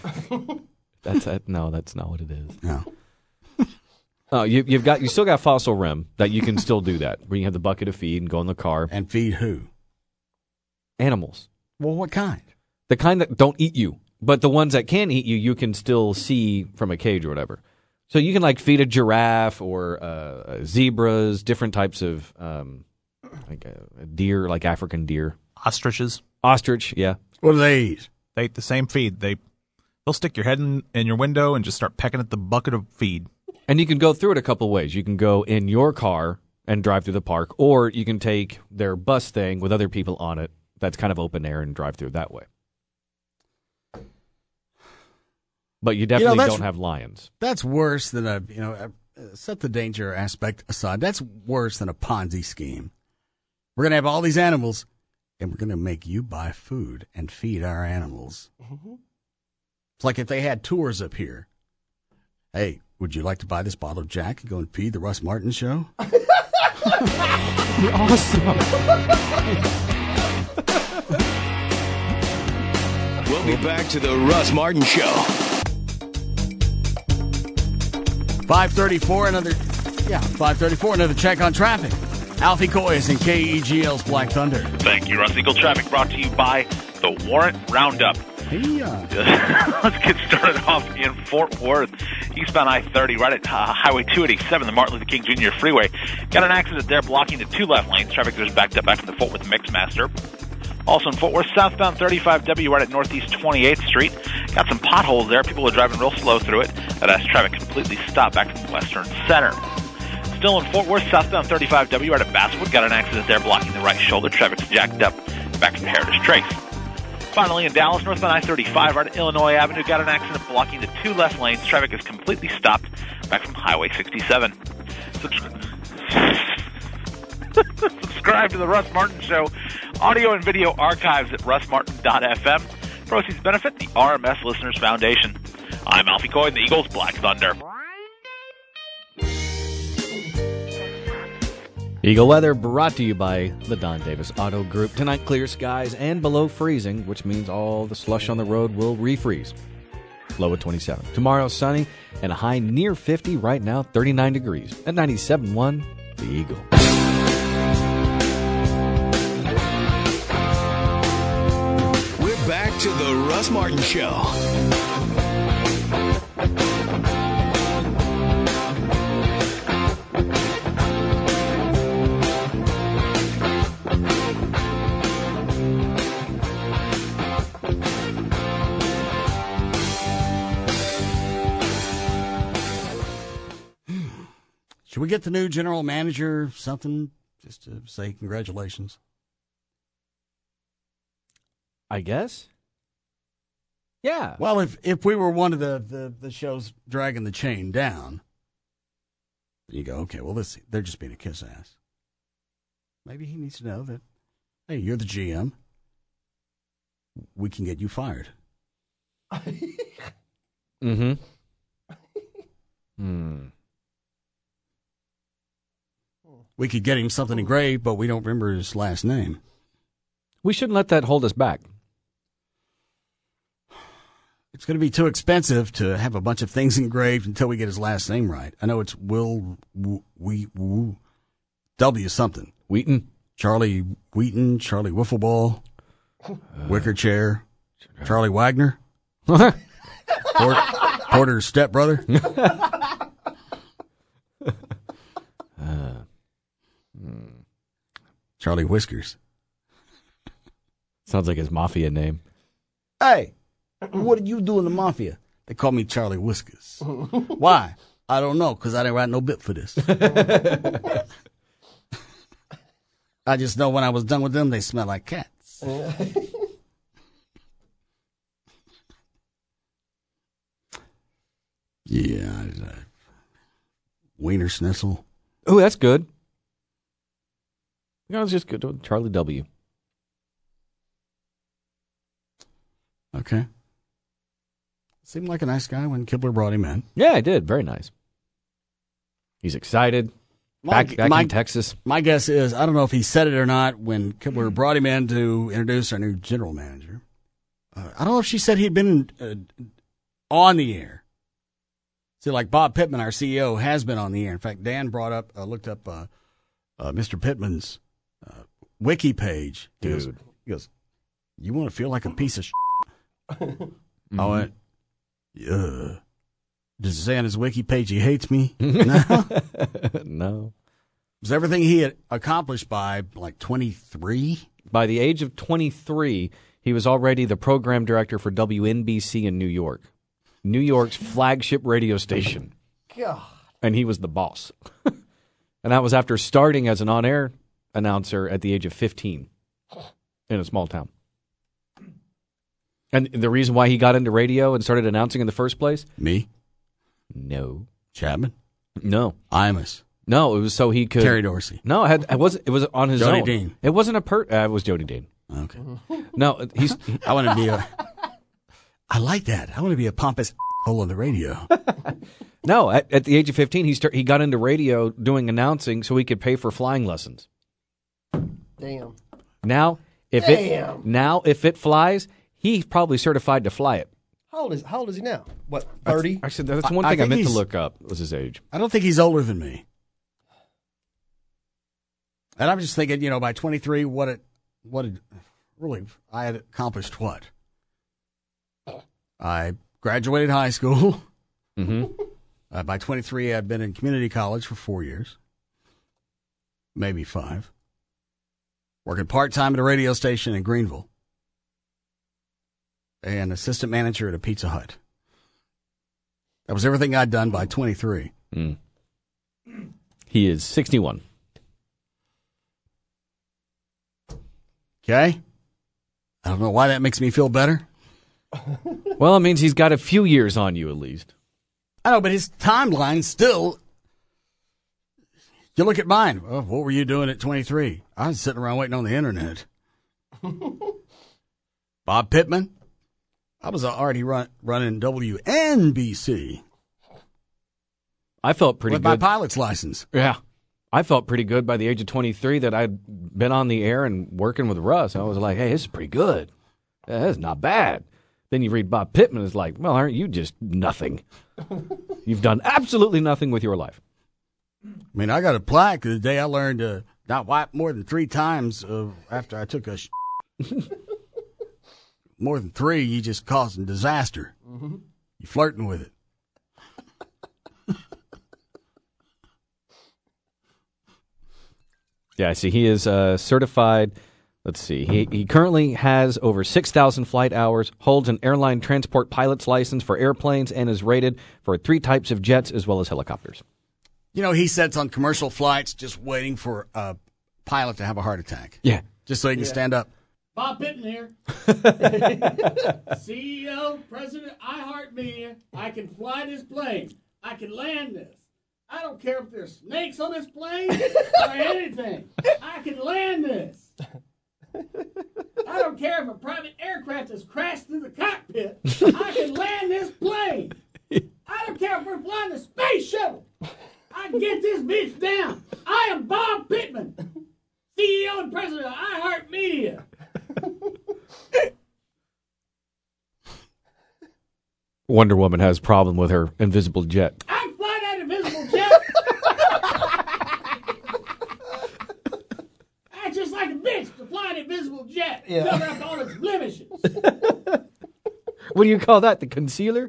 No, that's not what it is. No. Oh, you still got Fossil Rim that you can still do that, where you have the bucket of feed and go in the car. And feed who? Animals. Well, what kind? The kind that don't eat you. But the ones that can eat you, you can still see from a cage or whatever. So you can feed a giraffe or zebras, different types of a deer, like African deer. Ostriches. Ostrich, yeah. What do they eat? They eat the same feed. They'll stick your head in your window and just start pecking at the bucket of feed. And you can go through it a couple ways. You can go in your car and drive through the park, or you can take their bus thing with other people on it that's kind of open air and drive through that way. But you definitely don't have lions. That's worse than set the danger aspect aside. That's worse than a Ponzi scheme. We're going to have all these animals, and we're going to make you buy food and feed our animals. Mm-hmm. It's like if they had tours up here. Hey, would you like to buy this bottle of Jack and go and feed the Russ Martin Show? Awesome. We'll be back to the Russ Martin Show. 534, another check on traffic. Alfie Coy is in KEGL's Black Thunder. Thank you, Russ. Eagle Traffic brought to you by the Warrant Roundup. Hey, let's get started off in Fort Worth, eastbound I-30, right at Highway 287, the Martin Luther King Jr. Freeway. Got an accident there blocking the 2 left lanes. Traffic there's backed up back from the Fort Worth Mixmaster. Also in Fort Worth, southbound 35W right at Northeast 28th Street. Got some potholes there. People are driving real slow through it. That has traffic completely stopped back from the Western Center. Still in Fort Worth, southbound 35W right at Basswood. Got an accident there blocking the right shoulder. Traffic's jacked up back from Heritage Trace. Finally, in Dallas, northbound I-35 right at Illinois Avenue. Got an accident blocking the 2 left lanes. Traffic is completely stopped back from Highway 67. Subscribe to the Russ Martin Show audio and video archives at russmartin.fm. Proceeds benefit the RMS Listeners Foundation. I'm Alfie Coy, the Eagles Black Thunder. Eagle Weather brought to you by the Don Davis Auto Group. Tonight, clear skies and below freezing, which means all the slush on the road will refreeze. Low at 27. Tomorrow, sunny and a high near 50. Right now, 39 degrees. At 97.1, the Eagle. We're back to the Russ Martin Show. Should we get the new general manager something just to say congratulations? I guess. Yeah. Well, if we were one of the shows dragging the chain down, you go, okay, well, they're just being a kiss ass. Maybe he needs to know that hey, you're the GM. We can get you fired. Mm-hmm. We could get him something engraved, but we don't remember his last name. We shouldn't let that hold us back. It's going to be too expensive to have a bunch of things engraved until we get his last name right. I know it's Will W something. Wheaton? Charlie Wheaton, Charlie Wiffleball, Wicker Chair, Charlie Wagner, Porter's stepbrother. Charlie Whiskers. Sounds like his mafia name. Hey, what did you do in the mafia? They call me Charlie Whiskers. Why? I don't know, because I didn't write no bit for this. I just know when I was done with them, they smell like cats. Yeah. Wiener Schnitzel. Oh, that's good. I was just good with Charlie W. Okay. Seemed like a nice guy when Kibler brought him in. Yeah, I did. Very nice. He's excited. Back in Texas. My guess is, I don't know if he said it or not when Kibler brought him in to introduce our new general manager. I don't know if she said he'd been on the air. See, like Bob Pittman, our CEO, has been on the air. In fact, Dan looked up Mr. Pittman's wiki page. He goes, you want to feel like a piece of shit? Mm-hmm. I went, yeah. Does it say on his wiki page he hates me? No. No. Was everything he had accomplished by like 23? By the age of 23, he was already the program director for WNBC in New York. New York's flagship radio station. God. And he was the boss. And that was after starting as an on-air announcer at the age of 15 in a small town. And the reason why he got into radio and started announcing in the first place? Me? No. Chapman? No. Imus? No, it was so he could. Terry Dorsey? No, it was on his Jody own. Dean? It wasn't it was Jody Dean. Okay. No, I want to be I like that. I want to be a pompous hole on the radio. No, at the age of 15, he got into radio doing announcing so he could pay for flying lessons. Damn. Now, if it flies, he's probably certified to fly it. How old is he now? What, 30? Actually, that's one thing I meant to look up was his age. I don't think he's older than me. And I'm just thinking, by 23, I had accomplished what? I graduated high school. Mm-hmm. By 23, I'd been in community college for 4 years. Maybe 5. Working part-time at a radio station in Greenville. And assistant manager at a Pizza Hut. That was everything I'd done by 23. Mm. He is 61. Okay? I don't know why that makes me feel better. Well, it means he's got a few years on you at least. I know, but his timeline still... You look at mine. Oh, what were you doing at 23? I was sitting around waiting on the internet. Bob Pittman? I was already running WNBC. I felt pretty with good. With my pilot's license. Yeah. I felt pretty good by the age of 23 that I'd been on the air and working with Russ. I was like, hey, this is pretty good. That's not bad. Then you read Bob Pittman, it's like, well, aren't you just nothing? You've done absolutely nothing with your life. I mean, I got a plaque the day I learned to not wipe more than 3 times after I took a more than 3, you just causing disaster. Mm-hmm. You're flirting with it. Yeah, I see. He is certified. Let's see. He currently has over 6,000 flight hours, holds an airline transport pilot's license for airplanes, and is rated for 3 types of jets as well as helicopters. He sits on commercial flights just waiting for a pilot to have a heart attack. Yeah. Just so he can stand up. Bob Pittman here. CEO, President, iHeartMedia. I can fly this plane. I can land this. I don't care if there's snakes on this plane or anything. I can land this. has crashed through the cockpit, I can land this plane. I don't care if we're flying a space shuttle. I can get this bitch down. I am Bob Pittman, CEO and president of iHeartMedia. Wonder Woman has a problem with her invisible jet. I can fly that invisible jet. That's just like a bitch to fly an invisible jet. Yeah. Cover up all its blemishes. What do you call that? The concealer?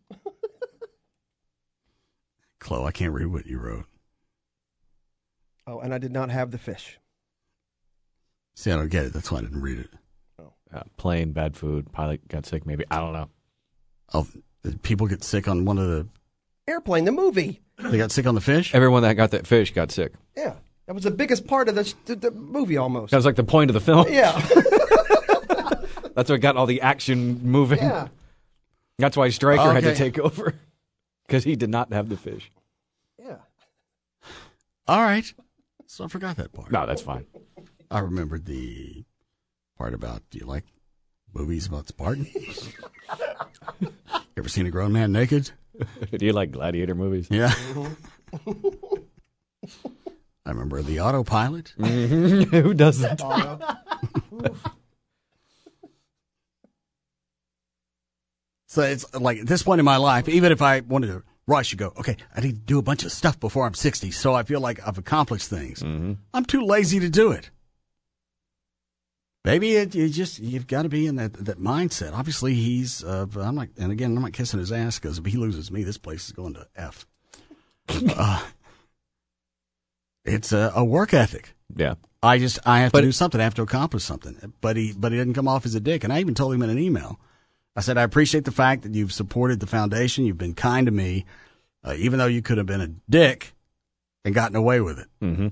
Chloe, I can't read what you wrote. Oh, and I did not have the fish. See, I don't get it. That's why I didn't read it. Plane, bad food, pilot got sick maybe. I don't know. Oh, did people get sick on one of the... Airplane, the movie. They got sick on the fish? Everyone that got that fish got sick. Yeah. That was the biggest part of the movie almost. That was like the point of the film. Yeah. That's what got all the action moving. Yeah. That's why Stryker had to Okay. take over. Because he did not have the fish. Yeah. All right. So I forgot that part. No, that's fine. I remembered the part about, do you like movies about Spartans? You ever seen a grown man naked? Do you like gladiator movies? Yeah. I remember the autopilot. Who does that? So it's like at this point in my life, even if I wanted to rush, you go, okay, I need to do a bunch of stuff before I'm 60, so I feel like I've accomplished things. I'm too lazy to do it. Maybe you've got to be in that mindset. Obviously, I'm not kissing his ass because if he loses me, this place is going to F. It's a work ethic. Yeah. I have to do something. I have to accomplish something. But he didn't come off as a dick. And I even told him in an email. I said, I appreciate the fact that you've supported the foundation. You've been kind to me, even though you could have been a dick and gotten away with it. Mm-hmm.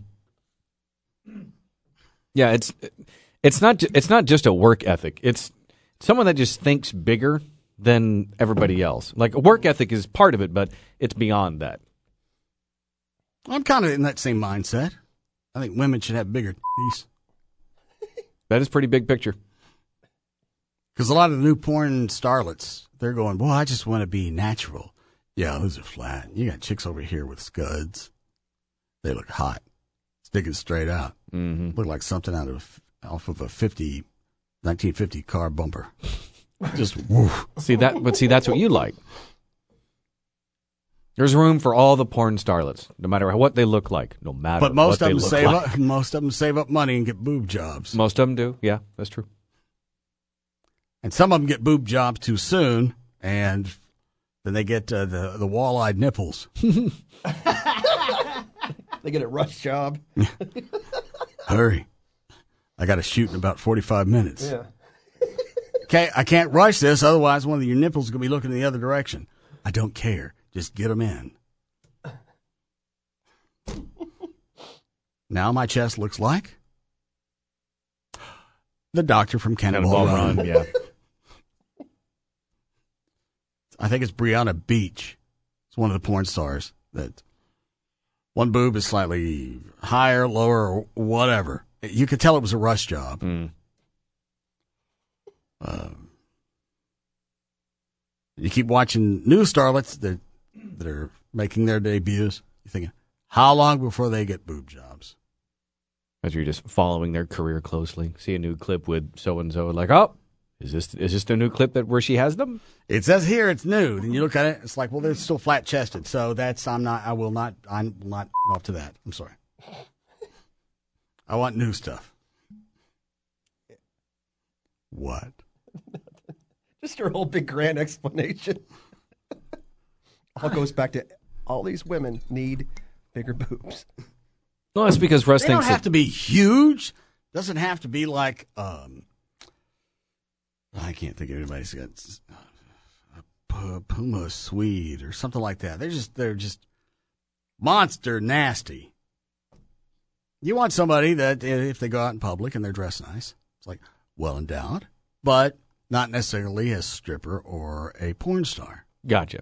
Yeah, it's not just a work ethic. It's someone that just thinks bigger than everybody else. Like a work ethic is part of it, but it's beyond that. I'm kind of in that same mindset. I think women should have bigger titties. That is pretty big picture. Because a lot of the new porn starlets, they're going, well, I just want to be natural. Yeah, those are flat. You got chicks over here with scuds. They look hot. Sticking straight out. Mm-hmm. Look like something off of a 1950 car bumper. Just woo. See, that's what you like. There's room for all the porn starlets, no matter what they look like, no matter But most what of they them look save like. up. Most of them save up money and get boob jobs. Most of them do. Yeah, that's true. And some of them get boob jobs too soon, and then they get the wall-eyed nipples. They get a rush job. Hurry. I got to shoot in about 45 minutes. Yeah. Okay, I can't rush this, otherwise one of your nipples is going to be looking in the other direction. I don't care. Just get them in. Now my chest looks like the doctor from Cannonball Run. Yeah. I think it's Brianna Beach. It's one of the porn stars. That one boob is slightly higher, lower, or whatever. You could tell it was a rush job. You keep watching new starlets that are making their debuts. You're thinking, how long before they get boob jobs? As you're just following their career closely. See a new clip with so-and-so, like, oh, is this the new clip where she has them? It says here it's nude, and you look at it, it's like, well, they're still flat-chested, so I'm not off to that. I'm sorry. I want new stuff. What? Just her whole big grand explanation. All goes back to all these women need bigger boobs. Well, it's because Russ They thinks don't have to be huge. Doesn't have to be like I can't think of anybody's got a Puma Swede or something like that. They're just monster nasty. You want somebody that if they go out in public and they're dressed nice, it's like well endowed, but not necessarily a stripper or a porn star. Gotcha.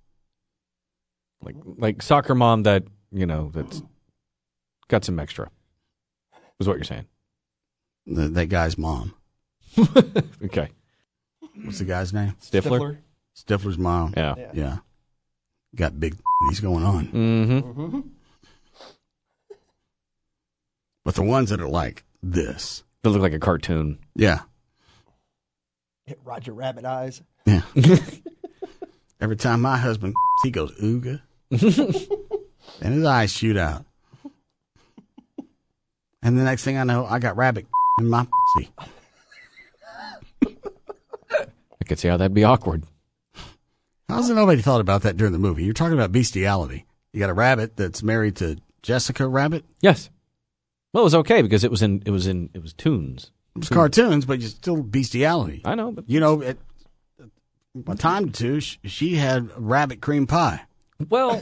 Like soccer mom that, that's got some extra, is what you're saying. That guy's mom. Okay. What's the guy's name? Stifler. Stifler's mom. Yeah. Got big he's going on. Mm-hmm. But the ones that are like this. They look like a cartoon. Yeah. Hit Roger Rabbit eyes. Yeah. Every time my husband, he goes, ooga. And his eyes shoot out. And the next thing I know, I got rabbit in my pussy. I could see how that'd be awkward. How's nobody thought about that during the movie? You're talking about bestiality. You got a rabbit that's married to Jessica Rabbit? Yes. Well, it was okay because it was Toons. It was cartoons, but it's still bestiality. I know, but you know, at a time or two, she had rabbit cream pie. Well,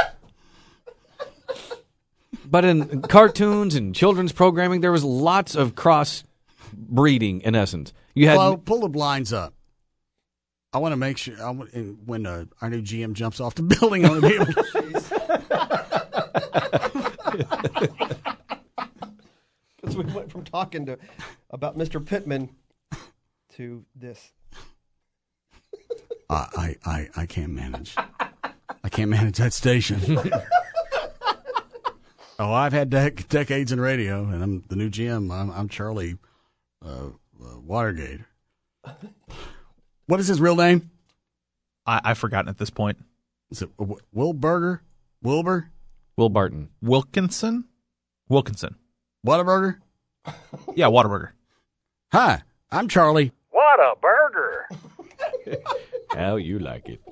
but in cartoons and children's programming, there was lots of cross breeding. In essence, you had pull the blinds up. I want to make sure when our new GM jumps off the building, I want to be able to. Because we went from talking about Mr. Pittman to this. I can't manage. I can't manage that station. I've had decades in radio, and I'm the new GM. I'm Charlie Watergate. What is his real name? I've forgotten at this point. Is it Wilburger? Wilbur? Will Barton. Wilkinson? Whataburger? Yeah, Whataburger. Hi, I'm Charlie. What a burger! How you like it?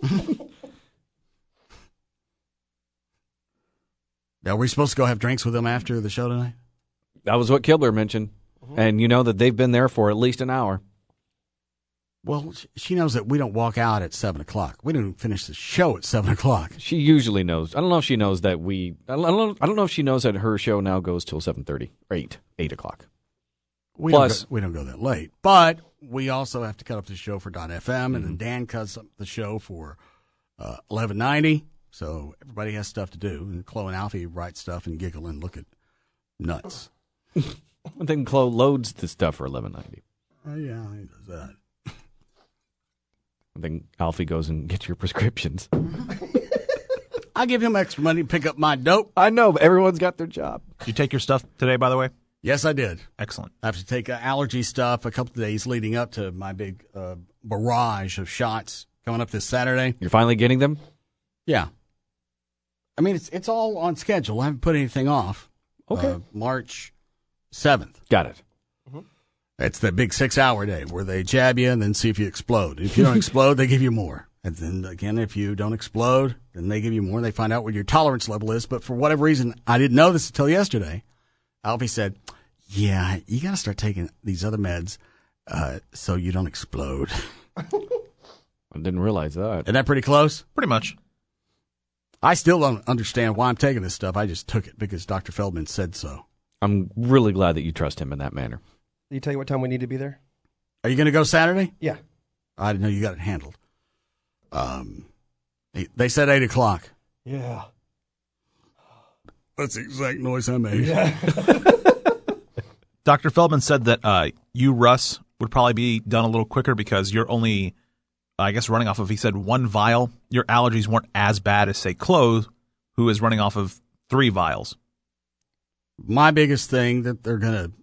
Now, we're supposed to go have drinks with them after the show tonight? That was what Kibler mentioned. And you know that they've been there for at least an hour. Well, she knows that we don't walk out at 7 o'clock. We don't finish the show at 7 o'clock. She usually knows. I don't know if she knows that I don't know if she knows that her show now goes till 7:30 or 8 o'clock. We don't go that late. But we also have to cut up the show for .fm, and then Dan cuts up the show for 1190. So everybody has stuff to do. And Chloe and Alfie write stuff and giggle and look at nuts. And then Chloe loads the stuff for 1190. Oh, yeah, he does that. And then Alfie goes and gets your prescriptions. I give him extra money to pick up my dope. I know, but everyone's got their job. Did you take your stuff today, by the way? Yes, I did. Excellent. I have to take allergy stuff a couple of days leading up to my big barrage of shots coming up this Saturday. You're finally getting them? Yeah. I mean, it's all on schedule. I haven't put anything off. Okay. March 7th. Got it. It's the big 6-hour day where they jab you and then see if you explode. If you don't explode, they give you more. And then again, if you don't explode, then they give you more. They find out what your tolerance level is. But for whatever reason, I didn't know this until yesterday. Alfie said, yeah, you got to start taking these other meds so you don't explode. I didn't realize that. Isn't that pretty close? Pretty much. I still don't understand why I'm taking this stuff. I just took it because Dr. Feldman said so. I'm really glad that you trust him in that manner. Did he tell you what time we need to be there? Are you going to go Saturday? Yeah. I didn't know you got it handled. They said 8 o'clock. Yeah. That's the exact noise I made. Yeah. Dr. Feldman said that you, Russ, would probably be done a little quicker because you're only, I guess, running off of, he said, 1 vial. Your allergies weren't as bad as, say, Chloe, who is running off of 3 vials. My biggest thing that they're going to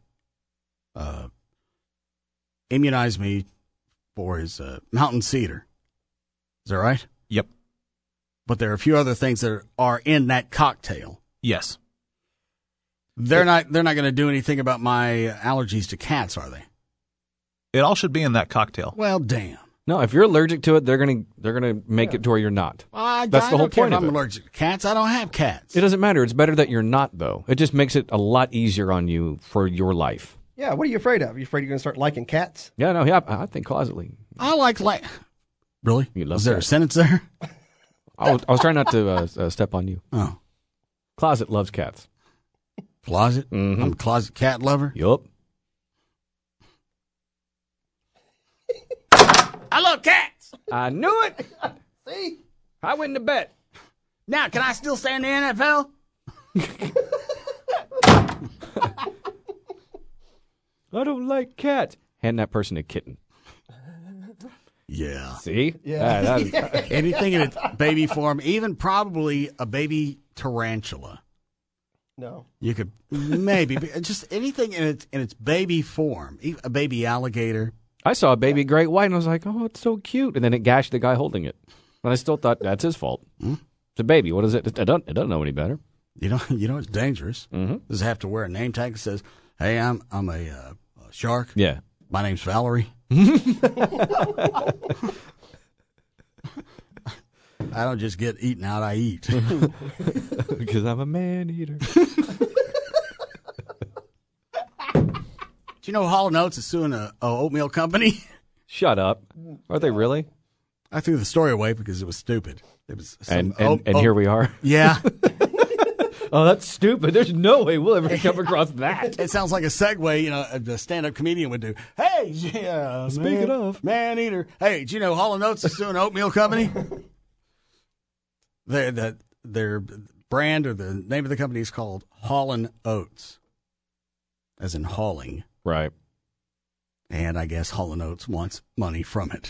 immunize me for is mountain cedar. Is that right? Yep. But there are a few other things that are in that cocktail. Yes. They're not going to do anything about my allergies to cats, are they? It all should be in that cocktail. Well, damn. No, if you're allergic to it, they're gonna make it to where you're not. That's the whole point of it. I'm allergic to cats. I don't have cats. It doesn't matter. It's better that you're not, though. It just makes it a lot easier on you for your life. Yeah, what are you afraid of? Are you afraid you're going to start liking cats? Yeah, no, yeah, I think closetly. I like Really? You love Was there cats. a sentence there? I was trying not to step on you. Oh. Closet loves cats. Closet? Mm-hmm. I'm a closet cat lover? Yup. I love cats. I knew it. See? I win the bet. Now, can I still stay in the NFL? I don't like cats. Hand that person a kitten. Yeah. See? Yeah. Anything in its baby form, even probably a baby tarantula. No. You could maybe just anything in its baby form, a baby alligator. I saw a baby great white, and I was like, "Oh, it's so cute!" And then it gashed the guy holding it, and I still thought that's his fault. It's a baby. What is it? It doesn't know any better. You know, it's dangerous. Does it have to wear a name tag that says, "Hey, I'm a shark"? Yeah. My name's Valerie. I don't just get eaten out, I eat. Because I'm a man eater. Do you know Hall & Oates is suing a oatmeal company? Shut up. Are they really? I threw the story away because it was stupid. It was and here we are. Yeah. Oh, that's stupid. There's no way we'll ever come across that. It sounds like a segue, the stand-up comedian would do. Hey, Speaking of. Man eater. Hey, do you know Hall & Oates is suing an oatmeal company? Their brand or the name of the company is called Hall & Oates, as in hauling. Right. And I guess Hall & Oates wants money from it.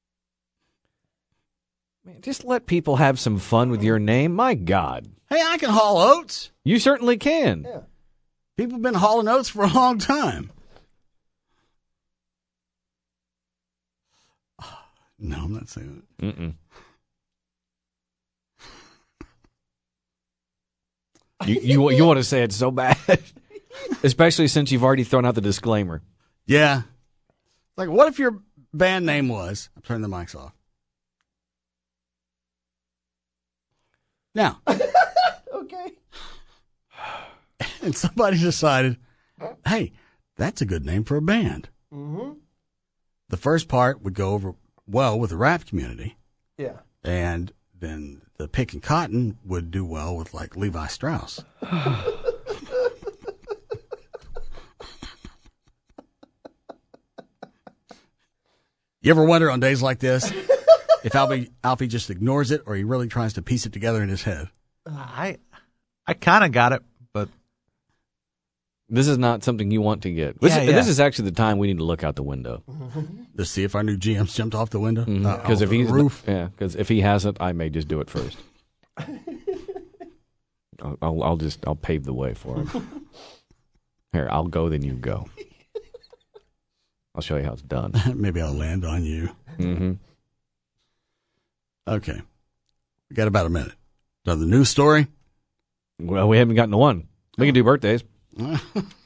Man, just let people have some fun with your name. My God. Hey, I can haul oats. You certainly can. Yeah. People have been hauling oats for a long time. No, I'm not saying that. Mm-mm. You want to say it so bad, especially since you've already thrown out the disclaimer. Yeah. Like, what if your band name was... I'm turning the mics off. Now. Okay. And somebody decided, hey, that's a good name for a band. Mm-hmm. The first part would go over well with the rap community. Yeah. And then the Pickin' Cotton would do well with, like, Levi Strauss. You ever wonder on days like this if Alfie just ignores it or he really tries to piece it together in his head? I kind of got it, but this is not something you want to get. This is actually the time we need to look out the window to see if our new GM's jumped off the window. Because if he's because if he hasn't, I may just do it first. I'll pave the way for him. Here, I'll go, then you go. I'll show you how it's done. Maybe I'll land on you. Mm-hmm. Okay. We got about a minute. Another news story? Well, we haven't gotten to one. We can do birthdays. And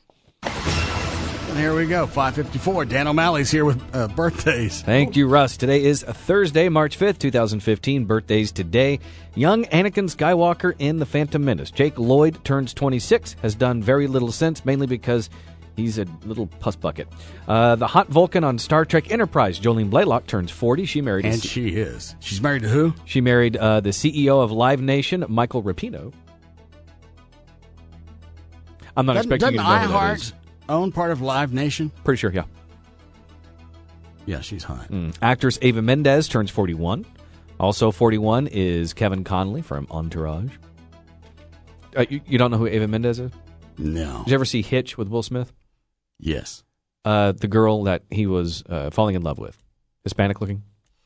here we go. 5:54. Dan O'Malley's here with birthdays. Thank you, Russ. Today is Thursday, March 5th, 2015. Birthdays today. Young Anakin Skywalker in The Phantom Menace. Jake Lloyd turns 26. Has done very little since, mainly because he's a little puss bucket. The hot Vulcan on Star Trek Enterprise, Jolene Blalock, turns 40. She married... And she is. She's married to who? She married the CEO of Live Nation, Michael Rapino. I'm not expecting you to know who that is. Doesn't iHeart own part of Live Nation? Pretty sure, yeah. Yeah, she's hot. Actress Ava Mendez turns 41. Also 41 is Kevin Connolly from Entourage. You don't know who Ava Mendez is? No. Did you ever see Hitch with Will Smith? Yes. The girl that he was falling in love with. Hispanic looking?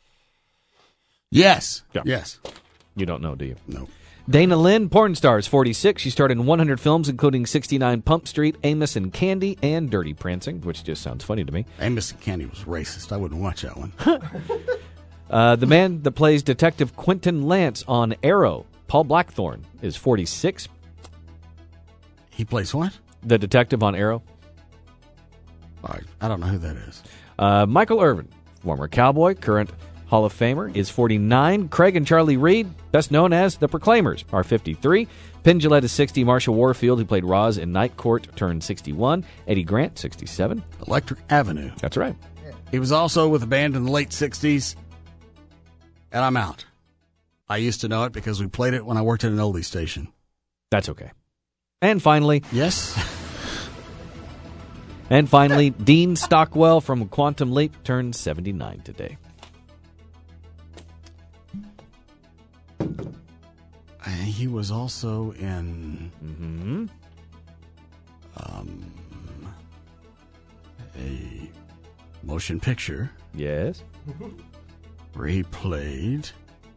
Yes. Yeah. Yes. You don't know, do you? No. Dana Lynn, porn star, is 46. She starred in 100 films, including 69 Pump Street, Amos and Candy, and Dirty Prancing, which just sounds funny to me. Amos and Candy was racist. I wouldn't watch that one. The man that plays Detective Quentin Lance on Arrow, Paul Blackthorne, is 46. He plays what? The detective on Arrow. I don't know who that is. Michael Irvin, former Cowboy, current Hall of Famer, is 49. Craig and Charlie Reed, best known as the Proclaimers, are 53. Penn Jillette is 60. Marsha Warfield, who played Roz in Night Court, turned 61. Eddie Grant, 67. Electric Avenue. That's right. He was also with a band in the late 60s, and I'm out. I used to know it because we played it when I worked at an oldie station. That's okay. And finally... Yes? And finally, Dean Stockwell from Quantum Leap turned 79 today. He was also in a motion picture. Yes. where he played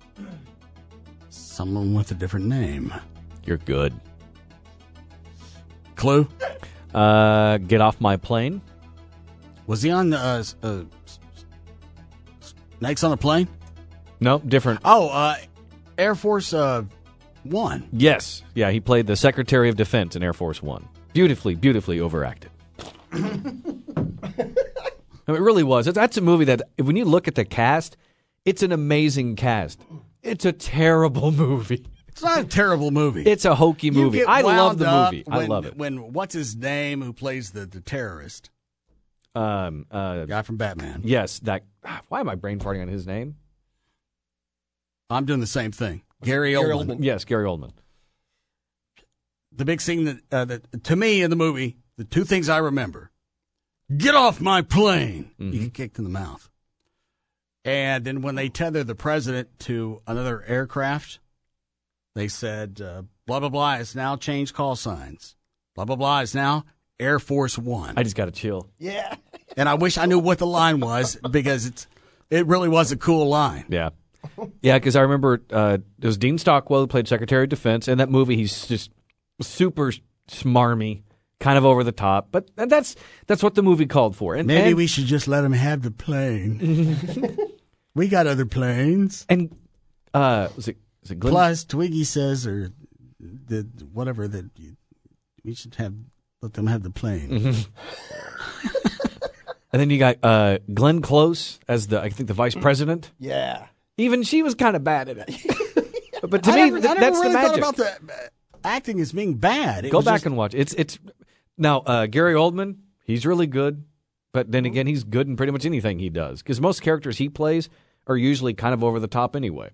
someone with a different name. You're good. Clue? Get Off My Plane. Was he on Snakes on a Plane? No, different. Oh, Air Force One. Yes. Yeah, he played the Secretary of Defense in Air Force One. Beautifully, beautifully overacted. I mean, it really was. That's a movie that, when you look at the cast, it's an amazing cast. It's a terrible movie. It's not a terrible movie. It's a hokey movie. I love the movie. I love it. When what's his name who plays the terrorist? Guy from Batman. Yes, that. Why am I brain farting on his name? I'm doing the same thing. Gary Oldman. Yes, Gary Oldman. The big scene that to me in the movie, the two things I remember: get off my plane. Mm-hmm. You get kicked in the mouth. And then when they tether the president to another aircraft, they said, blah, blah, blah has now changed call signs. Blah, blah, blah is now Air Force One. I just got to chill. Yeah. And I wish I knew what the line was because it really was a cool line. Yeah. Yeah, because I remember it was Dean Stockwell who played Secretary of Defense. In that movie, he's just super smarmy, kind of over the top. But that's what the movie called for. And maybe we should just let him have the plane. We got other planes. And was it Glenn? Plus, Twiggy says, or whatever, that we should let them have the plane. Mm-hmm. And then you got Glenn Close as I think the vice president. Yeah. Even she was kind of bad at it. But to me, that's really the magic. Thought about the acting as being bad. Go back and watch. It's now Gary Oldman. He's really good, but then again, he's good in pretty much anything he does because most characters he plays are usually kind of over the top anyway.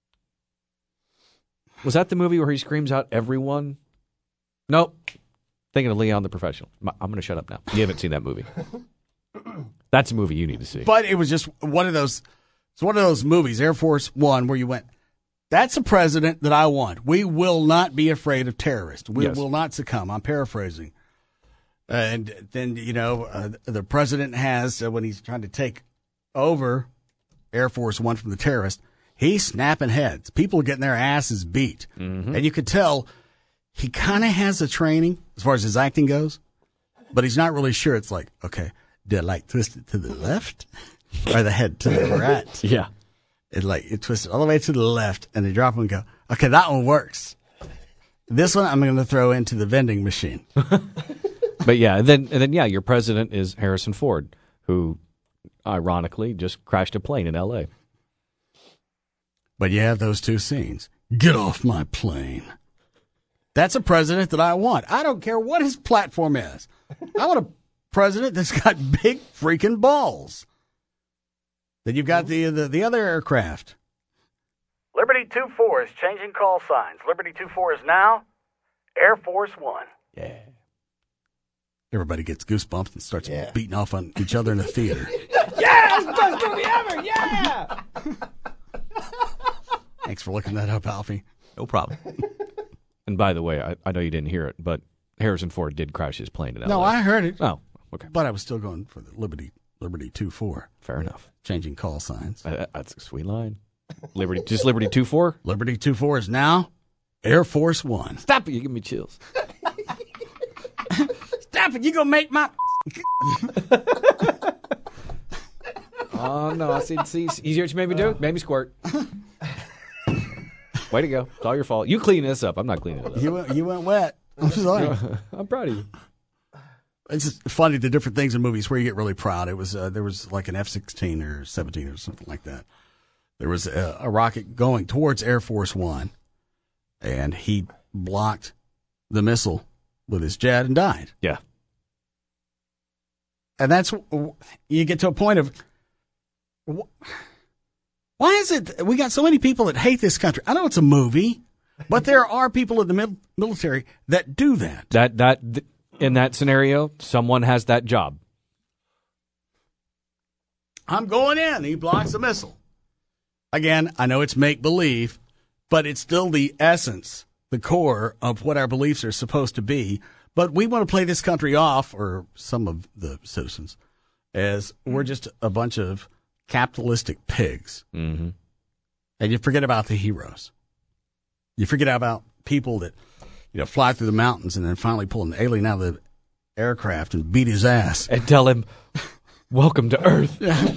Was that the movie where he screams out everyone? Nope. Thinking of Leon the Professional. I'm going to shut up now. You haven't seen that movie. That's a movie you need to see. But it was just one of those. It's one of those movies, Air Force One, where you went, that's a president that I want. We will not be afraid of terrorists. We will not succumb. I'm paraphrasing. And then, the president has, when he's trying to take over Air Force One from the terrorists, he's snapping heads. People are getting their asses beat. Mm-hmm. And you could tell he kind of has a training as far as his acting goes, but he's not really sure. It's like, okay, do I twist it to the left or the head to the right? Yeah. It twisted all the way to the left, and they drop him and go, okay, that one works. This one I'm going to throw into the vending machine. But yeah, and then your president is Harrison Ford, who ironically just crashed a plane in L.A. But you have those two scenes. Get off my plane. That's a president that I want. I don't care what his platform is. I want a president that's got big freaking balls. Then you've got the other aircraft. Liberty 24 is changing call signs. Liberty 24 is now Air Force One. Yeah. Everybody gets goosebumps and starts beating off on each other in the theater. Yeah, that's the best movie ever. Yeah. Thanks for looking that up, Alfie. No problem. And by the way, I know you didn't hear it, but Harrison Ford did crash his plane in L.A. No, I heard it. Oh, okay. But I was still going for the Liberty 24. Fair enough. Changing call signs. That's a sweet line. Liberty 24? Liberty 24 is now Air Force One. Stop it. You give me chills. Stop it. You going to make my... Oh, no. See, you hear what you made me do? Made me squirt. Way to go. It's all your fault. You clean this up. I'm not cleaning it up. You went wet. I'm sorry. I'm proud of you. It's just funny, the different things in movies where you get really proud. It was there was like an F-16 or 17 or something like that. There was a rocket going towards Air Force One, and he blocked the missile with his jet and died. Yeah. And that's, you get to a point of, why is it we got so many people that hate this country? I know it's a movie, but there are people in the military that do that. That in that scenario, someone has that job. I'm going in. He blocks the missile. Again, I know it's make-believe, but it's still the essence, the core of what our beliefs are supposed to be. But we want to play this country off, or some of the citizens, as we're just a bunch of capitalistic pigs. Mm-hmm. And you forget about the heroes. You forget about people that, fly through the mountains and then finally pull an alien out of the aircraft and beat his ass. And tell him, welcome to Earth.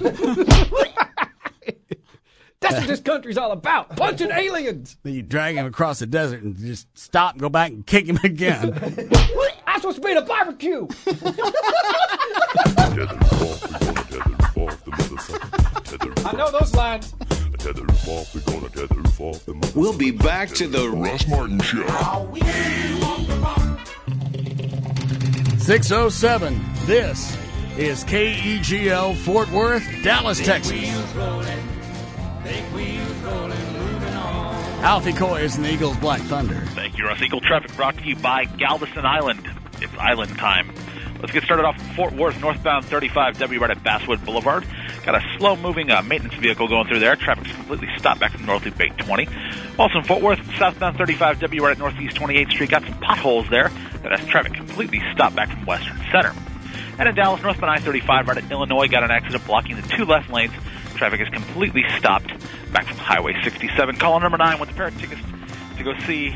That's what this country's all about, punching aliens. Then you drag him across the desert and just stop and go back and kick him again. I'm supposed to be at a barbecue. I know those lines. We'll be back to the Russ Martin Show. 6:07. This is KEGL Fort Worth, Dallas, Texas. Alfie Coy is in the Eagles Black Thunder. Thank you, Russ. Eagle traffic brought to you by Galveston Island. It's island time. Let's get started off in Fort Worth, northbound 35W right at Basswood Boulevard. Got a slow-moving maintenance vehicle going through there. Traffic's completely stopped back from North Loop 820. Also in Fort Worth, southbound 35W right at Northeast 28th Street. Got some potholes there. That has traffic completely stopped back from Western Center. And in Dallas, northbound I-35 right at Illinois. Got an accident blocking the two left lanes. Traffic is completely stopped back from Highway 67. Caller number 9 with a pair of tickets to go see...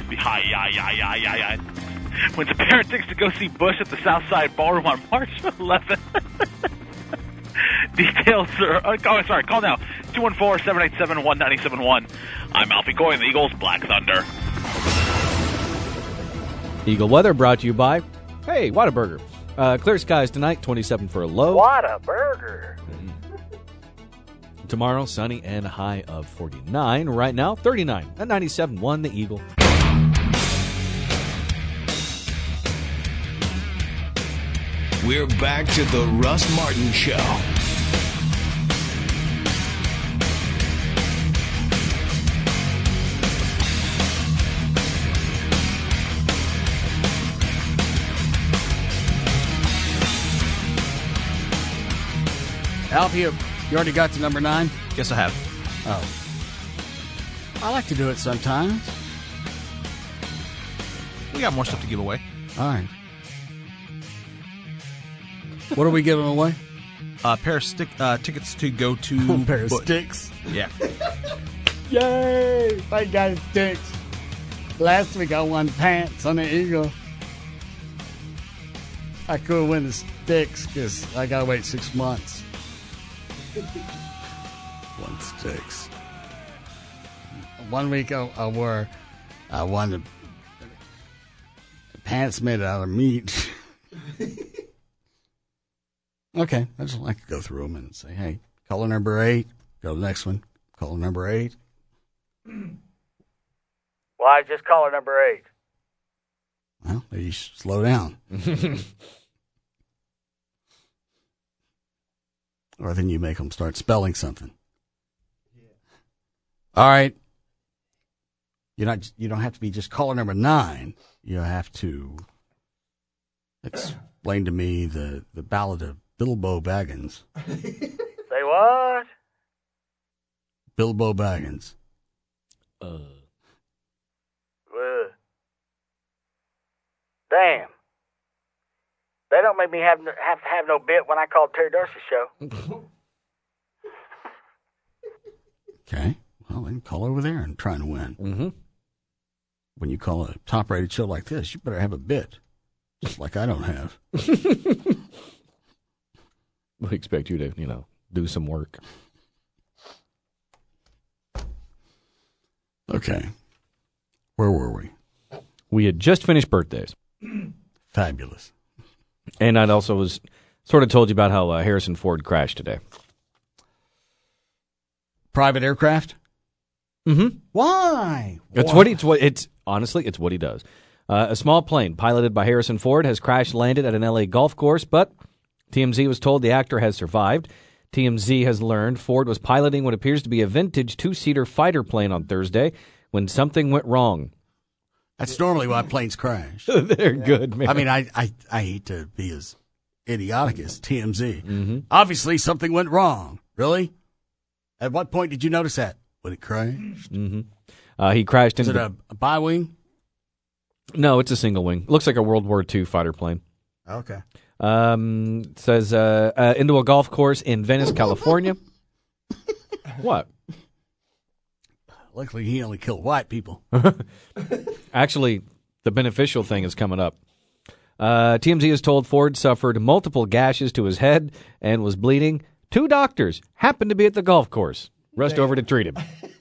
Wins a pair of tickets to go see Bush at the Southside Ballroom on March 11th. Details are... call now. 214-787-1971. I'm Alfie Coy in the Eagles Black Thunder. Eagle weather brought to you by, hey, Whataburger. Clear skies tonight, 27 for a low. Whataburger. Tomorrow, sunny and a high of 49. Right now, 39 at 97.1 The Eagle. We're back to the Russ Martin Show. Alfie, you already got to number 9? Yes, I have. Oh. I like to do it sometimes. We got more stuff to give away. All right. What are we giving away? A pair of tickets to go to... A pair of Bush. sticks? Yeah. Yay! I got sticks. Last week I won pants on the Eagle. I couldn't win the sticks because I got to wait 6 months. One sticks. 1 week I won the pants made out of meat. Okay, I just like to go through them and say, hey, caller number 8, go to the next one. Caller number 8. Why just caller number 8? Well, maybe you should slow down. Or then you make them start spelling something. Yeah. All right. You don't have to be just caller number 9. You have to explain to me the Ballad of Bilbo Baggins. Say what? Bilbo Baggins. Damn. They don't make me have to have no bit when I call Terry Dorsey's show. Okay. Well, then call over there and try and win. Mm-hmm. When you call a top-rated show like this, you better have a bit. Just like I don't have. We expect you to, do some work. Okay. Where were we? We had just finished birthdays. Fabulous. And I'd also was sort of told you about how Harrison Ford crashed today. Private aircraft? Mm-hmm. Why? Honestly, it's what he does. A small plane piloted by Harrison Ford has crash-landed at an L.A. golf course, but TMZ was told the actor has survived. TMZ has learned Ford was piloting what appears to be a vintage two-seater fighter plane on Thursday when something went wrong. That's normally why planes crash. They're good, man. I mean, I hate to be as idiotic as TMZ. Mm-hmm. Obviously, something went wrong. Really? At what point did you notice that? When it crashed? Mm-hmm. He crashed into... Is it a bi-wing? No, it's a single wing. Looks like a World War II fighter plane. Okay. Says into a golf course in Venice, California. What? Luckily, he only killed white people. Actually, the beneficial thing is coming up. TMZ is told Ford suffered multiple gashes to his head and was bleeding. 2 doctors happened to be at the golf course. Rushed over to treat him.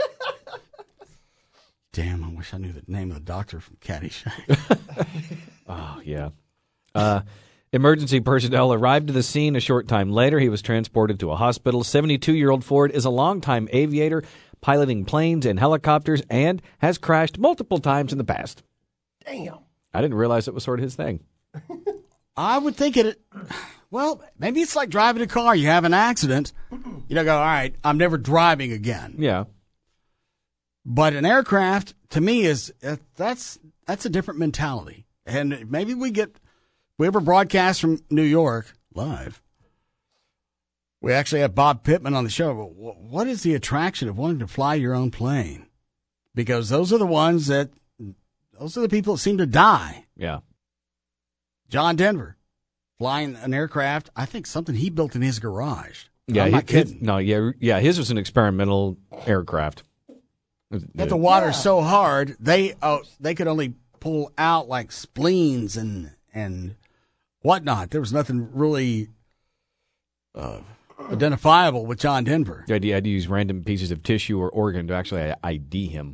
Damn, I wish I knew the name of the doctor from Caddyshack. Oh, yeah. Emergency personnel arrived to the scene a short time later. He was transported to a hospital. 72-year-old Ford is a longtime aviator, piloting planes and helicopters, and has crashed multiple times in the past. Damn. I didn't realize it was sort of his thing. I would think well, maybe it's like driving a car. You have an accident. You don't go, all right, I'm never driving again. Yeah. But an aircraft, to me, that's a different mentality. And maybe we ever broadcast from New York live. We actually have Bob Pittman on the show. What is the attraction of wanting to fly your own plane? Because those are the people that seem to die. Yeah. John Denver, flying an aircraft, I think something he built in his garage. Yeah, I'm not kidding. His was an experimental aircraft. But the water's so hard, they could only pull out like spleens and whatnot. There was nothing really identifiable with John Denver. You had to use random pieces of tissue or organ to actually ID him.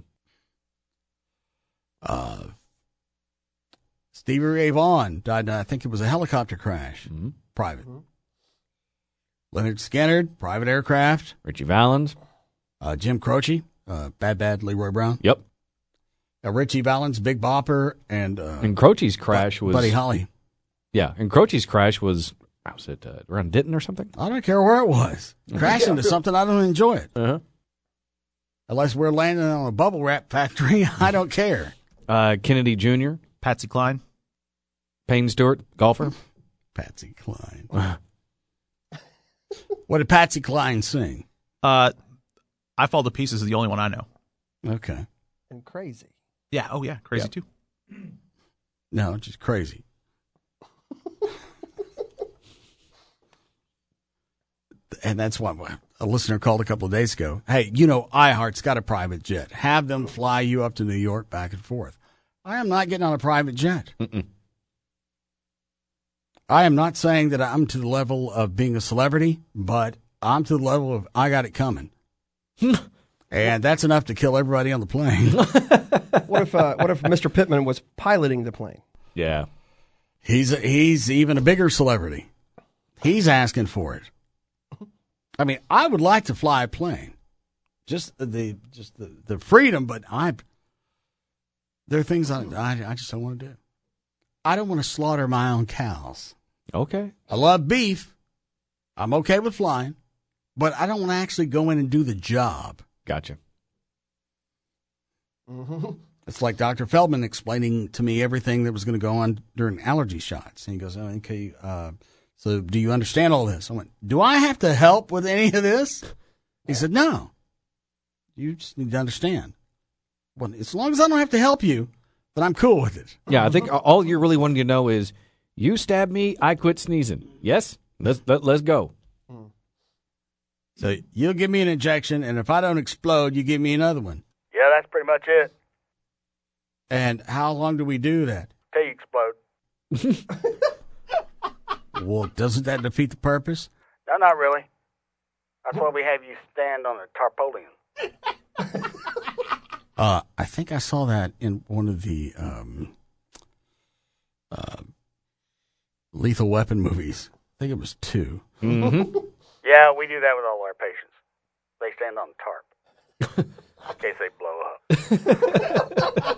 Stevie Ray Vaughan died, I think it was a helicopter crash. Mm-hmm. Private. Mm-hmm. Leonard Skinner, private aircraft. Richie Valens. Jim Croce, Bad Leroy Brown. Yep. Richie Valens, Big Bopper, and Croce's crash was Buddy Holly. Yeah, and Croce's crash was it around Denton or something? I don't care where it was. Crash into something, I don't enjoy it. Uh-huh. Unless we're landing on a bubble wrap factory, I don't care. Kennedy Jr., Patsy Cline, Payne Stewart, golfer. Patsy Cline. What did Patsy Cline sing? I Fall to Pieces is the only one I know. Okay. And Crazy. Yeah. Oh, yeah. Crazy too. No, just Crazy. And that's what a listener called a couple of days ago. Hey, iHeart's got a private jet. Have them fly you up to New York back and forth. I am not getting on a private jet. Mm-mm. I am not saying that I'm to the level of being a celebrity, but I'm to the level of I got it coming. And that's enough to kill everybody on the plane. What if Mr. Pittman was piloting the plane? Yeah. He's even a bigger celebrity. He's asking for it. I mean, I would like to fly a plane. Just the freedom, but there are things I just don't want to do. I don't want to slaughter my own cows. Okay. I love beef. I'm okay with flying, but I don't want to actually go in and do the job. Gotcha. Mm-hmm. It's like Dr. Feldman explaining to me everything that was going to go on during allergy shots. And he goes, okay, so do you understand all this? I went, do I have to help with any of this? He said, no. You just need to understand. Well, as long as I don't have to help you, then I'm cool with it. Yeah, I think all you're really wanting to know is, you stab me, I quit sneezing. Yes? Let's go. So you'll give me an injection, and if I don't explode, you give me another one. Yeah, that's pretty much it. And how long do we do that? Till you explode. Well, doesn't that defeat the purpose? No, not really. That's why we have you stand on a tarpaulin. I think I saw that in one of the Lethal Weapon movies. I think it was 2. Mm-hmm. Yeah, we do that with all our patients. They stand on the tarp in case they blow up.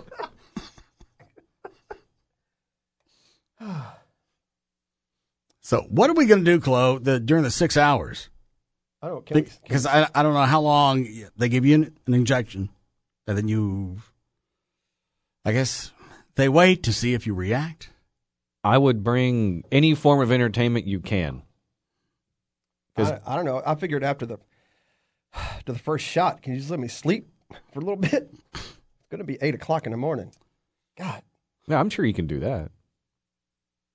So what are we going to do, Chloe, during the 6 hours? I don't care. Because I don't know how long they give you an injection, and then I guess they wait to see if you react. I would bring any form of entertainment you can. I don't know. I figured after the first shot, can you just let me sleep for a little bit? It's going to be 8 o'clock in the morning. God. Yeah, I'm sure you can do that.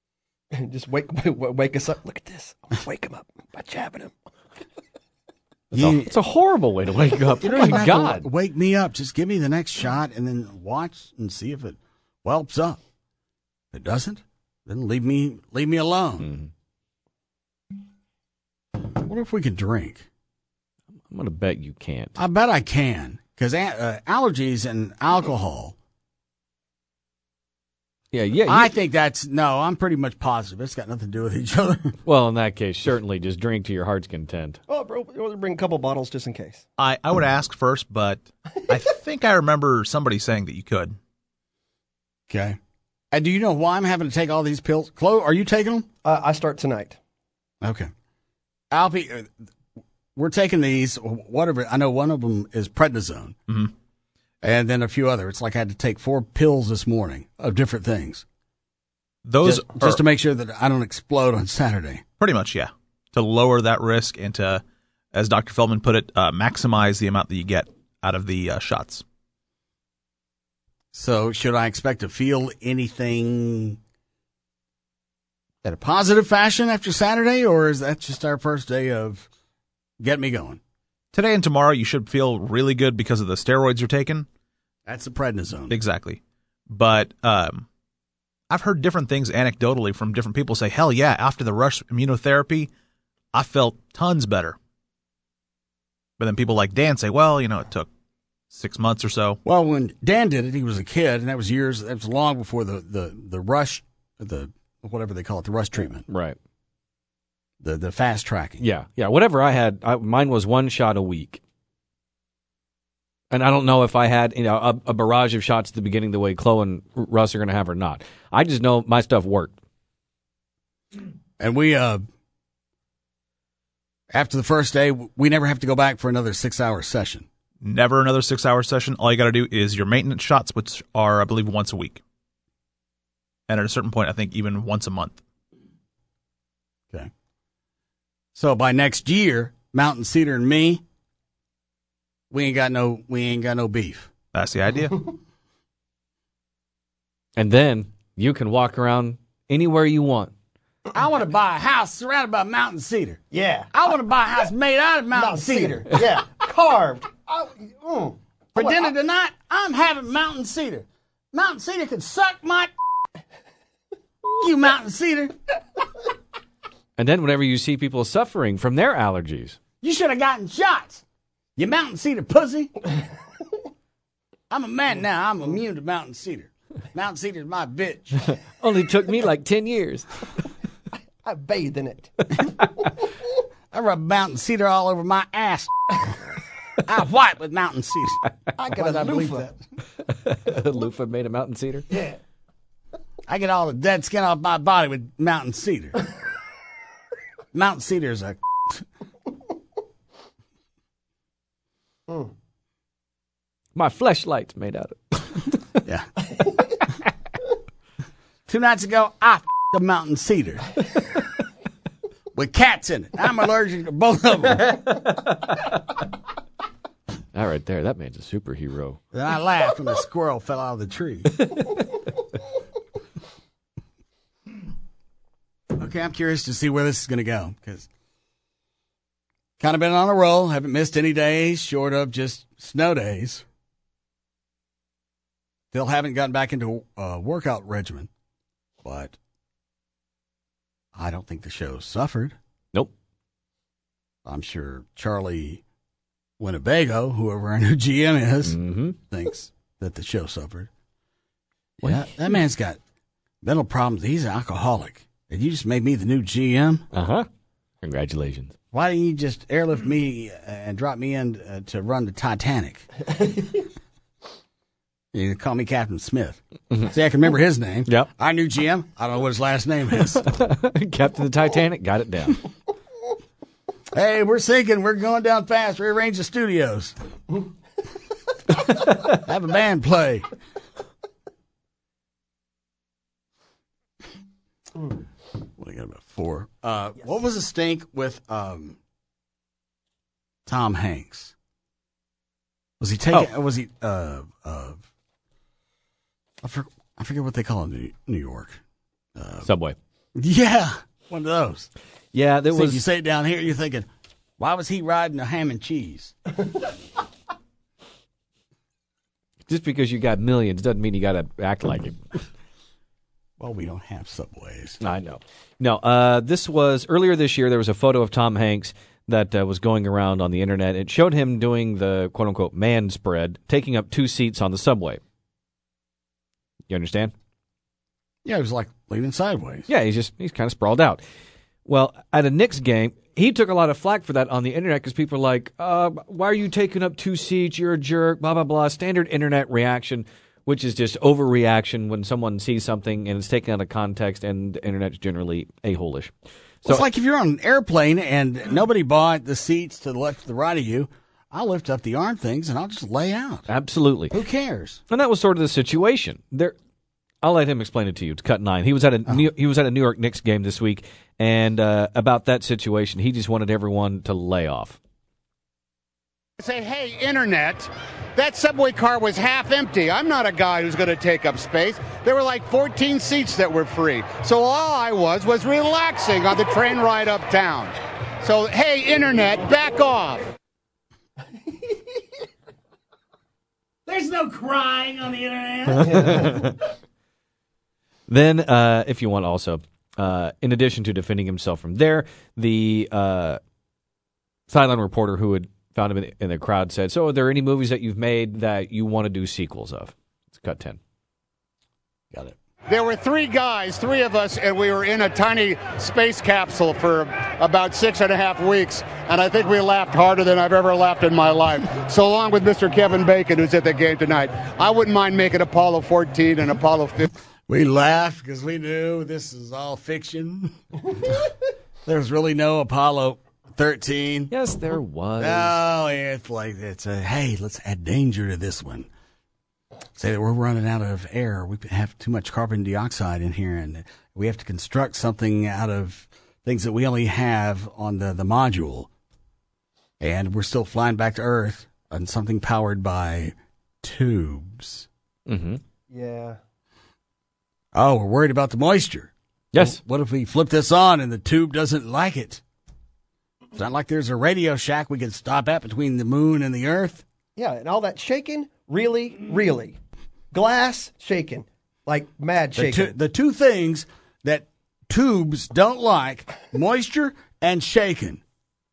Just wake us up. Look at this. I'm going to wake him up by jabbing him. It's a horrible way to wake up. You Oh, don't even my have God. to wake me up. Just give me the next shot and then watch and see if it whelps up. If it doesn't, then leave me alone. I wonder if we can drink. I'm going to bet you can't. I bet I can, because allergies and alcohol. Yeah. I think I'm pretty much positive. It's got nothing to do with each other. Well, in that case, certainly just drink to your heart's content. Oh, bro, we'll bring a couple bottles just in case. I would ask first, but I think I remember somebody saying that you could. Okay. And do you know why I'm having to take all these pills? Chloe, are you taking them? I start tonight. Okay. Alfie, we're taking these, whatever. I know one of them is prednisone. Mm-hmm. And then a few other. It's like I had to take 4 pills this morning of different things. Those just to make sure that I don't explode on Saturday. Pretty much, yeah. To lower that risk and to, as Dr. Feldman put it, maximize the amount that you get out of the shots. So should I expect to feel anything in a positive fashion after Saturday, or is that just our first day of get me going? Today and tomorrow you should feel really good because of the steroids you're taking. That's the prednisone. Exactly. But I've heard different things anecdotally from different people say, hell yeah, after the Rush immunotherapy, I felt tons better. But then people like Dan say, well, it took 6 months or so. Well, when Dan did it, he was a kid, and that was long before the Rush, whatever they call it, the Rush treatment. Right. The fast tracking. Yeah. Whatever I had, mine was 1 shot a week. And I don't know if I had a barrage of shots at the beginning the way Chloe and Russ are going to have or not. I just know my stuff worked. And we, after the first day, we never have to go back for another 6-hour session. Never another 6-hour session. All you got to do is your maintenance shots, which are, I believe, once a week. And at a certain point, I think even once a month. Okay. So by next year, Mountain Cedar and me, we ain't got no beef. That's the idea. And then you can walk around anywhere you want. I want to buy a house surrounded by Mountain Cedar. Yeah. I want to buy a house made out of Mountain Cedar. Yeah. Carved. For dinner tonight, I'm having Mountain Cedar. Mountain Cedar could suck my you, Mountain Cedar. And then whenever you see people suffering from their allergies. You should have gotten shots. You Mountain Cedar pussy. I'm a man now. I'm immune to Mountain Cedar. Mountain Cedar's my bitch. Only took me like 10 years. I bathed in it. I rub Mountain Cedar all over my ass. I wipe with Mountain Cedar. I got a loofah. A loofah made of Mountain Cedar? Yeah. I get all the dead skin off my body with Mountain Cedar. Mountain Cedar is a... My fleshlight's made out of. Yeah. 2 nights ago, I f***ed a Mountain Cedar. With cats in it. I'm allergic to both of them. That right there, that man's a superhero. Then I laughed when the squirrel fell out of the tree. Okay, I'm curious to see where this is going to go, because kind of been on a roll. Haven't missed any days, short of just snow days. Still haven't gotten back into a workout regimen, but I don't think the show suffered. Nope. I'm sure Charlie Winnebago, whoever our new GM is, thinks that the show suffered. Yeah, that man's got mental problems. He's an alcoholic. And you just made me the new GM? Uh-huh. Congratulations. Why didn't you just airlift me and drop me in to run the Titanic? You can call me Captain Smith. See, I can remember his name. Yep. Our new GM, I don't know what his last name is. Captain the Titanic, got it down. Hey, we're sinking. We're going down fast. Rearrange the studios. Have a band play. What I got about 4? What was the stink with Tom Hanks? Was he taking? Was he? I forget what they call it in New York. Subway. Yeah, one of those. Yeah, there See, was. if you say it down here, you're thinking, Why was he riding a ham and cheese? Just because you got millions doesn't mean you got to act like it. Well, we don't have subways. I know. No, this was earlier this year. There was a photo of Tom Hanks that was going around on the internet. It showed him doing the quote-unquote man spread, taking up 2 seats on the subway. You understand? Yeah, he was like leaning sideways. Yeah, he's kind of sprawled out. Well, at a Knicks game, he took a lot of flack for that on the internet because people are like, why are you taking up 2 seats? You're a jerk, blah, blah, blah. Standard internet reaction, which is just overreaction when someone sees something and it's taken out of context, and the internet's generally a-hole-ish. So, it's like if you're on an airplane and nobody bought the seats to the left or the right of you, I'll lift up the arm things and I'll just lay out. Absolutely. Who cares? And that was sort of the situation. I'll let him explain it to you. It's cut 9. He was at a New York Knicks game this week, and about that situation, he just wanted everyone to lay off. Say, hey, Internet, that subway car was half empty. I'm not a guy who's going to take up space. There were like 14 seats that were free. So all I was relaxing on the train ride uptown. So, hey, Internet, back off. There's no crying on the Internet. Then, if you want also, in addition to defending himself from there, the sideline reporter who had found him in the crowd said, so are there any movies that you've made that you want to do sequels of? It's cut 10. Got it. There were 3 guys, 3 of us, and we were in a tiny space capsule for about 6.5 weeks, and I think we laughed harder than I've ever laughed in my life. So along with Mr. Kevin Bacon, who's at the game tonight, I wouldn't mind making Apollo 14 and Apollo 15. We laughed because we knew this is all fiction. There's really no Apollo 13. Yes, there was. No, hey, let's add danger to this one. Say that we're running out of air. We have too much carbon dioxide in here, and we have to construct something out of things that we only have on the module. And we're still flying back to Earth on something powered by tubes. Mm-hmm. Yeah. Oh, we're worried about the moisture. Yes. What if we flip this on and the tube doesn't like it? It's not like there's a Radio Shack we can stop at between the moon and the Earth. Yeah, and all that shaking, really. Glass shaking, like mad shaking. The two things that tubes don't like, moisture and shaking.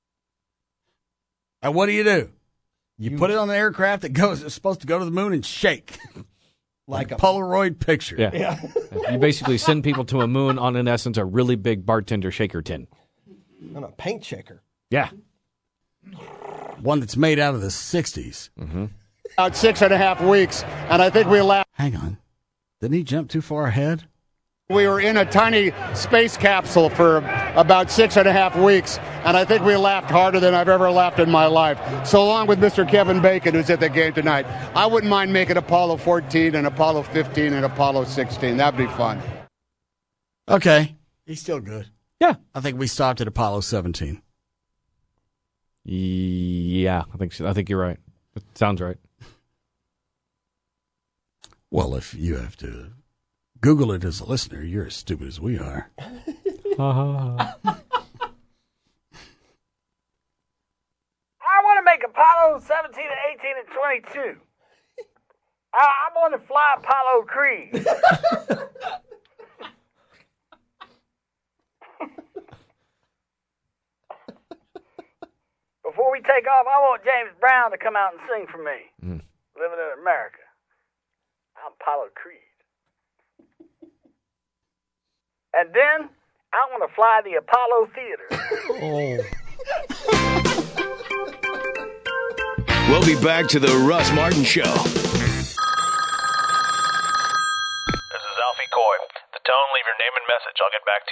And what do? You put it on an aircraft that is supposed to go to the moon and shake. like a Polaroid picture. Yeah. You basically send people to a moon on, in essence, a really big bartender shaker tin. On a paint shaker. Yeah. One that's made out of the 60s. Mm-hmm. About 6.5 weeks, and I think we laughed. Hang on. Didn't he jump too far ahead? We were in a tiny space capsule for about 6.5 weeks, and I think we laughed harder than I've ever laughed in my life. So along with Mr. Kevin Bacon, who's at the game tonight, I wouldn't mind making Apollo 14 and Apollo 15 and Apollo 16. That'd be fun. Okay. He's still good. Yeah. I think we stopped at Apollo 17. Yeah, I think so. I think you're right. It sounds right. Well, if you have to Google it as a listener, you're as stupid as we are. I want to make Apollo 17 and 18 and 22. I want to fly Apollo Creed. Before we take off, I want James Brown to come out and sing for me. Living in America. I'm Apollo Creed. And then, I want to fly the Apollo Theater. We'll be back to the Russ Martin Show. This is Alfie Coy. The tone, leave your name and message.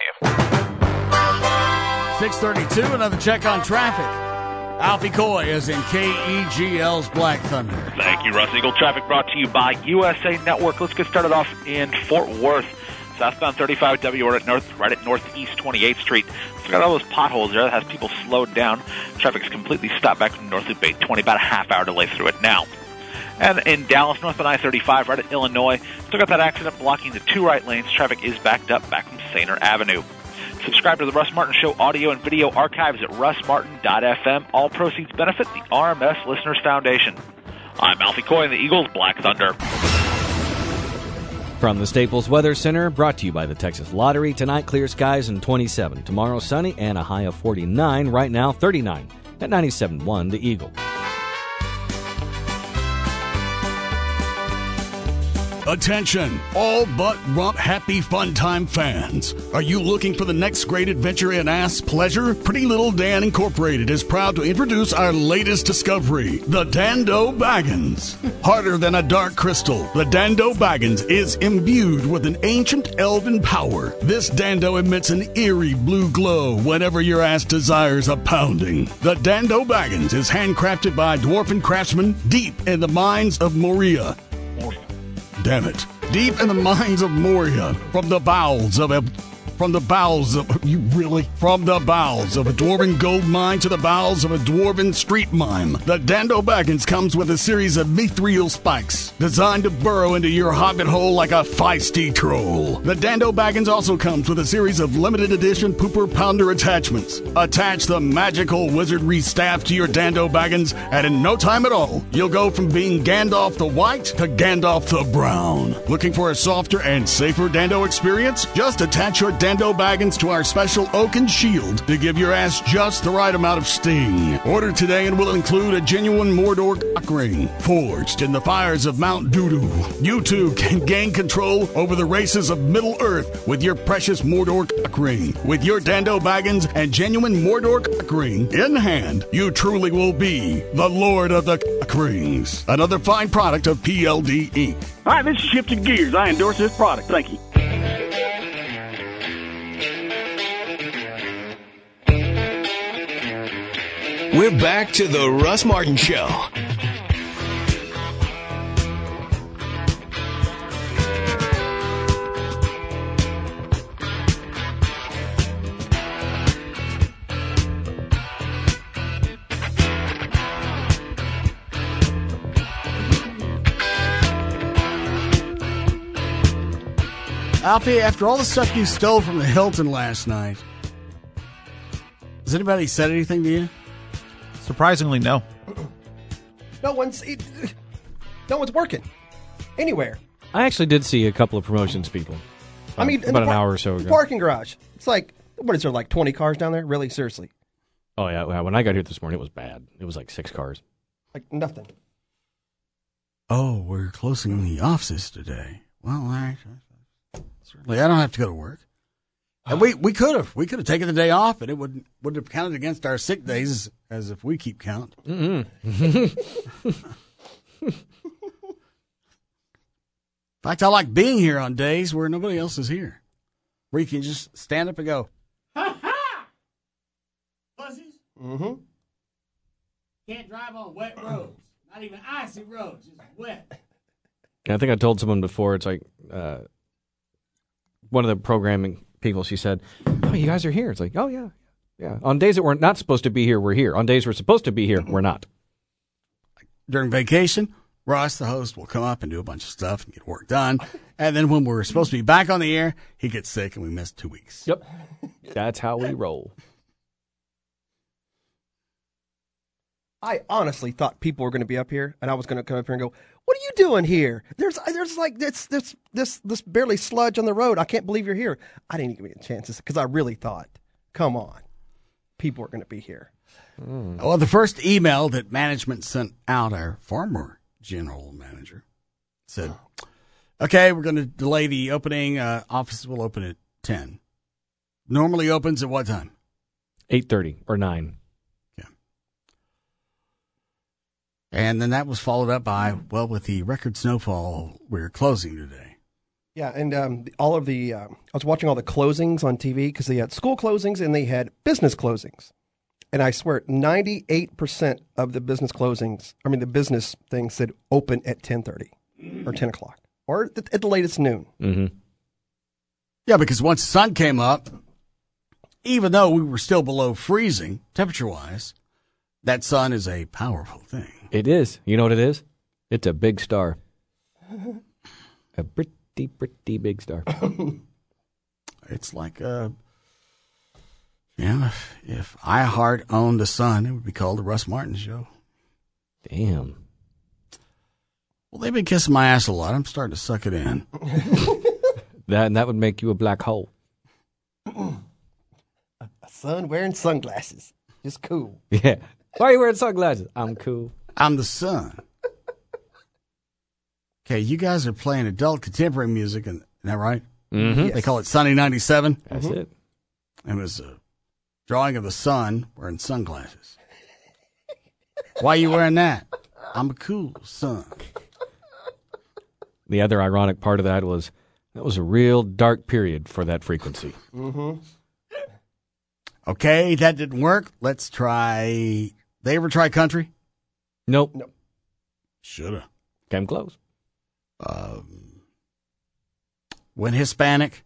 I'll get back to you. 6:32, another check on traffic. Alfie Coy is in KEGL's Black Thunder. Thank you, Russ. Eagle Traffic brought to you by USA Network. Let's get started off in Fort Worth. Southbound 35W right at Northeast 28th Street. It's got all those potholes there that has people slowed down. Traffic's completely stopped back from North Loop 820. About a half-hour delay through it now. And in Dallas, northbound I-35 right at Illinois. Still got that accident blocking the two right lanes. Traffic is backed up back from Sainer Avenue. Subscribe to the Russ Martin Show audio and video archives at russmartin.fm. All proceeds benefit the RMS Listeners Foundation. I'm Alfie Coy in the Eagles Black Thunder. From the Staples Weather Center, brought to you by the Texas Lottery. Tonight, clear skies and 27. Tomorrow, sunny and a high of 49. Right now, 39 at 97.1 The Eagle. Attention, all but Rump Happy Fun Time fans. Are you looking for the next great adventure in ass pleasure? Pretty Little Dan Incorporated is proud to introduce our latest discovery, the Dando Baggins. Harder than a dark crystal, the Dando Baggins is imbued with an ancient elven power. This Dando emits an eerie blue glow whenever your ass desires a pounding. The Dando Baggins is handcrafted by dwarfen craftsmen deep in the mines of Moria. Damn it. Deep in the mines of Moria, from the bowels of a dwarven gold mine to the bowels of a dwarven street mime. The Dando Baggins comes with a series of mithril spikes designed to burrow into your hobbit hole like a feisty troll. The Dando Baggins also comes with a series of limited edition pooper pounder attachments. Attach the magical wizardry staff to your Dando Baggins, and in no time at all, you'll go from being Gandalf the White to Gandalf the Brown. Looking for a softer and safer Dando experience? Just attach your Dando Baggins to our special oaken shield to give your ass just the right amount of sting. Order today and will include a genuine Mordor cock ring, forged in the fires of Mount Doodoo. You too can gain control over the races of Middle-earth with your precious Mordor cock ring. With your Dando Baggins and genuine Mordor cock ring in hand, you truly will be the Lord of the Cock Rings. Another fine product of PLD Inc. Hi, this is Shifted Gears. I endorse this product. Thank you. We're back to the Russ Martin Show. Alfie, after all the stuff you stole from the Hilton last night, has anybody said anything to you? Surprisingly, no. No one's working anywhere. I actually did see a couple of promotions people. I mean, about an hour or so the ago. parking garage. It's like, what is there, like 20 cars down there? Really, seriously? Oh, yeah. When I got here this morning, it was bad. It was like 6 cars. Like nothing. Oh, we're closing the offices today. Well, all right. Certainly, I don't have to go to work. And we could have taken the day off, and it wouldn't have counted against our sick days as if we keep count. In fact, I like being here on days where nobody else is here, where you can just stand up and go, Ha ha! Pussies. Mm-hmm. Can't drive on wet roads. Not even icy roads. Just wet. Yeah, I think I told someone before, it's like one of the programming people, she said, oh, you guys are here. It's like, oh, yeah. Yeah. On days that we're not supposed to be here, we're here. On days we're supposed to be here, we're not. During vacation, Ross, the host, will come up and do a bunch of stuff and get work done. And then when we're supposed to be back on the air, he gets sick and we miss 2 weeks. Yep. That's how we roll. I honestly thought people were going to be up here, and I was going to come up here and go, "What are you doing here? There's like this barely sludge on the road. I can't believe you're here." I didn't even get a chance because I really thought, "Come on, people are going to be here." Well, the first email that management sent out, our former general manager said, "Okay, we're going to delay the opening. Offices will open at 10. Normally opens at what time? 8:30 or 9." And then that was followed up by, well, with the record snowfall, we're closing today. Yeah, and all of the I was watching all the closings on TV because they had school closings and they had business closings. And I swear, 98% of the business closings, the business things said open at 10:30 or 10 o'clock or at the latest noon. Mm-hmm. Yeah, because once the sun came up, even though we were still below freezing, temperature-wise, that sun is a powerful thing. It is. You know what it is? It's a big star. A pretty big star. It's like a Yeah, if iHeart owned a Sun, it would be called the Russ Martin Show. Damn. Well, they've been kissing my ass a lot. I'm starting to suck it in. That would make you a black hole. A son wearing sunglasses. Just cool. Yeah. Why are you wearing sunglasses? I'm cool. I'm the Sun. Okay, you guys are playing adult contemporary music, isn't that right? Mm-hmm. Yes. They call it Sunny 97? That's it. It was a drawing of the sun wearing sunglasses. Why are you wearing that? I'm a cool son. The other ironic part of that was a real dark period for that frequency. Mm-hmm. Okay, that didn't work. Let's try. They ever try country? Nope. Shoulda. Came close. Went Hispanic.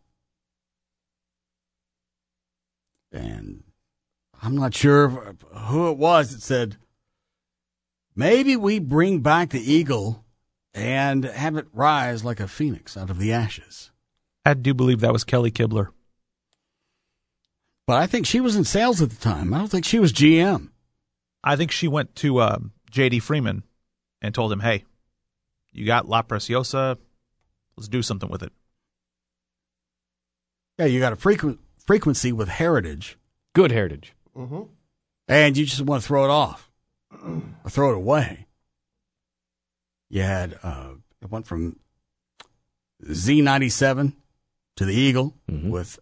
And I'm not sure who it was that said, maybe we bring back the eagle and have it rise like a phoenix out of the ashes. I do believe that was Kelly Kibler. But I think she was in sales at the time. I don't think she was GM. I think she went to J.D. Freeman and told him, hey, you got La Preciosa. Let's do something with it. Yeah, you got a frequency with heritage. Good heritage. Mm-hmm. And you just want to throw it off or throw it away. You had, it went from Z97 to the Eagle with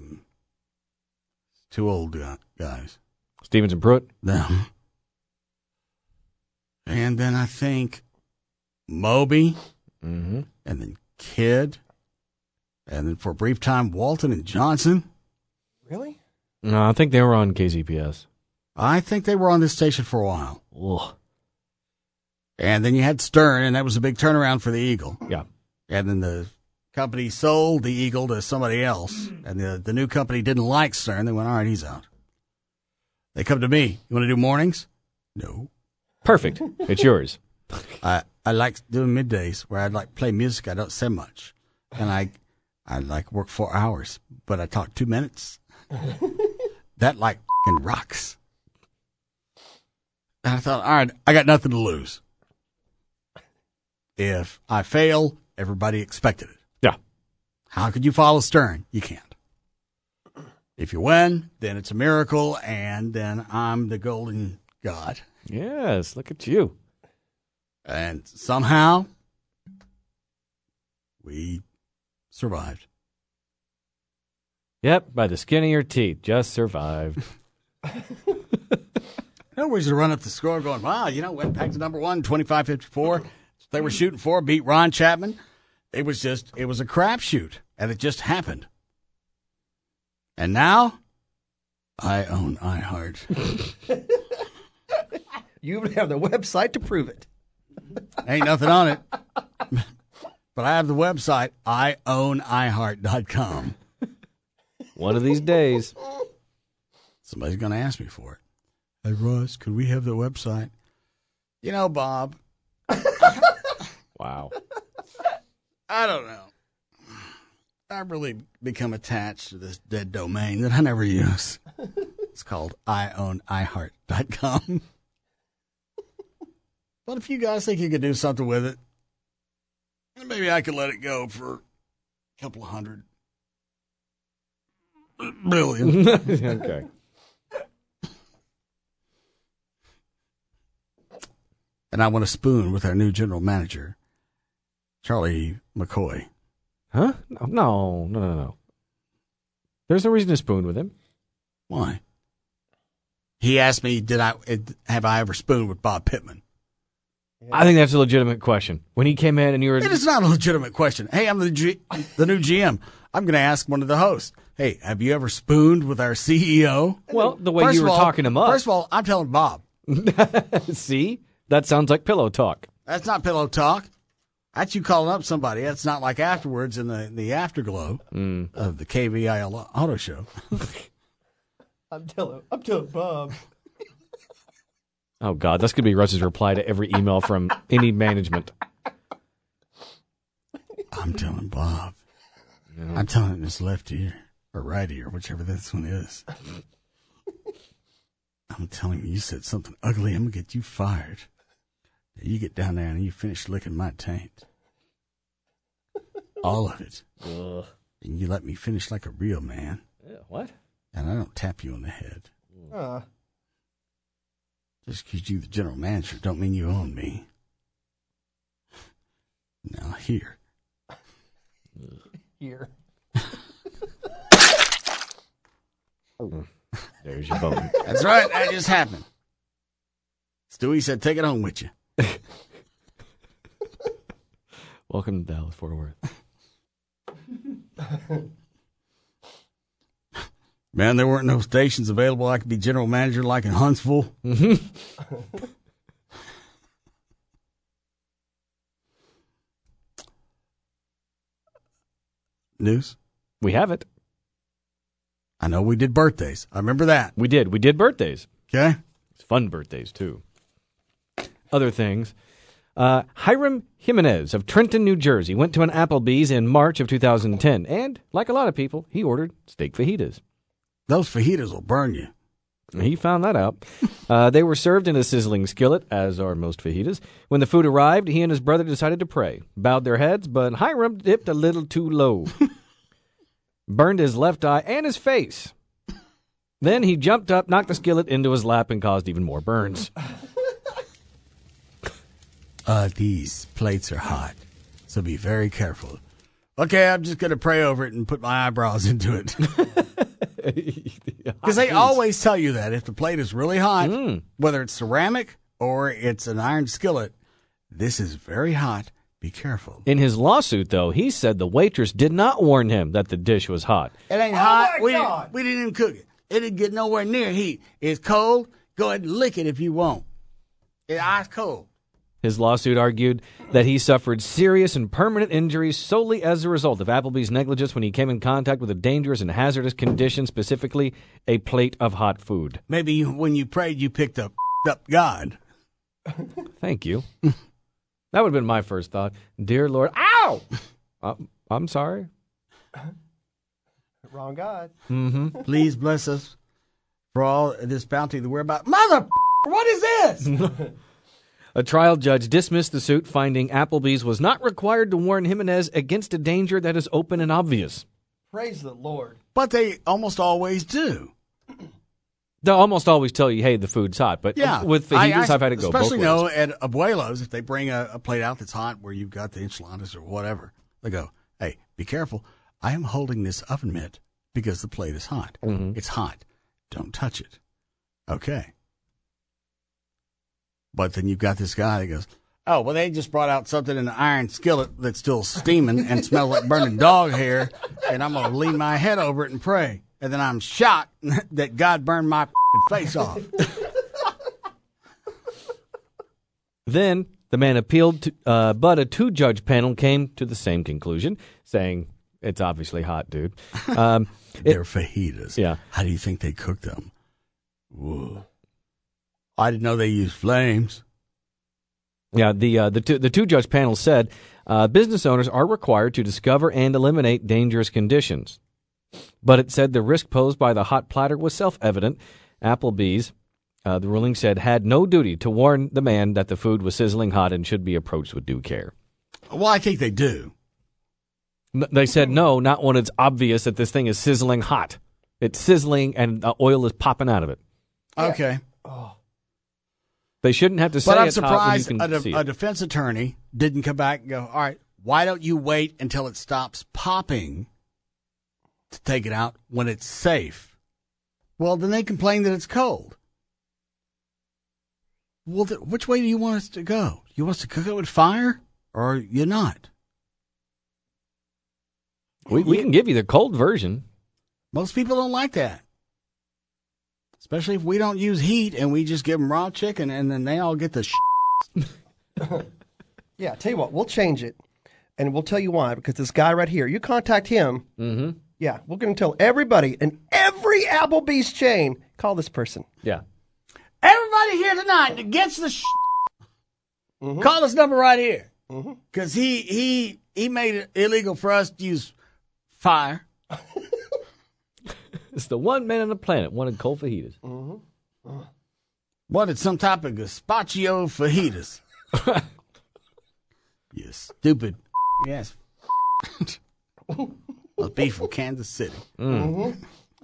two old guys. Stevens and Pruitt. Them. And then I think Moby. Mm-hmm. And then Kidd. And then for a brief time, Walton and Johnson. Really? No, I think they were on KZPS. I think they were on this station for a while. Ugh. And then you had Stern, and that was a big turnaround for the Eagle. Yeah. And then the company sold the Eagle to somebody else. And the new company didn't like Stern. They went, all right, he's out. They come to me. You want to do mornings? No. Perfect. It's yours. I like doing middays where I'd like play music. I don't say much. And I like work 4 hours, but I talk 2 minutes. That like f***ing rocks. And I thought, all right, I got nothing to lose. If I fail, everybody expected it. Yeah. How could you follow Stern? You can't. If you win, then it's a miracle, and then I'm the golden god. Yes, look at you. And somehow, we survived. Yep, by the skin of your teeth. Just survived. No reason to run up the score going, wow, went back to number one, 25-54. They were shooting for, beat Ron Chapman. It was a crapshoot, and it just happened. And now, I own iHeart. You have the website to prove it. Ain't nothing on it. But I have the website, IOwnIHeart.com. One of these days. Somebody's going to ask me for it. Hey, Russ, could we have the website? Bob. Wow. I don't know. I've really become attached to this dead domain that I never use. It's called IOwnIHeart.com. But if you guys think you could do something with it, maybe I could let it go for a couple of $100 billion. Okay. And I want to spoon with our new general manager, Charlie McCoy. Huh? No. There's no reason to spoon with him. Why? He asked me, have I ever spooned with Bob Pittman? I think that's a legitimate question. When he came in and you were... It is not a legitimate question. Hey, I'm the new GM. I'm going to ask one of the hosts. Hey, have you ever spooned with our CEO? Well, the way you were talking him up. First of all, I'm telling Bob. See? That sounds like pillow talk. That's not pillow talk. That's you calling up somebody. That's not like afterwards in the afterglow of the KVIL Auto Show. I'm telling Bob. Oh, God. That's going to be Russ's reply to every email from any management. I'm telling Bob. Yeah. I'm telling him his left ear or right ear, whichever this one is. I'm telling you, you said something ugly. I'm going to get you fired. You get down there and you finish licking my taint. All of it. Ugh. And you let me finish like a real man. Yeah, what? And I don't tap you on the head. Just because you're the general manager don't mean you own me. Now, here. Here. There's your bone. That's right. That just happened. Stewie said, take it home with you. Welcome to Dallas, Fort Worth. Man, there weren't no stations available. I could be general manager like in Huntsville. News? We have it. I know we did birthdays. I remember that. We did. We did birthdays. Okay. It's fun birthdays, too. Other things. Hiram Jimenez of Trenton, New Jersey, went to an Applebee's in March of 2010. And, like a lot of people, he ordered steak fajitas. Those fajitas will burn you. He found that out. They were served in a sizzling skillet, as are most fajitas. When the food arrived, he and his brother decided to pray. Bowed their heads, but Hiram dipped a little too low. Burned his left eye and his face. Then he jumped up, knocked the skillet into his lap, and caused even more burns. These plates are hot, so be very careful. Okay, I'm just going to pray over it and put my eyebrows into it. Because they always tell you that if the plate is really hot, whether it's ceramic or it's an iron skillet, this is very hot. Be careful. In his lawsuit, though, he said the waitress did not warn him that the dish was hot. It ain't hot. We didn't even cook it. It didn't get nowhere near heat. It's cold. Go ahead and lick it if you want. It's ice cold. His lawsuit argued that he suffered serious and permanent injuries solely as a result of Applebee's negligence when he came in contact with a dangerous and hazardous condition, specifically a plate of hot food. Maybe when you prayed, you picked up God. Thank you. That would have been my first thought. Dear Lord, ow! I'm sorry. Wrong God. Mm-hmm. Please bless us for all this bounty that we're about. Mother, what is this? A trial judge dismissed the suit, finding Applebee's was not required to warn Jimenez against a danger that is open and obvious. Praise the Lord. But they almost always do. They'll almost always tell you, hey, the food's hot. But with fajitas, I've had to go both ways. Especially know at Abuelo's, if they bring a plate out that's hot where you've got the enchiladas or whatever, they go, hey, be careful. I am holding this oven mitt because the plate is hot. Mm-hmm. It's hot. Don't touch it. Okay. But then you've got this guy that goes, oh, well, they just brought out something in the iron skillet that's still steaming and smells like burning dog hair, and I'm going to lean my head over it and pray. And then I'm shocked that God burned my face off. Then the man appealed, but a two-judge panel came to the same conclusion, saying, it's obviously hot, dude. They're fajitas. Yeah. How do you think they cook them? Whoa. I didn't know they used flames. Yeah, the two-judge panel said business owners are required to discover and eliminate dangerous conditions. But it said the risk posed by the hot platter was self-evident. Applebee's, the ruling said, had no duty to warn the man that the food was sizzling hot and should be approached with due care. Well, I think they do. They said no, not when it's obvious that this thing is sizzling hot. It's sizzling and the oil is popping out of it. Okay. Oh. They shouldn't have to say but I'm it's hot when you surprised can see it. A defense attorney didn't come back and go, all right, why don't you wait until it stops popping to take it out when it's safe? Well, then they complain that it's cold. Well, which way do you want us to go? You want us to cook it with fire or you not? We can give you the cold version. Most people don't like that. Especially if we don't use heat and we just give them raw chicken and then they all get the Yeah, tell you what, we'll change it. And we'll tell you why. Because this guy right here, you contact him. Mm-hmm. Yeah, we're going to tell everybody in every Applebee's chain, call this person. Yeah. Everybody here tonight that gets the call this number right here. Because he made it illegal for us to use fire. It's the one man on the planet wanted cold fajitas. Wanted some type of gazpacho fajitas. You stupid. Yes. Must be from Kansas City. Mm-hmm.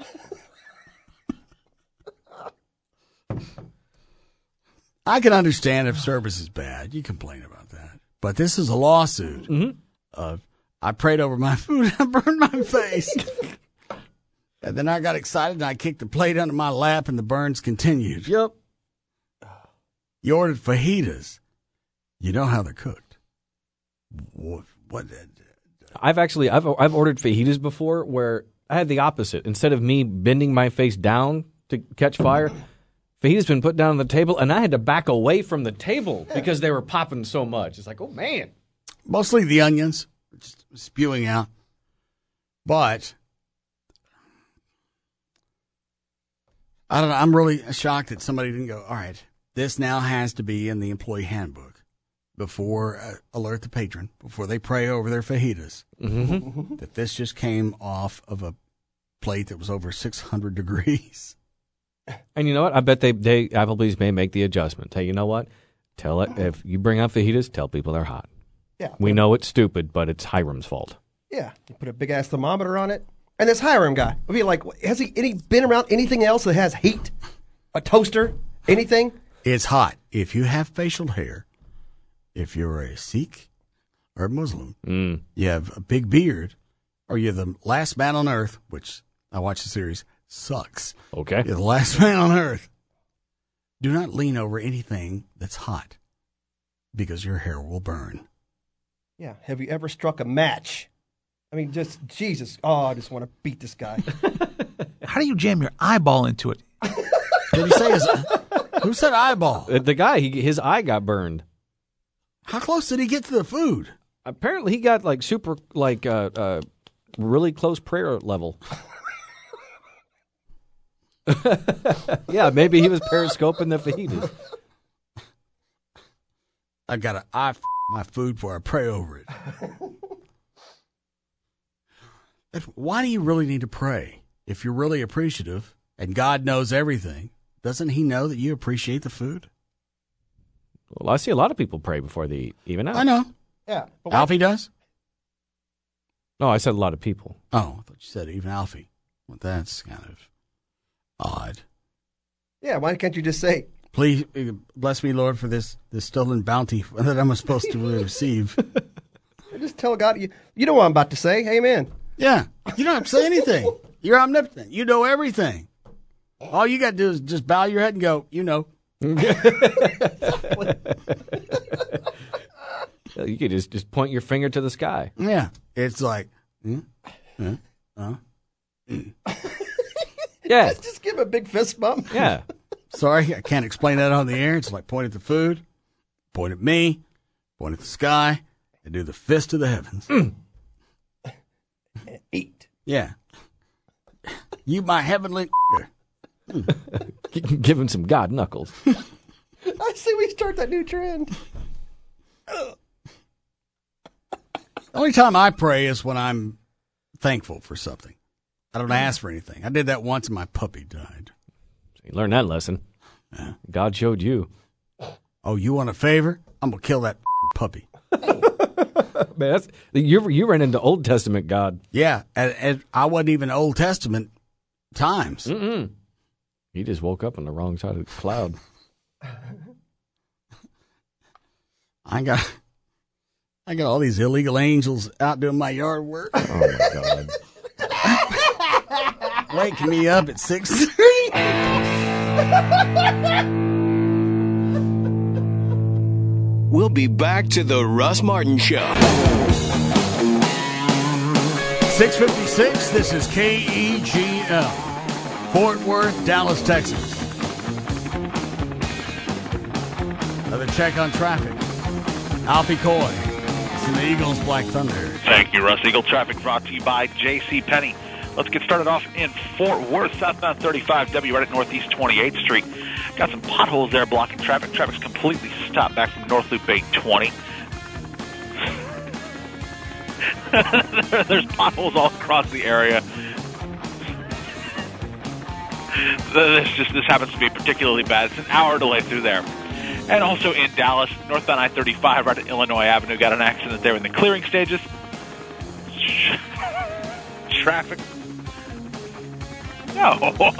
I can understand if service is bad. You complain about that. But this is a lawsuit of I prayed over my food and I burned my face. And then I got excited and I kicked the plate under my lap and the burns continued. Yep. You ordered fajitas. You know how they're cooked. What? I've ordered fajitas before where I had the opposite. Instead of me bending my face down to catch fire, fajitas been put down on the table, and I had to back away from the table because they were popping so much. It's like, oh, man. Mostly the onions just spewing out. But I don't know. I'm really shocked that somebody didn't go, all right, this now has to be in the employee handbook before alert the patron, before they pray over their fajitas, that this just came off of a plate that was over 600 degrees. And you know what? I bet they Applebee's may make the adjustment. Hey, you know what? Tell it if you bring out fajitas, tell people they're hot. Yeah. We know it's stupid, but it's Hiram's fault. Yeah. You put a big-ass thermometer on it. And this Hiram guy, I mean, like, has he been around anything else that has heat? A toaster? Anything? It's hot. If you have facial hair, if you're a Sikh or a Muslim, you have a big beard, or you're the last man on earth, which I watched the series, sucks. Okay. You're the last man on earth. Do not lean over anything that's hot because your hair will burn. Yeah. Have you ever struck a match? I mean, just, Jesus. Oh, I just want to beat this guy. How do you jam your eyeball into it? Did he say who said eyeball? The guy, his eye got burned. How close did he get to the food? Apparently, he got like super, really close prayer level. Yeah, maybe he was periscoping the fajitas. I got to eye my food before I pray over it. Why do you really need to pray? If you're really appreciative and God knows everything, doesn't he know that you appreciate the food? Well, I see a lot of people pray before they eat, even out. I know. Yeah. Alfie does? No, I said a lot of people. Oh, I thought you said even Alfie. Well, that's kind of odd. Yeah, why can't you just say, please bless me, Lord, for this stolen bounty that I'm supposed to receive. Just tell God, you know what I'm about to say. Amen. Yeah, you don't have to say anything. You're omnipotent. You know everything. All you got to do is just bow your head and go, you know. You could just point your finger to the sky. Yeah, it's like, yeah. Just give him a big fist bump. Yeah. Sorry, I can't explain that on the air. It's like point at the food, point at me, point at the sky, and do the fist to the heavens. Eat. Yeah. You my heavenly. Give him some God knuckles. I see we start that new trend. The only time I pray is when I'm thankful for something. I don't ask for anything. I did that once and my puppy died. So you learned that lesson. Yeah. God showed you. Oh, you want a favor? I'm going to kill that puppy. Man, you ran into Old Testament God. Yeah, and I wasn't even Old Testament times. Mm-mm. He just woke up on the wrong side of the cloud. I got all these illegal angels out doing my yard work. Oh my God. Waking me up at 6:30. We'll be back to the Russ Martin Show. 6:56. This is KEGL, Fort Worth, Dallas, Texas. Another check on traffic. Alfie Coy. It's in the Eagles Black Thunder. Thank you, Russ. Eagle Traffic brought to you by J.C. Penney. Let's get started off in Fort Worth, southbound 35W, right at Northeast 28th Street. Got some potholes there blocking traffic. Traffic's completely stopped back from North Loop 820. There's potholes all across the area. This happens to be particularly bad. It's an hour delay through there. And also in Dallas, northbound I-35 right at Illinois Avenue, got an accident there in the clearing stages. Traffic. No,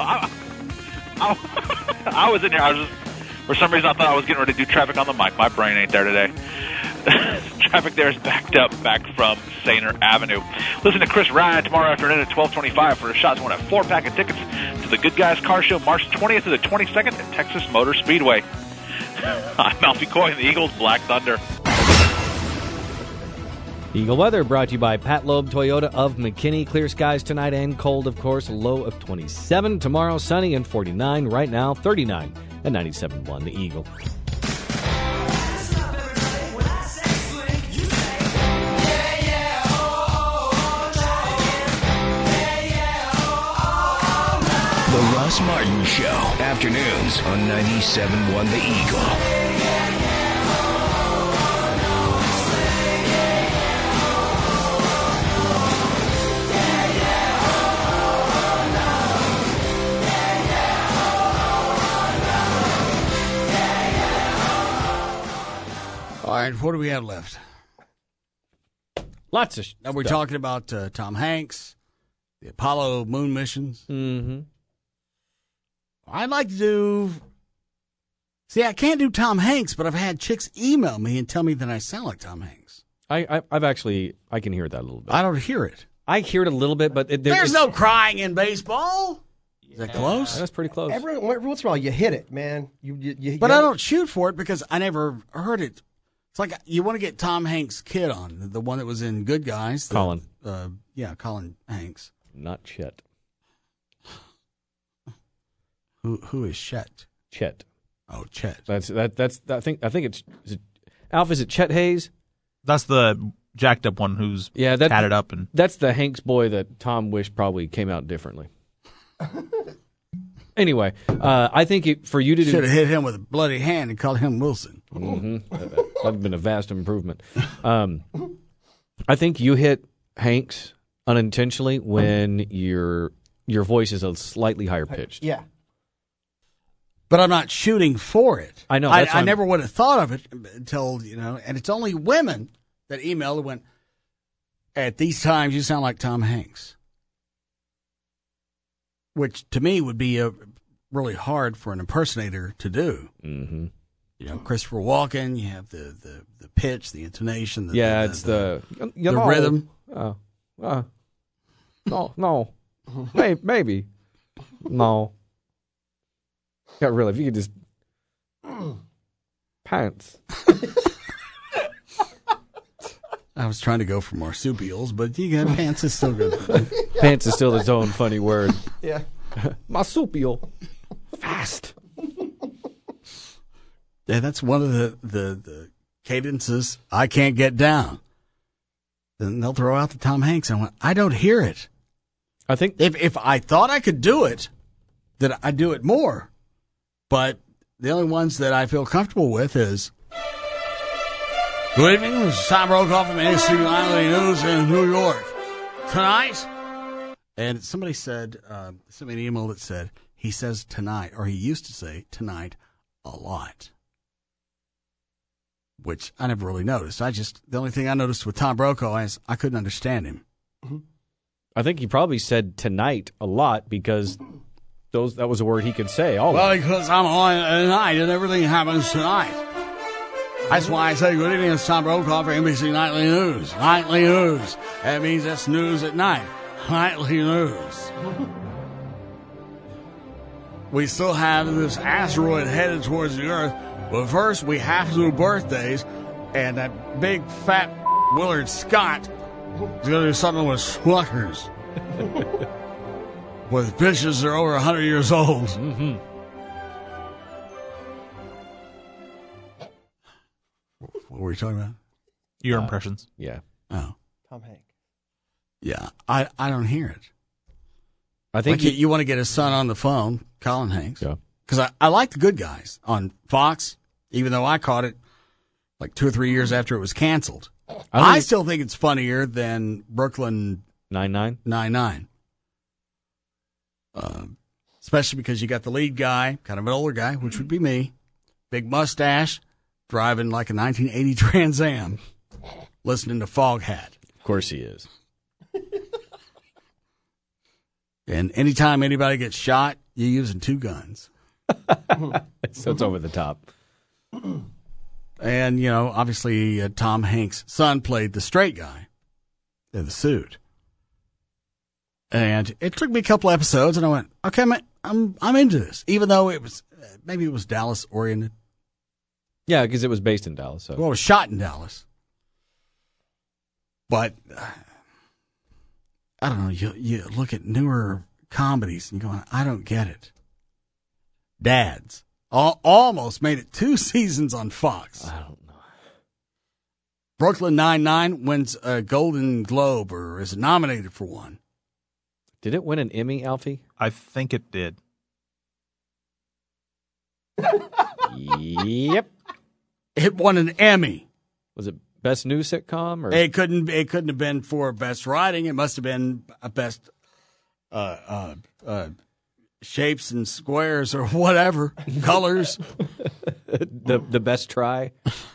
I was in here. For some reason, I thought I was getting ready to do traffic on the mic. My brain ain't there today. Traffic there is backed up back from Sainer Avenue. Listen to Chris Ryan tomorrow afternoon at 12:25 for a shot to win a 4-pack of tickets to the Good Guys Car Show March 20th to the 22nd at Texas Motor Speedway. I'm Alfie Coy in the Eagles Black Thunder. Eagle weather brought to you by Pat Loeb Toyota of McKinney. Clear skies tonight and cold, of course. A low of 27. Tomorrow, sunny and 49. Right now, 39 and 97.1. The Eagle. The Russ Martin Show. Afternoons on 97.1 The Eagle. All right, what do we have left? Lots of Now we're talking about Tom Hanks, the Apollo moon missions. Mm-hmm. I'd like to do... See, I can't do Tom Hanks, but I've had chicks email me and tell me that I sound like Tom Hanks. I've actually... I can hear that a little bit. I don't hear it. I hear it a little bit, but... There's no crying in baseball. Is that close? That's pretty close. Every once in a while, you hit it, man. But I don't shoot for it because I never heard it. It's like you want to get Tom Hanks' kid on, the one that was in Good Guys. Colin. Colin Hanks. Not Chet. Who is Chet? Chet. Oh, Chet. That's I think it's is it, Alf, is it Chet Hayes? That's the jacked up one who's tatted up, and that's the Hanks boy that Tom wished probably came out differently. Anyway, I think for you to should have hit him with a bloody hand and called him Wilson. Mm-hmm. That would have been a vast improvement. I think you hit Hanks unintentionally when your voice is a slightly higher pitched. Yeah. But I'm not shooting for it. I know. I never would have thought of it until, and it's only women that emailed and went, at these times you sound like Tom Hanks. Which to me would be really hard for an impersonator to do. Mm-hmm. Christopher Walken, you have the pitch, the intonation. The rhythm. No. Maybe. No. Yeah, really, if you could just... Pants. I was trying to go for marsupials, but you got pants is still good. Pants is still its own funny word. Yeah. Marsupial. Fast. Yeah, that's one of the cadences I can't get down. Then they'll throw out the Tom Hanks, and I don't hear it. I think if I thought I could do it, then I'd do it more. But the only ones that I feel comfortable with is, good evening, this is Tom Brokaw from NBC Nightly News in New York. Tonight, and somebody said, sent me an email that said, he says tonight, or he used to say tonight a lot. Which I never really noticed. The only thing I noticed with Tom Brokaw is I couldn't understand him. Mm-hmm. I think he probably said tonight a lot because that was a word he could say. Because I'm on tonight and everything happens tonight. That's why I say good evening, it's Tom Brokaw for NBC Nightly News. Nightly News. That means that's news at night. Nightly News. We still have this asteroid headed towards the Earth. But first, we have to do birthdays. And that big, fat Willard Scott is going to do something with Smuckers. With bitches that are over 100 years old. Mm-hmm. What were you talking about? Your impressions. Yeah. Oh. Tom Hanks. Yeah. I don't hear it. I think like you want to get his son on the phone, Colin Hanks. Yeah. Because I like The Good Guys on Fox, even though I caught it like 2 or 3 years after it was canceled. I still think it's funnier than Brooklyn Nine-Nine. Nine-Nine. especially because you got the lead guy, kind of an older guy, which would be me, big mustache, driving like a 1980 Trans Am, listening to Foghat. Of course he is. And anytime anybody gets shot, you're using two guns. So it's over the top. And, obviously Tom Hanks' son played the straight guy in the suit. And it took me a couple episodes, and I went, okay, man, I'm into this, even though maybe it was Dallas oriented. Yeah, because it was based in Dallas. So. Well, it was shot in Dallas. But I don't know. You look at newer comedies and you go, I don't get it. Dads almost made it 2 seasons on Fox. I don't know. Brooklyn Nine-Nine wins a Golden Globe or is nominated for one. Did it win an Emmy, Alfie? I think it did. Yep. It won an Emmy. Was it best new sitcom? Or? It couldn't have been for best writing. It must have been a best shapes and squares or whatever colors. the best try.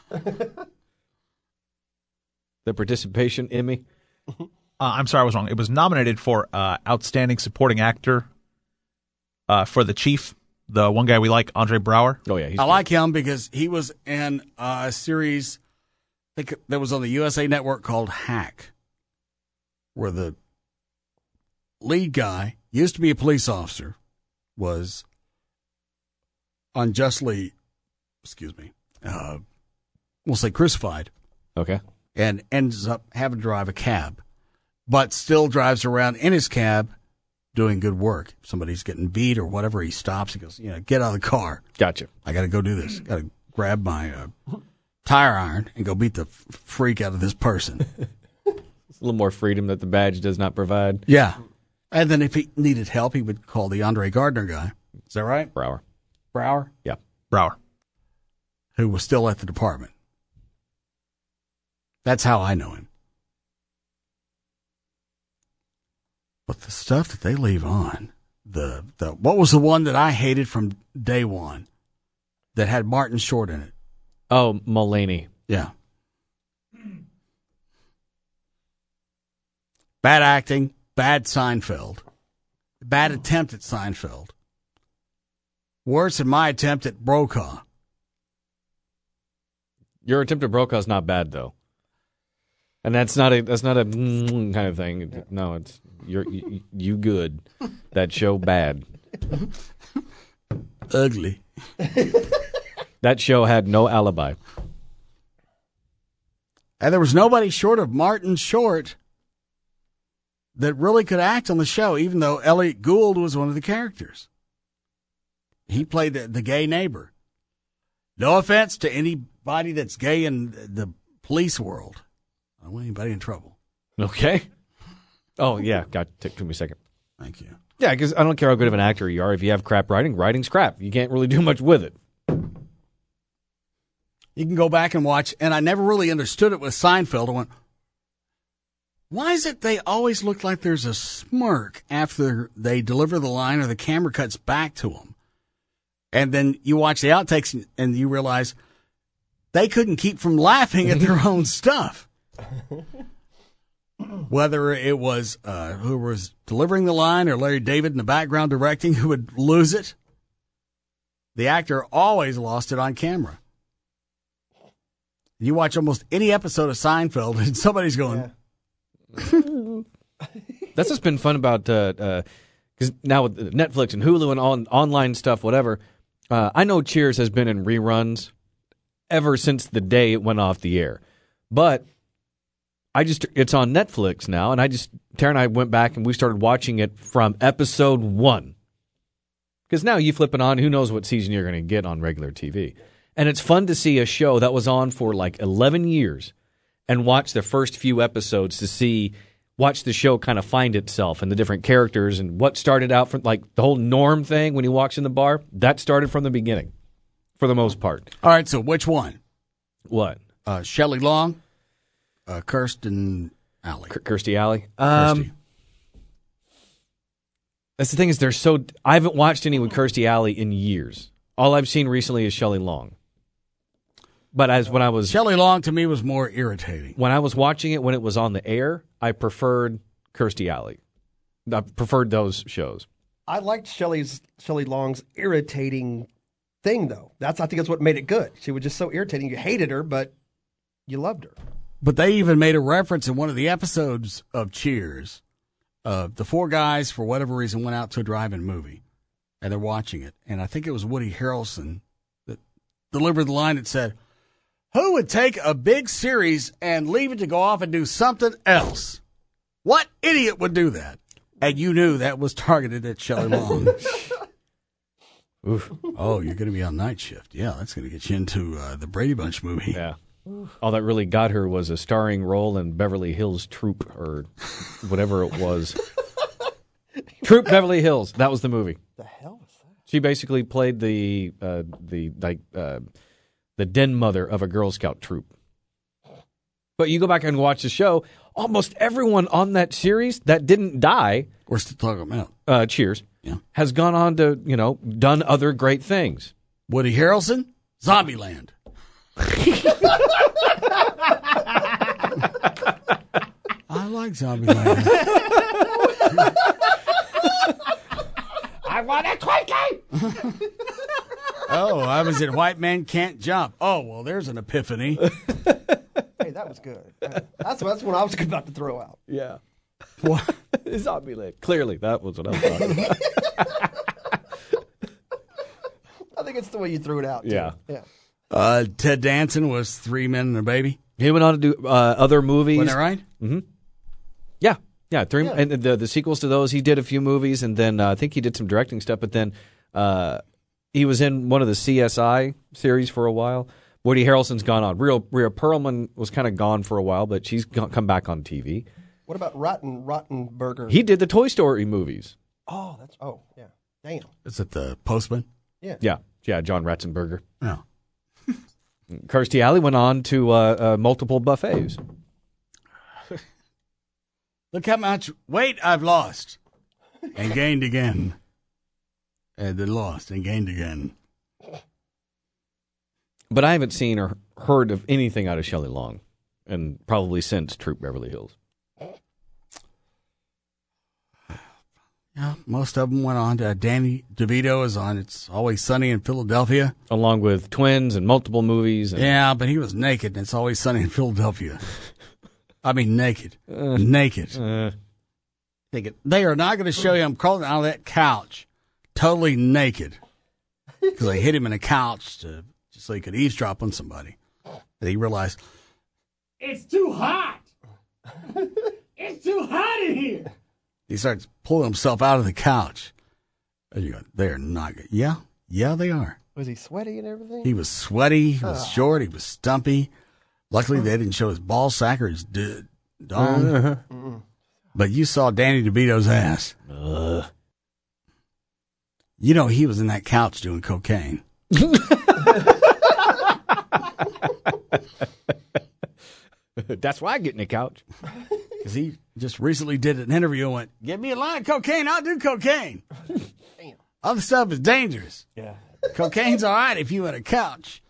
The participation Emmy. I'm sorry, I was wrong. It was nominated for Outstanding Supporting Actor for The Chief, the one guy we like, Andre Braugher. Oh, yeah. I like him because he was in a series I think that was on the USA Network called Hack, where the lead guy, used to be a police officer, was unjustly, we'll say crucified. Okay. And ends up having to drive a cab, but still drives around in his cab doing good work. If somebody's getting beat or whatever, he stops. He goes, get out of the car. Gotcha. I got to go do this. Got to grab my tire iron and go beat the freak out of this person. It's a little more freedom that the badge does not provide. Yeah. And then if he needed help, he would call the Andre Gardner guy. Is that right? Brower? Yeah. Brower. Who was still at the department. That's how I know him. But the stuff that they leave on, the what was the one that I hated from day one that had Martin Short in it? Oh, Mulaney. Yeah. Bad acting, bad Seinfeld, bad attempt at Seinfeld. Worse than my attempt at Brokaw. Your attempt at Brokaw is not bad, though. And that's not a kind of thing. No, it's you good. That show bad. Ugly. That show had no alibi. And there was nobody short of Martin Short that really could act on the show, even though Elliot Gould was one of the characters. He played the gay neighbor. No offense to anybody that's gay in the police world. I don't want anybody in trouble. Okay. Oh, yeah. Took me a second. Thank you. Yeah, because I don't care how good of an actor you are. If you have crap writing, writing's crap. You can't really do much with it. You can go back and watch, and I never really understood it with Seinfeld. I went, why is it they always look like there's a smirk after they deliver the line or the camera cuts back to them? And then you watch the outtakes and you realize they couldn't keep from laughing at their own stuff. Whether it was who was delivering the line or Larry David in the background directing who would lose it, the actor always lost it on camera. You watch almost any episode of Seinfeld and somebody's going... Yeah. That's what's been fun about, because now with Netflix and Hulu and online stuff, whatever, I know Cheers has been in reruns ever since the day it went off the air. But it's on Netflix now, and Tara and I went back and we started watching it from episode 1. Because now you flip it on, who knows what season you're going to get on regular TV. And it's fun to see a show that was on for like 11 years and watch the first few episodes to watch the show kind of find itself and the different characters and what started out from like the whole Norm thing when he walks in the bar. That started from the beginning for the most part. All right, so which one? What? Shelley Long, Kirstie Alley. Kirstie Alley? Kirstie. That's the thing is I haven't watched any with Kirstie Alley in years. All I've seen recently is Shelley Long. But Shelley Long to me was more irritating. When I was watching it when it was on the air, I preferred Kirstie Alley. I preferred those shows. I liked Shelley Long's irritating thing, though. I think that's what made it good. She was just so irritating. You hated her, but you loved her. But they even made a reference in one of the episodes of Cheers. The four guys, for whatever reason, went out to a drive-in movie, and they're watching it. And I think it was Woody Harrelson that delivered the line that said, "Who would take a big series and leave it to go off and do something else? What idiot would do that?" And you knew that was targeted at Shelley Long. Oof. Oh, you're going to be on night shift. Yeah, that's going to get you into the Brady Bunch movie. Yeah. All that really got her was a starring role in Beverly Hills Troop or whatever it was. Troop Beverly Hills. That was the movie. The hell was that? She basically played the den mother of a Girl Scout troop. But you go back and watch the show, almost everyone on that series that didn't die, we're still talking about Cheers, has gone on to, done other great things. Woody Harrelson, Zombieland. I like Zombieland. I want a Twinkie! Oh, I was in White Man Can't Jump. Oh, well, there's an epiphany. Hey, that was good. That's what I was about to throw out. Yeah. What? Zombieland. Clearly, that was what I was talking about. I think it's the way you threw it out, too. Yeah. Ted Danson was Three Men and a Baby. He went on to do other movies. Wasn't that right? Mm-hmm. Yeah. And the sequels to those, he did a few movies, and then I think he did some directing stuff, but then he was in one of the CSI series for a while. Woody Harrelson's gone on. Rhea Perlman was kind of gone for a while, but she's come back on TV. What about Rottenberger? He did the Toy Story movies. Oh, yeah. Damn. Is it the Postman? Yeah. Yeah, John Ratzenberger. Oh. Kirstie Alley went on to multiple buffets. Look how much weight I've lost and gained again. And then lost and gained again. But I haven't seen or heard of anything out of Shelley Long, and probably since Troop Beverly Hills. Yeah, most of them went on to Danny DeVito is on It's Always Sunny in Philadelphia. Along with Twins and multiple movies. Yeah, but he was naked in It's Always Sunny in Philadelphia. I mean, naked. Naked. They are not going to show you him crawling out of that couch totally naked. Because they hit him in a couch just so he could eavesdrop on somebody. And he realized, it's too hot. It's too hot in here. He starts pulling himself out of the couch. And you go, they're not good. Yeah, they are. Was he sweaty and everything? He was sweaty. He was short. He was stumpy. Luckily, they didn't show his ball sack or his dong. But you saw Danny DeVito's ass. You know he was in that couch doing cocaine. That's why I get in the couch. Because he just recently did an interview and went, "Give me a line of cocaine, I'll do cocaine." Damn. Other stuff is dangerous. Yeah. Cocaine's all right if you in a couch.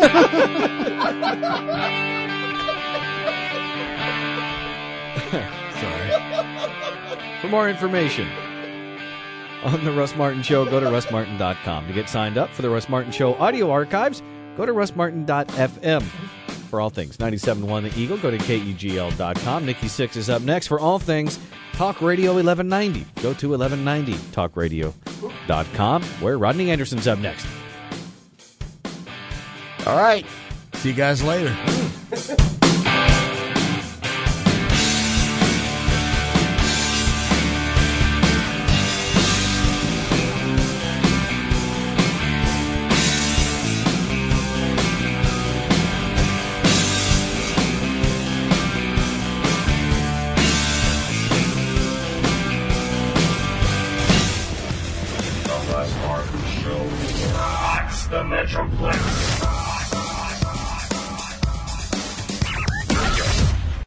Sorry. For more information on The Russ Martin Show, go to russmartin.com. To get signed up for The Russ Martin Show audio archives, go to russmartin.fm. For all things 97.1 The Eagle, go to KEGL.com. Nikki Sixx is up next for all things Talk Radio 1190. Go to 1190talkradio.com, where Rodney Anderson's up next. All right. See you guys later. The Metroplex.